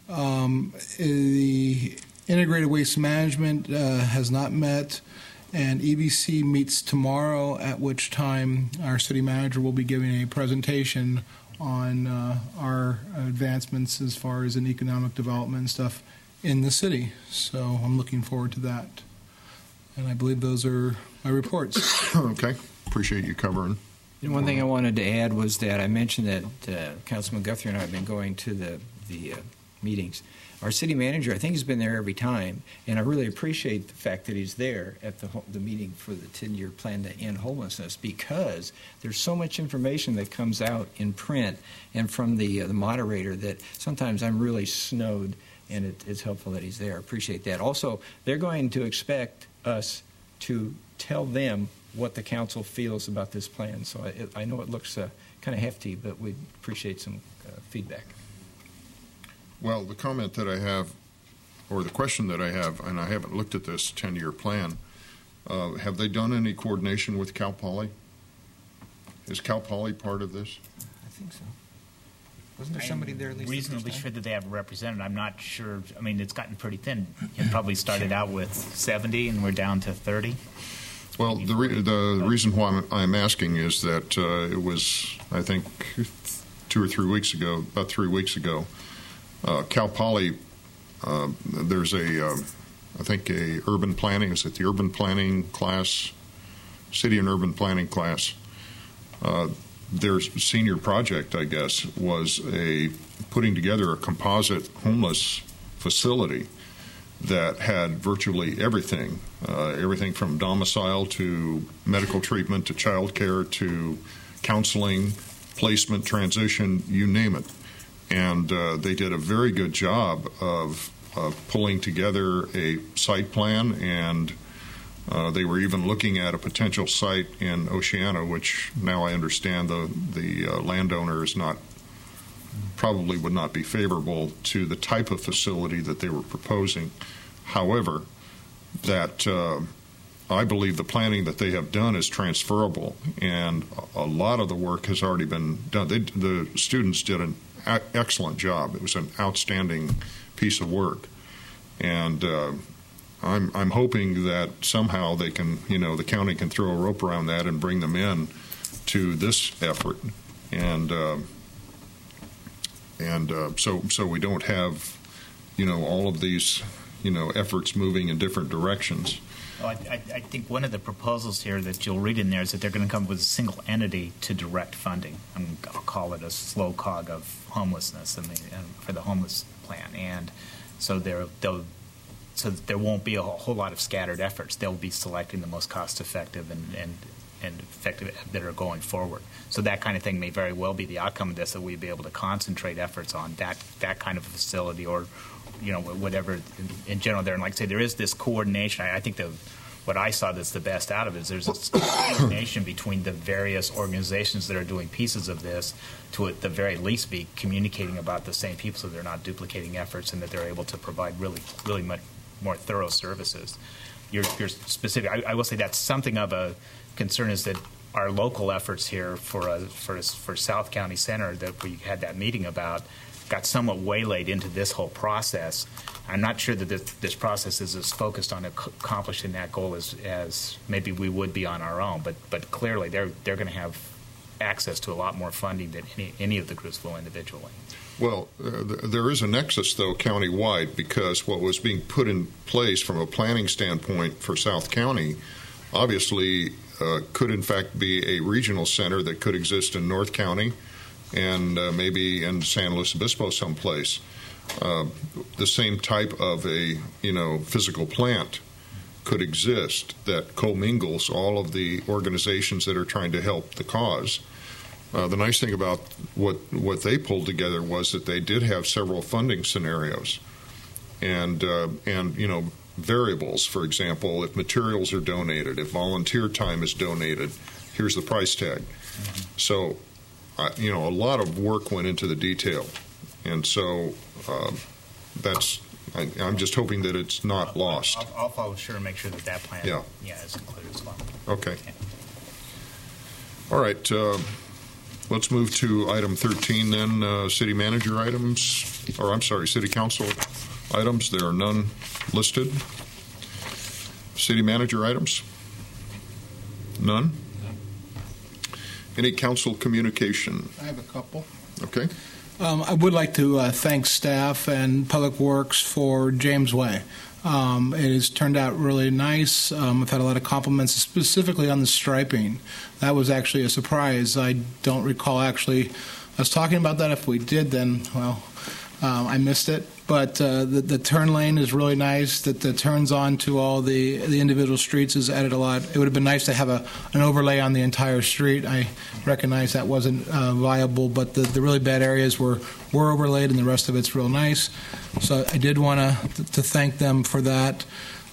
The Integrated Waste Management has not met, and EBC meets tomorrow, at which time our city manager will be giving a presentation on our advancements as far as in economic development and stuff in the city. So I'm looking forward to that. And I believe those are my reports. Okay. Appreciate you covering. And one thing I wanted to add was that I mentioned that Councilman Guthrie and I have been going to the meetings. Our city manager, I think, has been there every time, and I really appreciate the fact that he's there at the meeting for the 10-year plan to end homelessness, because there's so much information that comes out in print and from the moderator that sometimes I'm really snowed, and it's helpful that he's there. I appreciate that. Also, they're going to expect us to tell them what the council feels about this plan. So I know it looks kind of hefty, but we appreciate some feedback. Well, the comment that I have, or the question that I have, and I haven't looked at this 10-year plan, have they done any coordination with Cal Poly? Is Cal Poly part of this? I think so. Wasn't there somebody there at least? I'm reasonably sure that they have a representative. I'm not sure. I mean, it's gotten pretty thin. It probably started out with 70, and we're down to 30. Well, the reason why I'm asking is that it was, I think, 2 or 3 weeks ago, about 3 weeks ago, Cal Poly, there's I think a urban planning, is it the urban planning class, city and urban planning class? Their senior project, I guess, was putting together a composite homeless facility that had virtually everything, everything from domicile to medical treatment to child care to counseling, placement, transition, you name it. And they did a very good job of pulling together a site plan, and they were even looking at a potential site in Oceana, which now I understand the landowner is probably would not be favorable to the type of facility that they were proposing. However, that I believe the planning that they have done is transferable, and a lot of the work has already been done. The students did an excellent job. It was an outstanding piece of work, and I'm hoping that somehow they can, the county can throw a rope around that and bring them in to this effort, and so we don't have, all of these, efforts moving in different directions. Well, I think one of the proposals here that you'll read in there is that they're going to come up with a single entity to direct funding. I'll call it a slow cog of homelessness for the homeless plan, and so there won't be a whole lot of scattered efforts. They'll be selecting the most cost-effective and effective that are going forward. So that kind of thing may very well be the outcome of this, that we'd be able to concentrate efforts on that kind of a facility, or whatever in general there. And like I say, there is this coordination. I think what I saw that's the best out of it is there's this coordination between the various organizations that are doing pieces of this, to at the very least be communicating about the same people, so they're not duplicating efforts, and that they're able to provide really much more thorough services. You're specific. I will say that's something of a concern, is that our local efforts here for South County Center that we had that meeting about got somewhat waylaid into this whole process. I'm not sure that this process is as focused on accomplishing that goal as maybe we would be on our own. But clearly they're going to have access to a lot more funding than any of the groups will individually. Well, there is a nexus, though, countywide, because what was being put in place from a planning standpoint for South County obviously could, in fact, be a regional center that could exist in North County and maybe in San Luis Obispo someplace. The same type of a physical plant could exist that commingles all of the organizations that are trying to help the cause. The nice thing about what they pulled together was that they did have several funding scenarios, and variables. For example, if materials are donated, if volunteer time is donated, here's the price tag. Mm-hmm. So, a lot of work went into the detail, and so I'm just hoping that it's not lost. I'll follow sure and make sure that plan is included as well. Okay. All right. let's move to item 13 then, city manager items, or I'm sorry, city council items. There are none listed. City manager items? None? Any council communication? I have a couple. Okay. I would like to thank staff and Public Works for James Way. It has turned out really nice. I've had a lot of compliments, specifically on the striping. That was actually a surprise. I don't recall actually us talking about that. If we did, then, well, I missed it. But the turn lane is really nice. That the turns on to all the individual streets has added a lot. It would have been nice to have an overlay on the entire street. I recognize that wasn't viable, but the really bad areas were overlaid, and the rest of it's real nice. So I did want to thank them for that.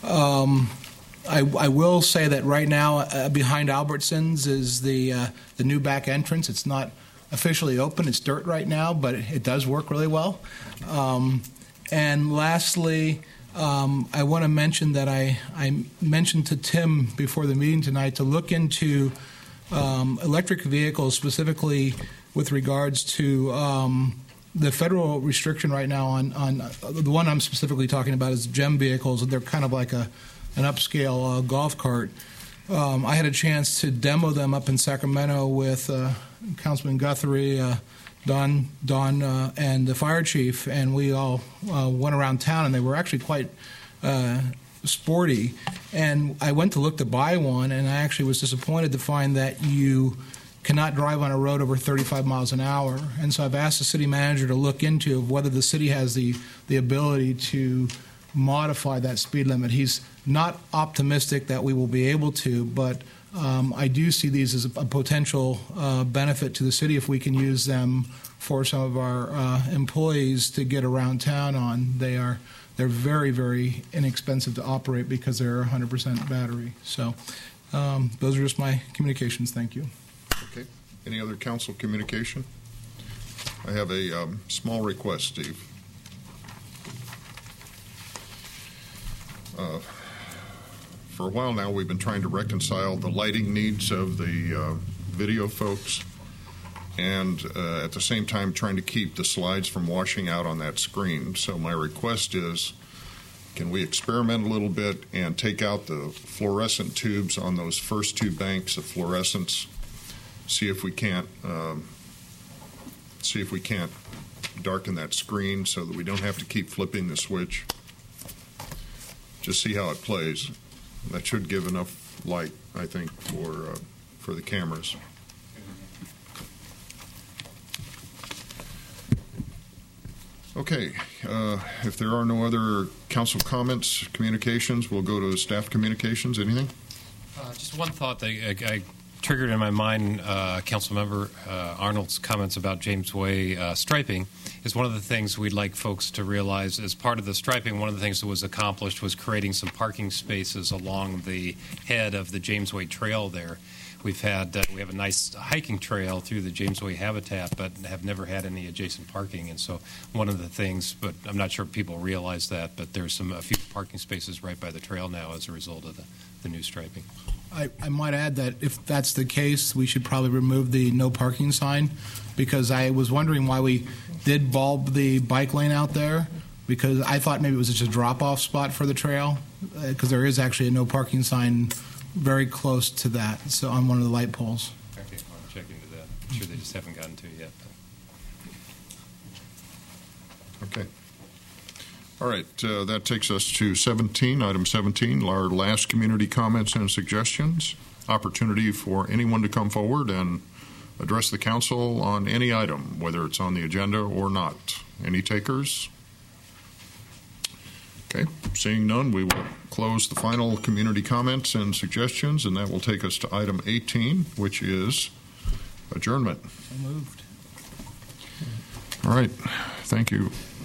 I will say that right now behind Albertsons is the new back entrance. It's not officially open. It's dirt right now, but it does work really well. And lastly, I want to mention that I mentioned to Tim before the meeting tonight to look into electric vehicles, specifically with regards to the federal restriction right now on the one I'm specifically talking about is GEM vehicles. They're kind of like an upscale golf cart. I had a chance to demo them up in Sacramento with Councilman Guthrie, Don, and the fire chief, and we all went around town, and they were actually quite sporty. And I went to look to buy one, and I actually was disappointed to find that you cannot drive on a road over 35 miles an hour. And so I've asked the city manager to look into whether the city has the ability to modify that speed limit. He's not optimistic that we will be able to, but I do see these as a potential benefit to the city if we can use them for some of our employees to get around town on. They're very, very inexpensive to operate because they're 100% battery. So those are just my communications. Thank you. Okay. Any other council communication? I have a small request, Steve. For a while now, we've been trying to reconcile the lighting needs of the video folks and at the same time trying to keep the slides from washing out on that screen. So my request is, can we experiment a little bit and take out the fluorescent tubes on those first two banks of fluorescence, see if we can't darken that screen so that we don't have to keep flipping the switch. Just see how it plays. That should give enough light, I think, for the cameras. Okay. If there are no other council comments, communications, we'll go to staff communications. Anything? Just one thought that I triggered in my mind, Councilmember Arnold's comments about James Way striping is one of the things we'd like folks to realize. As part of the striping, one of the things that was accomplished was creating some parking spaces along the head of the James Way Trail there. We have a nice hiking trail through the James Way habitat, but have never had any adjacent parking. And so one of the things, but I'm not sure people realize that, but there's a few parking spaces right by the trail now as a result of the new striping. I might add that if that's the case, we should probably remove the no parking sign, because I was wondering why we did bulb the bike lane out there, because I thought maybe it was just a drop-off spot for the trail, because there is actually a no parking sign very close to that, so on one of the light poles. Okay, I'll check into that. I'm sure they just haven't gotten to it yet. Okay. All right, that takes us to item 17, our last community comments and suggestions. Opportunity for anyone to come forward and address the council on any item, whether it's on the agenda or not. Any takers? Okay, seeing none, we will close the final community comments and suggestions, and that will take us to item 18, which is adjournment. So moved. All right, thank you.